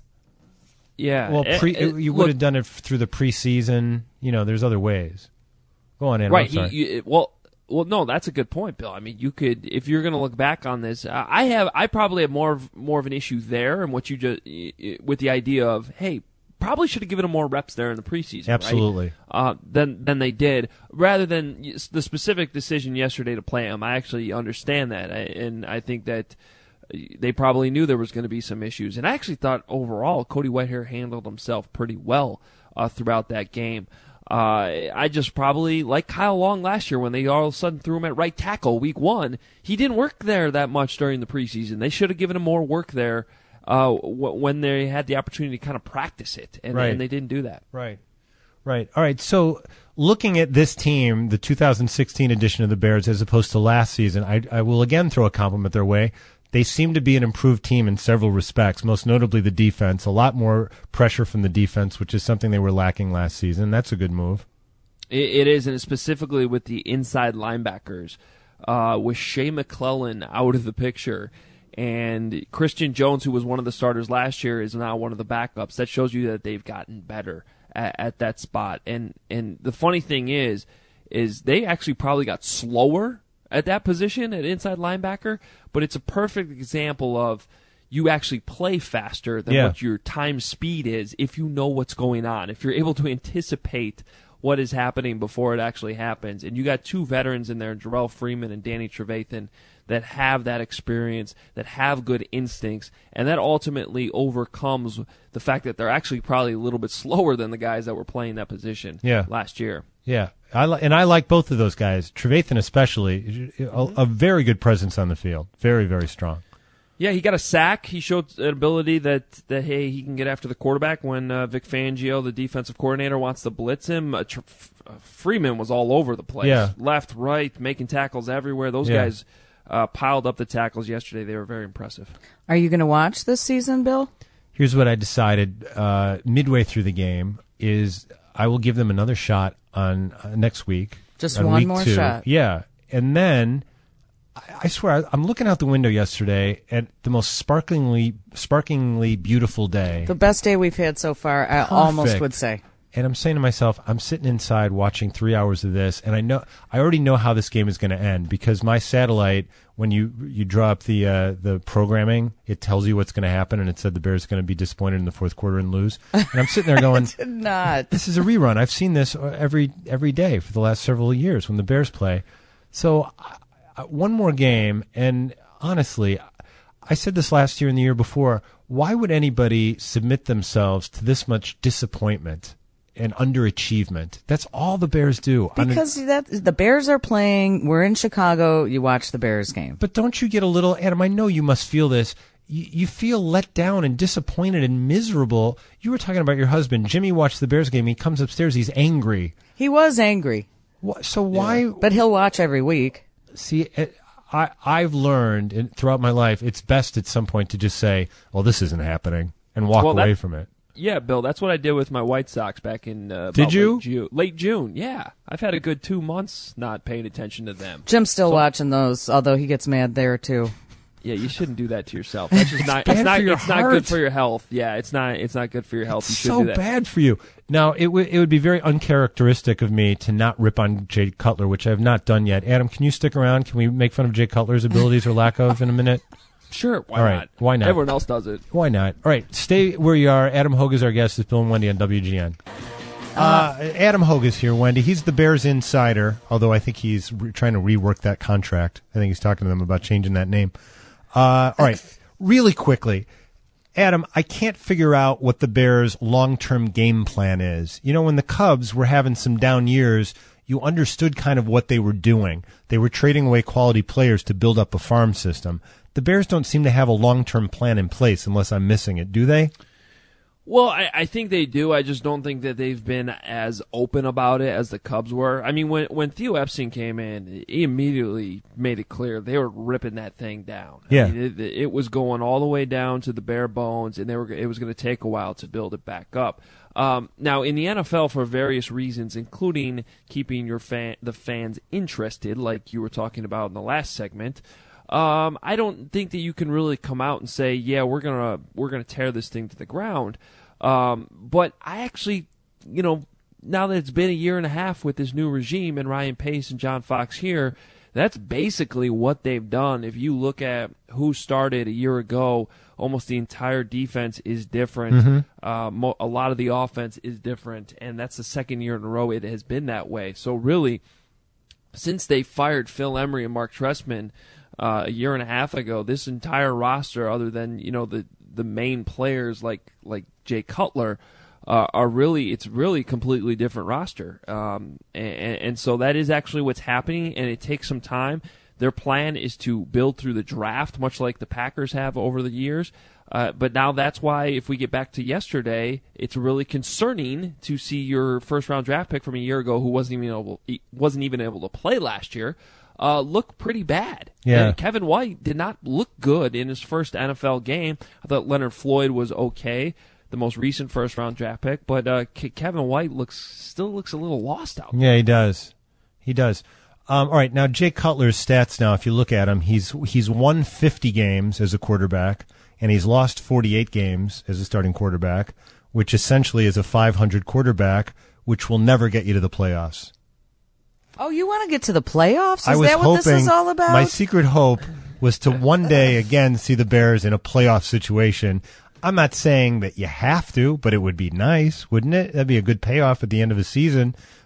Yeah, Well, pre, it, it, you look, would have done it through the preseason. You know, there's other ways. Go on, Ann. right? I'm sorry. He, you, well. Well, no, that's a good point, Bill. I mean, you could, if you're going to look back on this, uh, I have, I probably have more of more of an issue there, and what you just with the idea of, hey, probably should have given him more reps there in the preseason, Absolutely. right? Uh, than than they did, rather than the specific decision yesterday to play him. I actually understand that, and I think that they probably knew there was going to be some issues, and I actually thought overall Cody Whitehair handled himself pretty well uh, throughout that game. Uh, I just probably, like Kyle Long last year when they all of a sudden threw him at right tackle week one, he didn't work there that much during the preseason. They should have given him more work there uh, w- when they had the opportunity to kind of practice it, and, Right. and they didn't do that. Right. Right. All right. So looking at this team, the two thousand sixteen edition of the Bears, as opposed to last season, I, I will again throw a compliment their way. They seem to be an improved team in several respects, most notably the defense. A lot more pressure from the defense, which is something they were lacking last season. That's a good move. It, it is, and specifically with the inside linebackers, uh, with Shea McClellan out of the picture, and Christian Jones, who was one of the starters last year, is now one of the backups. That shows you that they've gotten better at, at that spot. And and the funny thing is, is they actually probably got slower at that position at inside linebacker, but it's a perfect example of you actually play faster than Yeah. what your time speed is if you know what's going on, if you're able to anticipate what is happening before it actually happens. And you got two veterans in there, Jarrell Freeman and Danny Trevathan, that have that experience, that have good instincts, and that ultimately overcomes the fact that they're actually probably a little bit slower than the guys that were playing that position yeah. last year. Yeah, I li- and I like both of those guys. Trevathan especially, a, a very good presence on the field. Very, very strong. Yeah, he got a sack. He showed an ability that, that hey, he can get after the quarterback when uh, Vic Fangio, the defensive coordinator, wants to blitz him. Uh, Tr- uh, Freeman was all over the place. Yeah. Left, right, making tackles everywhere. Those yeah. guys uh, piled up the tackles yesterday. They were very impressive. Are you going to watch this season, Bill? Here's what I decided uh, midway through the game is I will give them another shot on uh, next week. Just on one week more two. shot. Yeah. And then I, I swear I'm looking out the window yesterday at the most sparklingly sparklingly beautiful day. The best day we've had so far, I Perfect. almost would say. And I'm saying to myself, I'm sitting inside watching three hours of this, and I know I already know how this game is going to end because my satellite, when you you draw up the uh, the programming, it tells you what's going to happen, and it said the Bears are going to be disappointed in the fourth quarter and lose. And I'm sitting there going, did not. This is a rerun. I've seen this every every day for the last several years when the Bears play. So uh, one more game, and honestly, I said this last year and the year before. Why would anybody submit themselves to this much disappointment and underachievement? That's all the Bears do. Because that the Bears are playing. We're in Chicago. You watch the Bears game. But don't you get a little, Adam, I know you must feel this. You, you feel let down and disappointed and miserable. You were talking about your husband. Jimmy watched the Bears game. He comes upstairs. He's angry. He was angry. What, so why? Yeah. But he'll watch every week. See, I, I've learned in, throughout my life, it's best at some point to just say, well, this isn't happening, and walk well, away that, from it. Yeah, Bill, that's what I did with my White Sox back in uh, Did you? late June. Late June, yeah. I've had a good two months not paying attention to them. Jim's still so, watching those, although he gets mad there, too. Yeah, you shouldn't do that to yourself. That's just not. It's bad it's not. for your it's heart. not good for your health. Yeah, it's not. It's not good for your health. It's you so do that. bad for you. Now, it would it would be very uncharacteristic of me to not rip on Jay Cutler, which I have not done yet. Adam, can you stick around? Can we make fun of Jay Cutler's abilities or lack of in a minute? Sure. Why All right. not? Why not? Everyone else does it. Why not? All right. Stay where you are. Adam Hogue is our guest. It's Bill and Wendy on W G N. Uh, Adam Hogue is here, Wendy. He's the Bears insider, although I think he's re- trying to rework that contract. I think he's talking to them about changing that name. Uh, all right. Really quickly, Adam, I can't figure out what the Bears' long-term game plan is. You know, when the Cubs were having some down years, you understood kind of what they were doing. They were trading away quality players to build up a farm system. The Bears don't seem to have a long-term plan in place unless I'm missing it, do they? Well, I, I think they do. I just don't think that they've been as open about it as the Cubs were. I mean, when when Theo Epstein came in, he immediately made it clear they were ripping that thing down. Yeah. I mean, it, it was going all the way down to the bare bones, and they were it was going to take a while to build it back up. Um, now, in the N F L, for various reasons, including keeping your fan, the fans interested, like you were talking about in the last segment, um, I don't think that you can really come out and say, "Yeah, we're gonna we're gonna tear this thing to the ground." Um, but I actually, you know, now that it's been a year and a half with this new regime and Ryan Pace and John Fox here, that's basically what they've done. If you look at who started a year ago, almost the entire defense is different. Mm-hmm. Uh, mo- a lot of the offense is different, and that's the second year in a row it has been that way. So really, since they fired Phil Emery and Mark Trestman uh, a year and a half ago, this entire roster, other than you know the the main players like like Jay Cutler, uh, are really it's really a completely different roster, um, and, and so that is actually what's happening, and it takes some time. Their plan is to build through the draft, much like the Packers have over the years. Uh, but now that's why, if we get back to yesterday, it's really concerning to see your first-round draft pick from a year ago, who wasn't even able wasn't even able to play last year, uh, look pretty bad. Yeah. And Kevin White did not look good in his first N F L game. I thought Leonard Floyd was okay, the most recent first-round draft pick, but uh, Kevin White looks still looks a little lost out there. Yeah, he does. He does. Um, all right, now Jay Cutler's stats. Now, if you look at him, he's he's won fifty games as a quarterback, and he's lost forty-eight games as a starting quarterback, which essentially is a five hundred quarterback, which will never get you to the playoffs. Oh, you want to get to the playoffs? Is I was that what hoping, this is all about? My secret hope was to one day again see the Bears in a playoff situation. I'm not saying that you have to, but it would be nice, wouldn't it? That'd be a good payoff at the end of a season.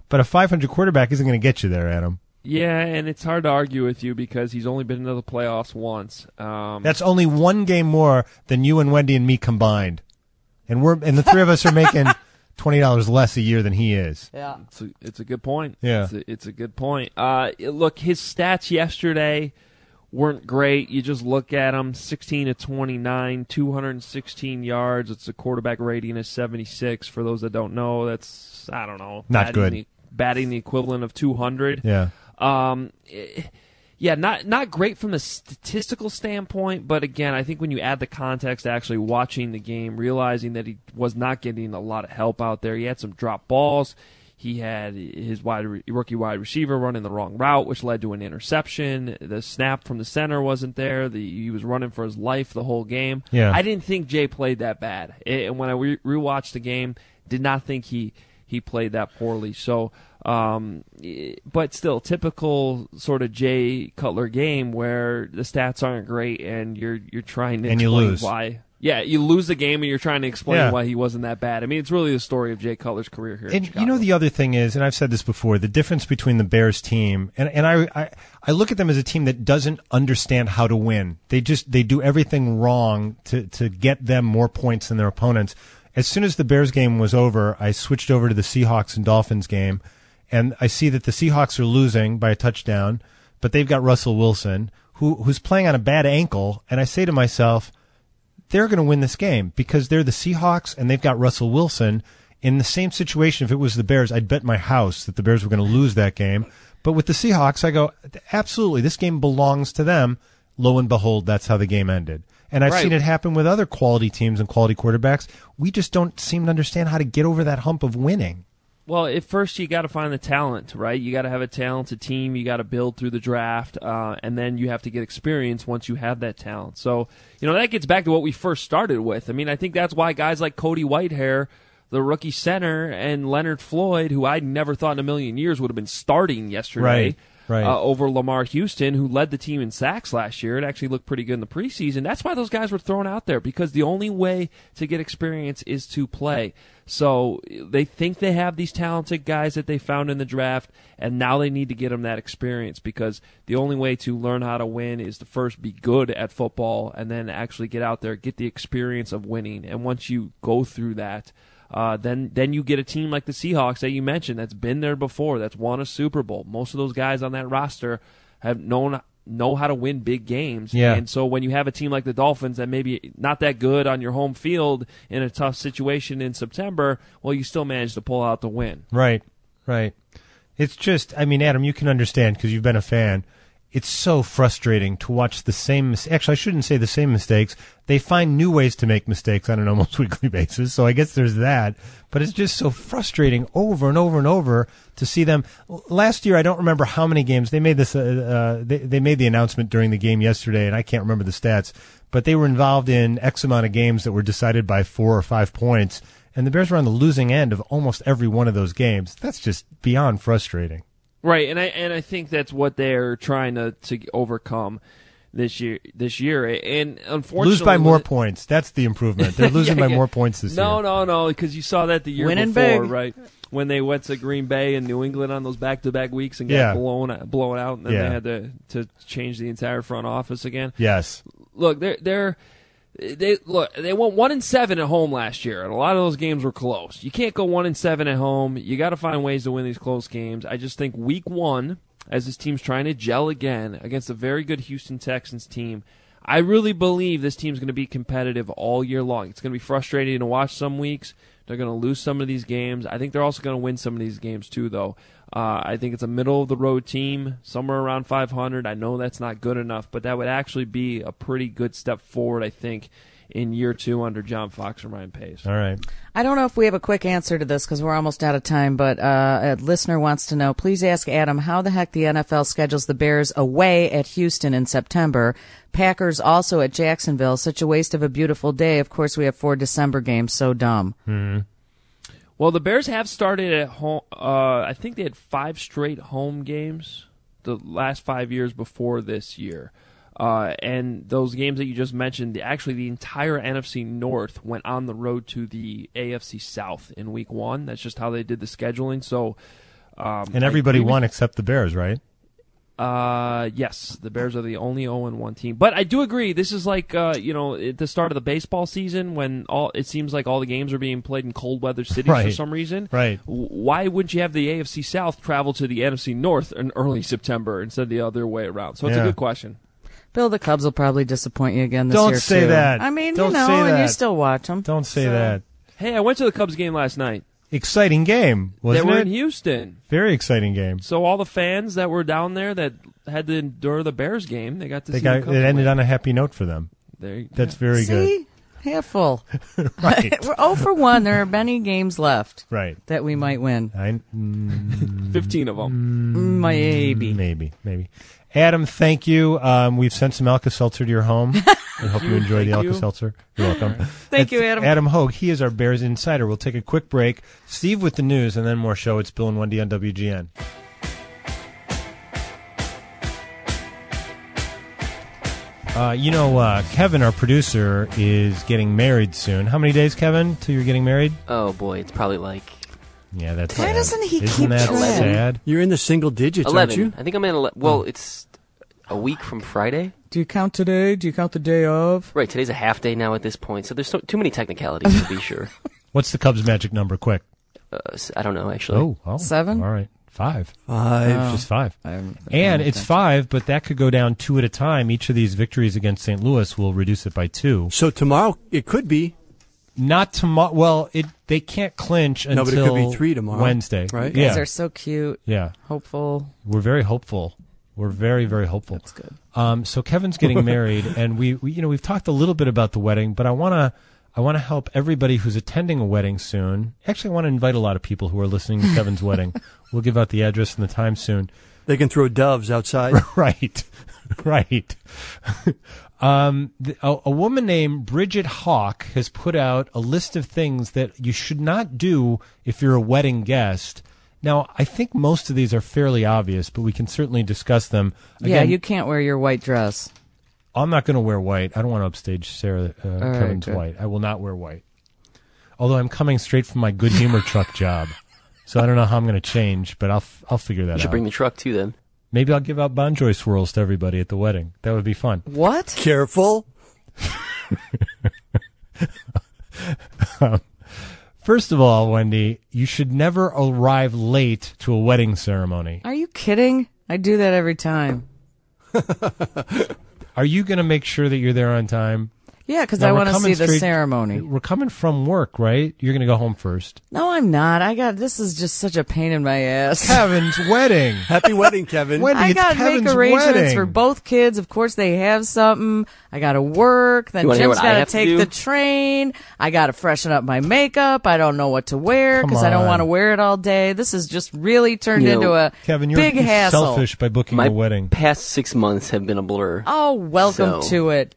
but a five hundred quarterback isn't going to get you there, Adam. Yeah, and it's hard to argue with you because he's only been into the playoffs once. Um, That's only one game more than you and Wendy and me combined, and we're and the three of us are making twenty dollars less a year than he is. Yeah, it's a, it's a good point. Yeah, it's a, it's a good point. Uh, look, his stats yesterday weren't great. You just look at him: sixteen to twenty-nine, two hundred sixteen yards. It's a quarterback rating of seventy-six. For those that don't know, that's I don't know, not batting good. The, batting the equivalent of two hundred. Yeah. Um, yeah, not not great from the statistical standpoint, but again, I think when you add the context to actually watching the game, realizing that he was not getting a lot of help out there, he had some drop balls. He had his wide rookie wide receiver running the wrong route, which led to an interception. The snap from the center wasn't there. The, he was running for his life the whole game. Yeah. I didn't think Jay played that bad. And when I re- rewatched the game, did not think he he played that poorly. So. Um, but still, typical sort of Jay Cutler game where the stats aren't great and you're you're trying to and you explain lose. why. Yeah, you lose the game and you're trying to explain Yeah. why he wasn't that bad. I mean, it's really the story of Jay Cutler's career here. in And Chicago. you know the other thing is, and I've said this before, the difference between the Bears team and and I, I I look at them as a team that doesn't understand how to win. They just they do everything wrong to to get them more points than their opponents. As soon as the Bears game was over, I switched over to the Seahawks and Dolphins game. And I see that the Seahawks are losing by a touchdown, but they've got Russell Wilson, who who's playing on a bad ankle. And I say to myself, they're going to win this game because they're the Seahawks and they've got Russell Wilson. In the same situation, if it was the Bears, I'd bet my house that the Bears were going to lose that game. But with the Seahawks, I go, absolutely, this game belongs to them. Lo and behold, that's how the game ended. And I've Right. seen it happen with other quality teams and quality quarterbacks. We just don't seem to understand how to get over that hump of winning. Well, at first you got to find the talent, right? You got to have a talented team. You got to build through the draft, uh, and then you have to get experience once you have that talent. So, you know, that gets back to what we first started with. I mean, I think that's why guys like Cody Whitehair, the rookie center, and Leonard Floyd, who I never thought in a million years would have been starting yesterday, Right. Right. Uh, over Lamar Houston, who led the team in sacks last year. It actually looked pretty good in the preseason. That's why those guys were thrown out there, because the only way to get experience is to play. So they think they have these talented guys that they found in the draft, and now they need to get them that experience, because the only way to learn how to win is to first be good at football and then actually get out there, get the experience of winning. And once you go through that, Uh, then then you get a team like the Seahawks that you mentioned that's been there before, that's won a Super Bowl. Most of those guys on that roster have known know how to win big games. Yeah. And so when you have a team like the Dolphins that maybe not that good on your home field in a tough situation in September, well, you still manage to pull out the win. Right, right. It's just, I mean, Adam, you can understand because you've been a fan. It's so frustrating to watch the same, mis- actually, I shouldn't say the same mistakes. They find new ways to make mistakes on an almost weekly basis, so I guess there's that. But it's just so frustrating over and over and over to see them. L- Last year, I don't remember how many games. They made this, uh, uh, they, they made the announcement during the game yesterday, and I can't remember the stats, but they were involved in X amount of games that were decided by four or five points, and the Bears were on the losing end of almost every one of those games. That's just beyond frustrating. Right, and I and I think that's what they're trying to, to overcome this year. This year, and unfortunately, lose by more points. That's the improvement. They're losing yeah, by yeah. more points this no, year. No, no, no, because you saw that the year Winning before, big. right? When they went to Green Bay and New England on those back-to-back weeks and got Yeah. blown blown out, and then Yeah. they had to to change the entire front office again. Yes. Look, they're they're. They look. They went one and seven at home last year, and a lot of those games were close. You can't go one and seven at home. You got to find ways to win these close games. I just think week one, as this team's trying to gel again against a very good Houston Texans team, I really believe this team's going to be competitive all year long. It's going to be frustrating to watch some weeks. They're going to lose some of these games. I think they're also going to win some of these games too, though. Uh, I think it's a middle-of-the-road team, somewhere around five hundred. I know that's not good enough, but that would actually be a pretty good step forward, I think, in year two under John Fox and Ryan Pace. All right. I don't know if we have a quick answer to this because we're almost out of time, but uh, a listener wants to know, please ask Adam how the heck the N F L schedules the Bears away at Houston in September. Packers also at Jacksonville. Such a waste of a beautiful day. Of course, we have four December games. So dumb. Mm-hmm. Well, the Bears have started at home. Uh, I think they had five straight home games the last five years before this year. Uh, and those games that you just mentioned, the, actually the entire N F C North went on the road to the A F C South in week one. That's just how they did the scheduling. So Um, And I everybody agree with- won except the Bears, right? Uh, yes, the Bears are the only oh and one team. But I do agree, this is like, uh, you know, at the start of the baseball season when all it seems like all the games are being played in cold weather cities for Right. some reason. Right. W- Why wouldn't you have the A F C South travel to the N F C North in early September instead of the other way around? So it's Yeah. a good question. Bill, the Cubs will probably disappoint you again this Don't year, say too. that. I mean, Don't you know, say and you that. still watch them. Don't say So- that. Hey, I went to the Cubs game last night. Exciting game, wasn't they were it? in Houston. Very exciting game. So all the fans that were down there that had to endure the Bears game, they got to They see got the Cubs it ended win. on a happy note for them. There, That's very good. See? Half full. Right. We're oh for one. There are many games left Right. that we might win. I, mm, fifteen of them. Maybe. Maybe. Maybe. Adam, thank you. Um, we've sent some Alka-Seltzer to your home. I hope you enjoy the Thank you. Alka-Seltzer. You're welcome. Thank you, Adam. Adam Hogue. He is our Bears insider. We'll take a quick break. Steve with the news, and then more show. It's Bill and Wendy on W G N. Uh, you know, uh, Kevin, our producer, is getting married soon. How many days, Kevin, till you're getting married? Oh boy, it's probably like Yeah, that's Why sad. doesn't he Isn't keep that track? sad? You're in the single digits, eleven. aren't you? I think I'm in. Ele- well, it's a week from Friday. Do you count today? Do you count the day of? Right, today's a half day now at this point, so there's so, too many technicalities to be sure. What's the Cubs' magic number? Quick. Uh, s- I don't know actually. Oh, oh, Seven? All right, five. Five. Oh. Just five. I'm- And I'm it's attention. five, but that could go down two at a time. Each of these victories against Saint Louis will reduce it by two. So tomorrow it could be. Not tomorrow. Well, it they can't clinch No, until but it could be three tomorrow, Wednesday, right? You guys Yeah, are so cute. yeah. Hopeful. We're very hopeful. We're very, very hopeful. That's good. Um, so Kevin's getting married, and we, we, you know, we've talked a little bit about the wedding, but I want to, I want to help everybody who's attending a wedding soon. Actually, I want to invite a lot of people who are listening to Kevin's wedding. We'll give out the address and the time soon. They can throw doves outside. Right, right. um, the, a, a woman named Bridget Hawk has put out a list of things that you should not do if you're a wedding guest. Now, I think most of these are fairly obvious, but we can certainly discuss them. Yeah, Again, you can't wear your white dress. I'm not going to wear white. I don't want to upstage Sarah uh, right, Kevin's good. white. I will not wear white. Although I'm coming straight from my Good Humor truck job, so I don't know how I'm going to change, but I'll f- I'll figure that You should out. bring the truck too then. Maybe I'll give out Bonjoy swirls to everybody at the wedding. That would be fun. What? Careful. Um, First of all, Wendy, you should never arrive late to a wedding ceremony. Are you kidding? I do that every time. Are you going to make sure that you're there on time? Yeah, because Now, I we're want to coming see the straight- ceremony. We're coming from work, right? You're going to go home first. No, I'm not. I got this is just such a pain in my ass. Kevin's wedding. Happy wedding, Kevin. Wendy, I it's got to make Kevin's arrangements wedding. for both kids. Of course, they have something. I got to work. Then You wanna hear Jim's what I got to have to take do? the train. I got to freshen up my makeup. I don't know what to wear Come because I don't on. want to wear it all day. This is just really turned You know, into a Kevin, you're big you're hassle. selfish by booking My a wedding. past six months have been a blur. Oh, welcome So- to it.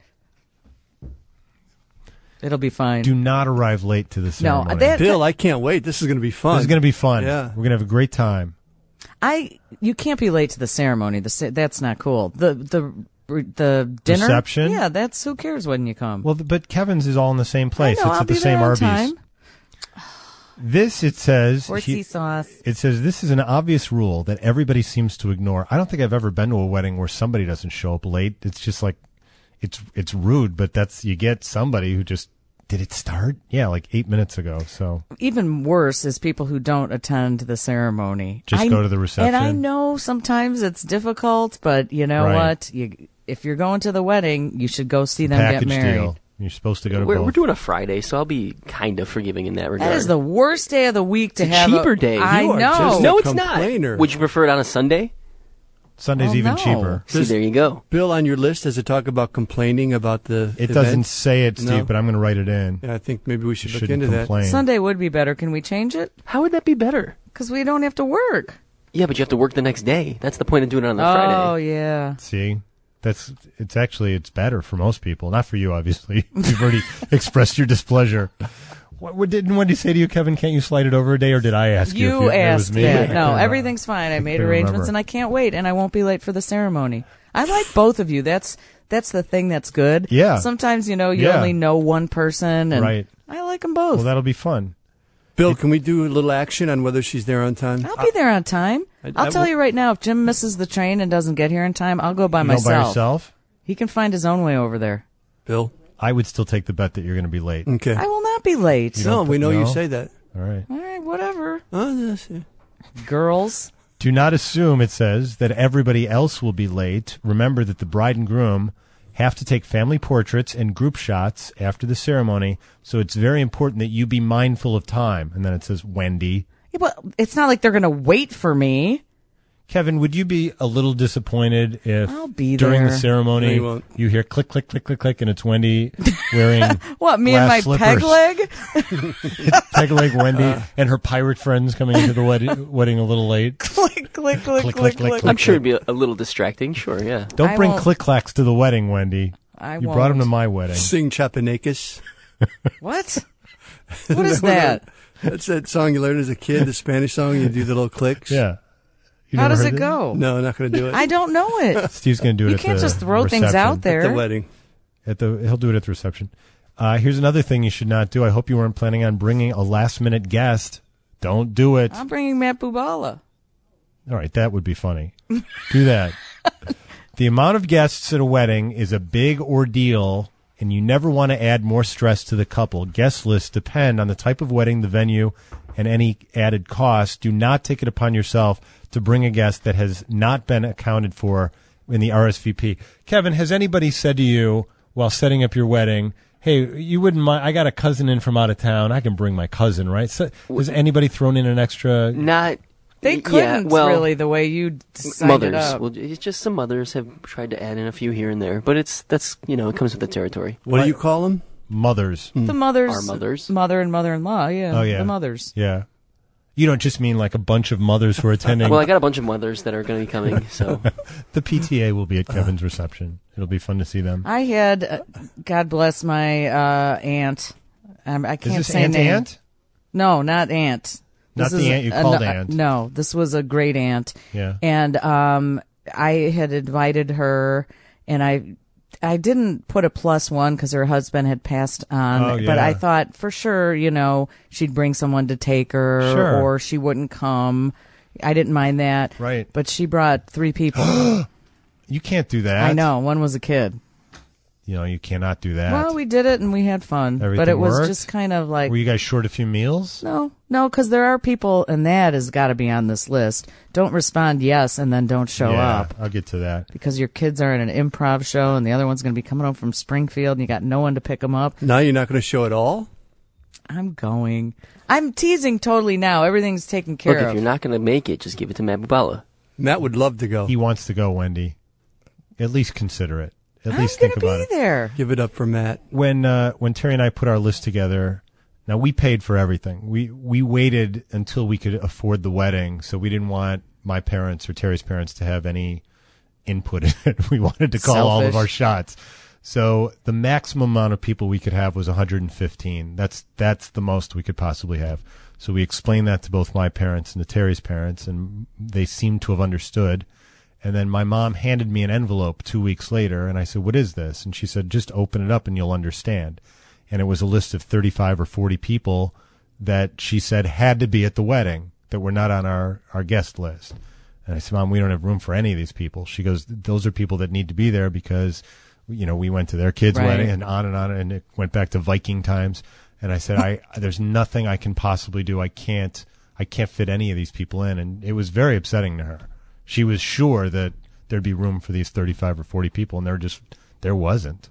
It'll be fine. Do not arrive late to the No, ceremony. that- Bill, I can't wait. This is going to be fun. This is going to be fun. Yeah. We're going to have a great time. I you can't be late to the ceremony. The ce- that's not cool. The the the dinner Reception? Yeah, that's who cares when you come. Well, th- but Kevin's is all in the same place. I know, it's I'll at the be same there on Arby's. time. This, it says, Horsey he- sauce. it says this is an obvious rule that everybody seems to ignore. I don't think I've ever been to a wedding where somebody doesn't show up late. It's just like, it's it's rude, but that's you get somebody who just did it start? Yeah, like eight minutes ago. So Even worse is people who don't attend the ceremony. Just I- go to the reception? And I know sometimes it's difficult, but you know Right. what? You if you're going to the wedding, you should go see them package get married. deal. You're supposed to go to We're, both. we're doing a Friday, so I'll be kind of forgiving in that regard. That is the worst day of the week to It's a have cheaper a, day. I You are know. just no, a it's complainer. not. Would you prefer it on a Sunday? Sunday's Oh, even no. cheaper. See, there you go. Bill, on your list, does it talk about complaining about the It event? doesn't say it, Steve, No. but I'm going to write it in. Yeah, I think maybe we should You look shouldn't into complain. Sunday would be better. Can we change it? How would that be better? Because we don't have to work. Yeah, but you have to work the next day. That's the point of doing it on the Oh Friday. yeah. See, that's it's actually it's better for most people, not for you, obviously. You've already expressed your displeasure. What, what didn't Wendy say to you, Kevin? Can't you slide it over a day, or did I ask you? You if it, it was asked me? that. I No, couldn't remember. everything's fine. I made couldn't arrangements, remember. and I can't wait, and I won't be late for the ceremony. I like both of you. That's that's the thing that's good. Yeah. Sometimes you know you Yeah. only know one person, and Right. I like them both. Well, that'll be fun. Bill, can we do a little action on whether she's there on time? I'll be there on time. I- I'll I tell will- you right now, if Jim misses the train and doesn't get here in time, I'll go by You go myself. by yourself? He can find his own way over there. Bill? I would still take the bet that you're going to be late. Okay. I will not be late. You No, don't we th- know you no? say that. All right. All right, whatever. Oh, yes, yeah. Girls. Do not assume, it says, that everybody else will be late. Remember that the bride and groom have to take family portraits and group shots after the ceremony, so it's very important that you be mindful of time. And then it says, Wendy. Yeah, well, it's not like they're going to wait for me. Kevin, would you be a little disappointed if I'll be during there. the ceremony No, you won't. you hear click, click, click, click, click, and it's Wendy wearing What, me and my glass peg slippers. leg? Peg leg Wendy and her pirate friends coming into the wedding, wedding a little late. click, click, click, click, click, click. click, I'm sure it'd be a, a little distracting. Sure, yeah. Don't I bring won't- click clacks to the wedding, Wendy. I you won't. brought them to my wedding. Sing Chapanakis. What? What is that? That's that song you learned as a kid, the Spanish song. You do the little clicks. Yeah. You How never does heard it go? No, not going to do it. I don't know it. Steve's going to do it You at can't the just throw things reception. out there. At the wedding. At the he'll do it at the reception. Uh, here's another thing you should not do. I hope you weren't planning on bringing a last minute guest. Don't do it. I'm bringing Matt Bubala. All right, that would be funny. Do that. The amount of guests at a wedding is a big ordeal, and you never want to add more stress to the couple. Guest lists depend on the type of wedding, the venue, and any added cost. Do not take it upon yourself to bring a guest that has not been accounted for in the R S V P. Kevin, has anybody said to you while setting up your wedding, hey, you wouldn't mind, I got a cousin in from out of town, I can bring my cousin, right? So, has anybody thrown in an extra? Not. They yeah, couldn't well, really the way you signed mothers. it up. Well, it's just some mothers have tried to add in a few here and there, but it's that's you know it comes with the territory. What do you call them? Mothers. The mothers, Our mothers. mother and mother-in-law. Yeah. Oh, yeah. The mothers. Yeah. You don't just mean like a bunch of mothers who are attending. Well, I got a bunch of mothers that are going to be coming, so The P T A will be at Kevin's reception. It'll be fun to see them. I had, uh, God bless my uh, aunt. Um, I can't Is this say Aunt name. Aunt? No, not aunt. Not This the is aunt you a- called a- aunt. No, this was a great aunt. Yeah. And um, I had invited her, and I, I didn't put a plus one because her husband had passed on. Oh, But yeah. I thought for sure, you know, she'd bring someone to take her, Sure. or she wouldn't come. I didn't mind that. Right. But she brought three people. You can't do that. I know. One was a kid. You know, you cannot do that. Well, we did it and we had fun, but Everything it was worked? just kind of like Were you guys short a few meals? no, no, because there are people, and that has got to be on this list. Don't respond yes and then don't show yeah, up I'll get to that. because your kids are in an improv show and the other one's going to be coming home from Springfield and you got no one to pick them up. Now you're not going to show at all? I'm going. I'm teasing totally now. Everything's taken care look, if of. you're not going to make it, just give it to Matt Bubala. Matt would love to go. He wants to go, Wendy. At least consider it. At I'm least going think to about be it. there. Give it up for Matt. When uh, when Terry and I put our list together, now we paid for everything. We we waited until we could afford the wedding, so we didn't want my parents or Terry's parents to have any input in it. We wanted to call all of Selfish. our shots. So the maximum amount of people we could have was one hundred fifteen. That's that's the most we could possibly have. So we explained that to both my parents and to Terry's parents, and they seemed to have understood. And then my mom handed me an envelope two weeks later, and I said, "What is this?" And she said, "Just open it up and you'll understand." And it was a list of thirty-five or forty people that she said had to be at the wedding that were not on our, our guest list. And I said, "Mom, we don't have room for any of these people." She goes, "Those are people that need to be there because, you know, we went to their kid's Right. wedding," and on and on, and it went back to Viking times. And I said, "I there's nothing I can possibly do. I can't I can't fit any of these people in." And it was very upsetting to her. She was sure that there'd be room for these thirty-five or forty people, and there just there wasn't.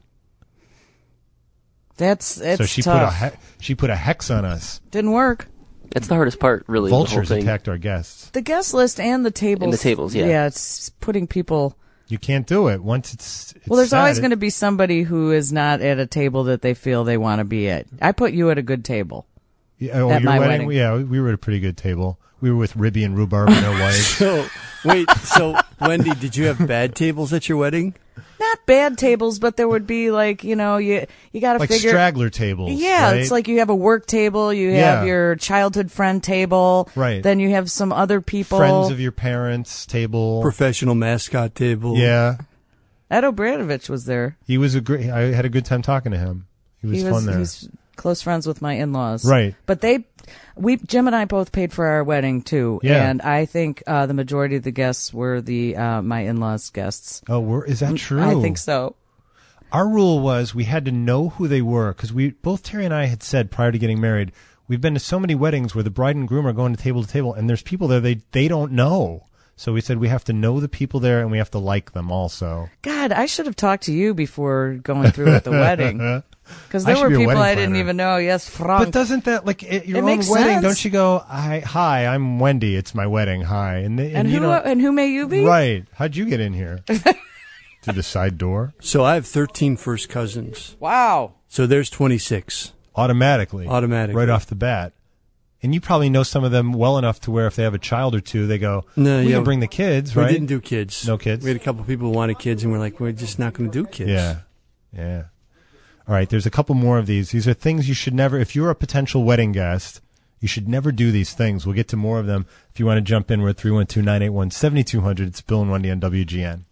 That's it's so she tough. put a he- she put a hex on us. Didn't work. That's the hardest part, really. the whole Vultures thing. attacked our guests. The guest list and the tables. And the tables, yeah. Yeah, it's putting people. You can't do it once it's. it's Well, there's set, always it- going to be somebody who is not at a table that they feel they want to be at. I put you at a good table. Yeah, oh, at your my wedding? wedding. Yeah, we were at a pretty good table. We were with Ribby and Rhubarb and their wives. So, wait, so, Wendy, did you have bad tables at your wedding? Not bad tables, but there would be like, you know, you you got to Like figure. straggler tables. Yeah, right? it's like you have a work table, you have Yeah. your childhood friend table, Right. Then you have some other people. friends of your parents' table. Professional mascot table. Yeah, Ed Obradovich was there. he was a great. I had a good time talking to him. He was, he fun there. He's close friends with my in-laws. Right. But they, we, Jim and I both paid for our wedding too. Yeah. And I think uh, the majority of the guests were the uh, my in-laws guests. Oh, we're, is that true? I think so. Our rule was we had to know who they were because we both Terry and I had said prior to getting married, we've been to so many weddings where the bride and groom are going to table to table, and there's people there they they don't know. So we said we have to know the people there, and we have to like them also. God, I should have talked to you before going through with the wedding. Because there I were should be a people wedding I didn't planner. even know. Yes, Frank. But doesn't that, like, at your It own makes wedding, sense. don't you go, hi, hi, I'm Wendy, it's my wedding, hi. And, they, and, And you who know, and who may you be? Right. How'd you get in here? Through the side door? So I have thirteen first cousins. Wow. So there's twenty-six. Automatically. Automatically. Right off the bat. And you probably know some of them well enough to where if they have a child or two, they go, No, we yeah. can bring the kids, We right? didn't do kids. No kids? We had a couple of people who wanted kids, and we're like, we're just not going to do kids. Yeah. Yeah. All right, there's a couple more of these. These are things you should never, if you're a potential wedding guest, you should never do these things. We'll get to more of them. If you want to jump in, we're at three one two, nine eight one, seven two zero zero. It's Bill and Wendy on W G N.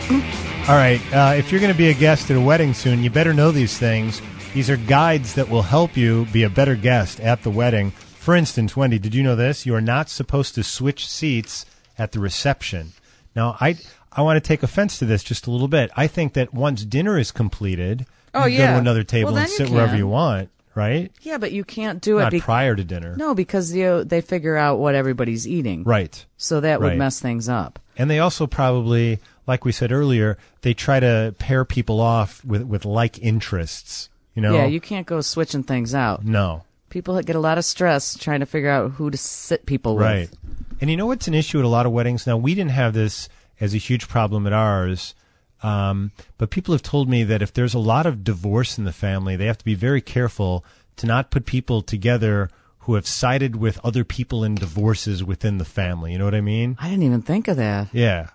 All right, uh, if you're going to be a guest at a wedding soon, you better know these things. These are guides that will help you be a better guest at the wedding. For instance, Wendy, did you know this? You are not supposed to switch seats at the reception. Now, I I want to take offense to this just a little bit. I think that once dinner is completed, Oh, you yeah. go to another table Well, and then you sit wherever can. you want, right? Yeah, but you can't do it. Not be- prior to dinner. No, because you they figure out what everybody's eating. Right. So that would Right. mess things up. And they also probably, like we said earlier, they try to pair people off with, with like interests, you know? Yeah, you can't go switching things out. No. People get a lot of stress trying to figure out who to sit people Right. with. And you know what's an issue at a lot of weddings? Now, we didn't have this as a huge problem at ours, um, but people have told me that if there's a lot of divorce in the family, they have to be very careful to not put people together who have sided with other people in divorces within the family. You know what I mean? I didn't even think of that. Yeah.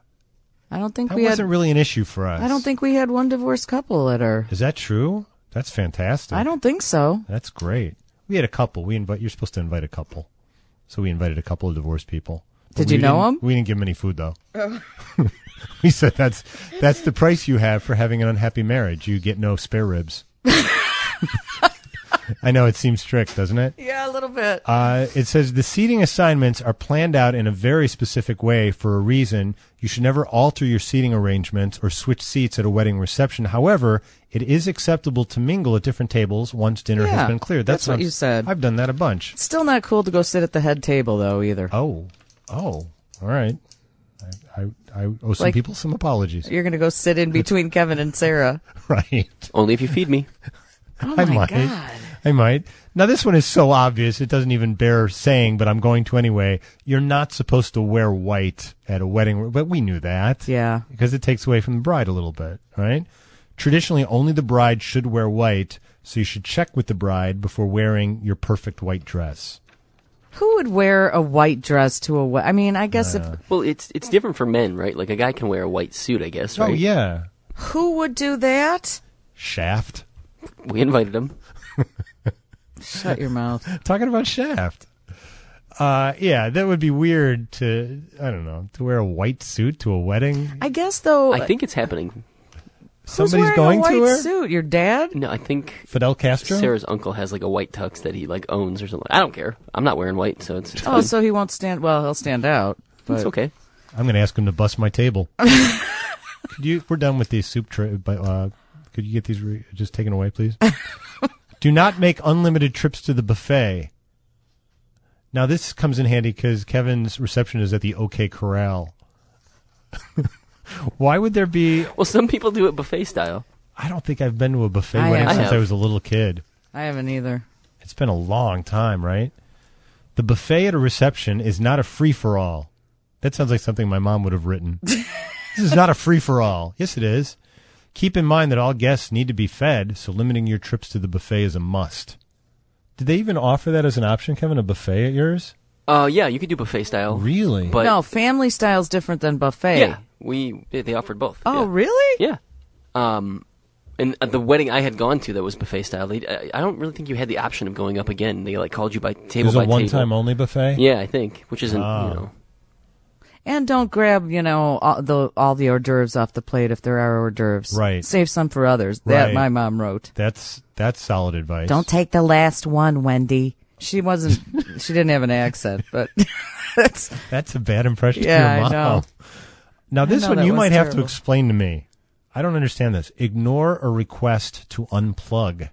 I don't think That we wasn't had. really an issue for us. I don't think we had one divorced couple at our. Is that true? That's fantastic. I don't think so. That's great. We had a couple. We invite. You're supposed to invite a couple, so we invited a couple of divorced people. But Did we you know didn't- them? We didn't give them any food though. We said that's that's the price you have for having an unhappy marriage. You get no spare ribs. I know it seems strict, doesn't it? Yeah, a little bit. Uh, it says the seating assignments are planned out in a very specific way for a reason. You should never alter your seating arrangements or switch seats at a wedding reception. However, it is acceptable to mingle at different tables once dinner Yeah, has been cleared. that's what I'm- you said. I've done that a bunch. It's still not cool to go sit at the head table though either. Oh, oh, all right. I, I, I owe some Like- people some apologies. You're going to go sit in between Kevin and Sarah. Right. Only if you feed me. Oh I my might. God. I might. Now, this one is so obvious, it doesn't even bear saying, but I'm going to anyway. You're not supposed to wear white at a wedding, but we knew that. Yeah. Because it takes away from the bride a little bit, right? Traditionally, only the bride should wear white, so you should check with the bride before wearing your perfect white dress. Who would wear a white dress to a wedding? I mean, I guess if Well, it's it's different for men, right? Like a guy can wear a white suit, I guess, right? Oh, yeah. who would do that? Shaft. We invited him. Shut your mouth. Talking about Shaft. Uh, yeah, that would be weird to, I don't know, to wear a white suit to a wedding. I guess though. I think it's happening. who's Somebody's wearing going a white to her? suit? Your dad? No, I think Fidel Castro? Sarah's uncle has like a white tux that he like owns or something. I don't care. I'm not wearing white, so it's, it's Oh, fine. so he won't stand. Well, he'll stand out. But It's okay. I'm going to ask him to bust my table. Could you? We're done with these soup tray. But uh, could you get these re- just taken away, please? Do not make unlimited trips to the buffet. Now this comes in handy because Kevin's reception is at the OK Corral. Why would there be? Well, some people do it buffet style. I don't think I've been to a buffet I wedding have. since I I have. was a little kid. I haven't either. It's been a long time, right? The buffet at a reception is not a free-for-all. That sounds like something my mom would have written. This is not a free-for-all. Yes, it is. Keep in mind that all guests need to be fed, so limiting your trips to the buffet is a must. Did they even offer that as an option, Kevin, a buffet at yours? Uh, yeah, you could do buffet style. Really? But no, family style's different than buffet. yeah, we they they offered both. Oh, yeah. really? Yeah. Um, and at the wedding I had gone to that was buffet style. They, I, I don't really think you had the option of going up again. They like called you by It table was by a table. one-time only buffet? Yeah, I think, which isn't Oh. you know. And don't grab, you know, all the all the hors d'oeuvres off the plate if there are hors d'oeuvres. Right. Save some for others. That Right. my mom wrote. That's that's solid advice. Don't take the last one, Wendy. She wasn't. She didn't have an accent, but that's That's a bad impression Yeah, of I your mom. know. Now I this know one that you was might have to terrible. explain to me. I don't understand this. Ignore a request to unplug.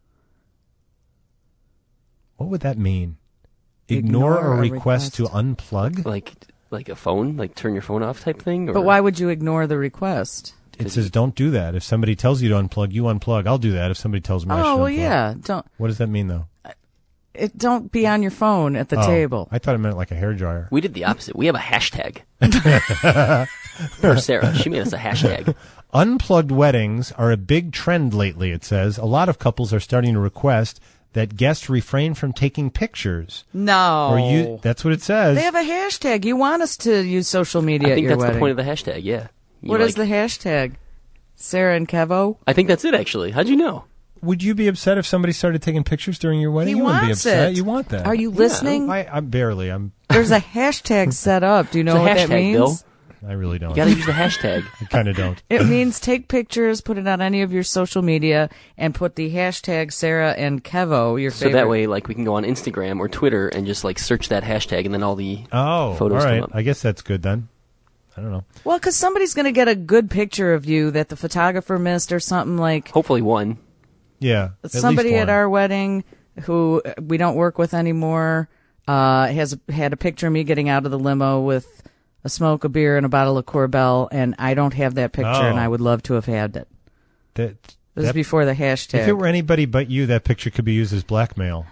What would that mean? Ignore, Ignore a, a request, to unplug? Like like a phone, like turn your phone off type thing. Or? But why would you ignore the request? It says don't do that. If somebody tells you to unplug, you unplug. I'll do that if somebody tells me I should Oh well, unplug. yeah. Don't What does that mean though? it. Don't be on your phone at the Oh, table. I thought it meant like a hairdryer. We did the opposite. We have a hashtag. For Sarah, she made us a hashtag. Unplugged weddings are a big trend lately, it says. A lot of couples are starting to request that guests refrain from taking pictures. No. Or you, that's what it says. They have a hashtag. You want us to use social media I at think your that's wedding. the point of the hashtag, yeah. You What is like- the hashtag? Sarah and Kevo? I think that's it, actually. How'd you know? Would you be upset if somebody started taking pictures during your wedding? He you wouldn't be wants upset. it. You want that. Are you listening? I, I'm barely. I'm. There's a hashtag set up. Do you know It's a what that hashtag, means? Bill. I really don't. You gotta use the hashtag. I kind of don't. It means take pictures, put it on any of your social media, and put the hashtag Sarah and Kevo, your So favorite. that way, like, we can go on Instagram or Twitter and just, like, search that hashtag and then all the Oh, photos all right. come up. I guess that's good then. I don't know. Well, because somebody's going to get a good picture of you that the photographer missed or something like. Hopefully one. Yeah. At Somebody least at one. our wedding who we don't work with anymore uh, has had a picture of me getting out of the limo with a smoke, a beer, and a bottle of Corbel, and I don't have that picture, Oh. and I would love to have had it. That, This is that- before the hashtag. If it were anybody but you, that picture could be used as blackmail.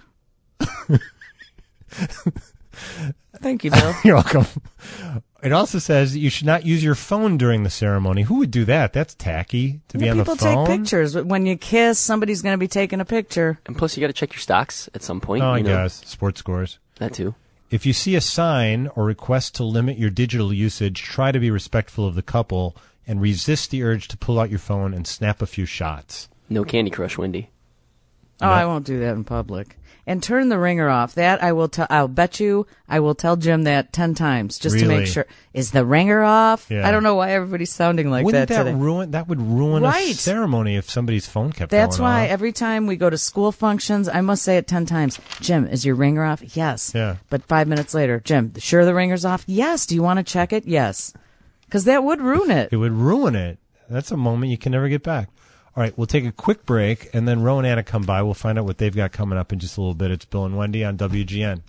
Thank you, Bill. You're welcome. It also says that you should not use your phone during the ceremony. Who would do that? That's tacky to be Yeah, on the people phone. take pictures. When you kiss, somebody's going to be taking a picture. And plus, you gotta check your stocks at some point. Oh, I you know. guess. Sports scores. That too. If you see a sign or request to limit your digital usage, try to be respectful of the couple and resist the urge to pull out your phone and snap a few shots. No Candy Crush, Wendy. Oh, I won't do that in public. And turn the ringer off. That I will tell. I'll bet you I will tell Jim that ten times just to Really? make sure. Is the ringer off? Yeah. I don't know why everybody's sounding like Wouldn't that that today. ruin? That would ruin a Right. ceremony if somebody's phone kept That's going why off. every time we go to school functions, I must say it ten times. Jim, is your ringer off? Yes. Yeah. But five minutes later, Jim, sure the ringer's off? Yes. Do you want to check it? Yes. Because that would ruin it. It would ruin it. That's a moment you can never get back. All right, we'll take a quick break, and then Ro and Anna come by. We'll find out what they've got coming up in just a little bit. It's Bill and Wendy on W G N.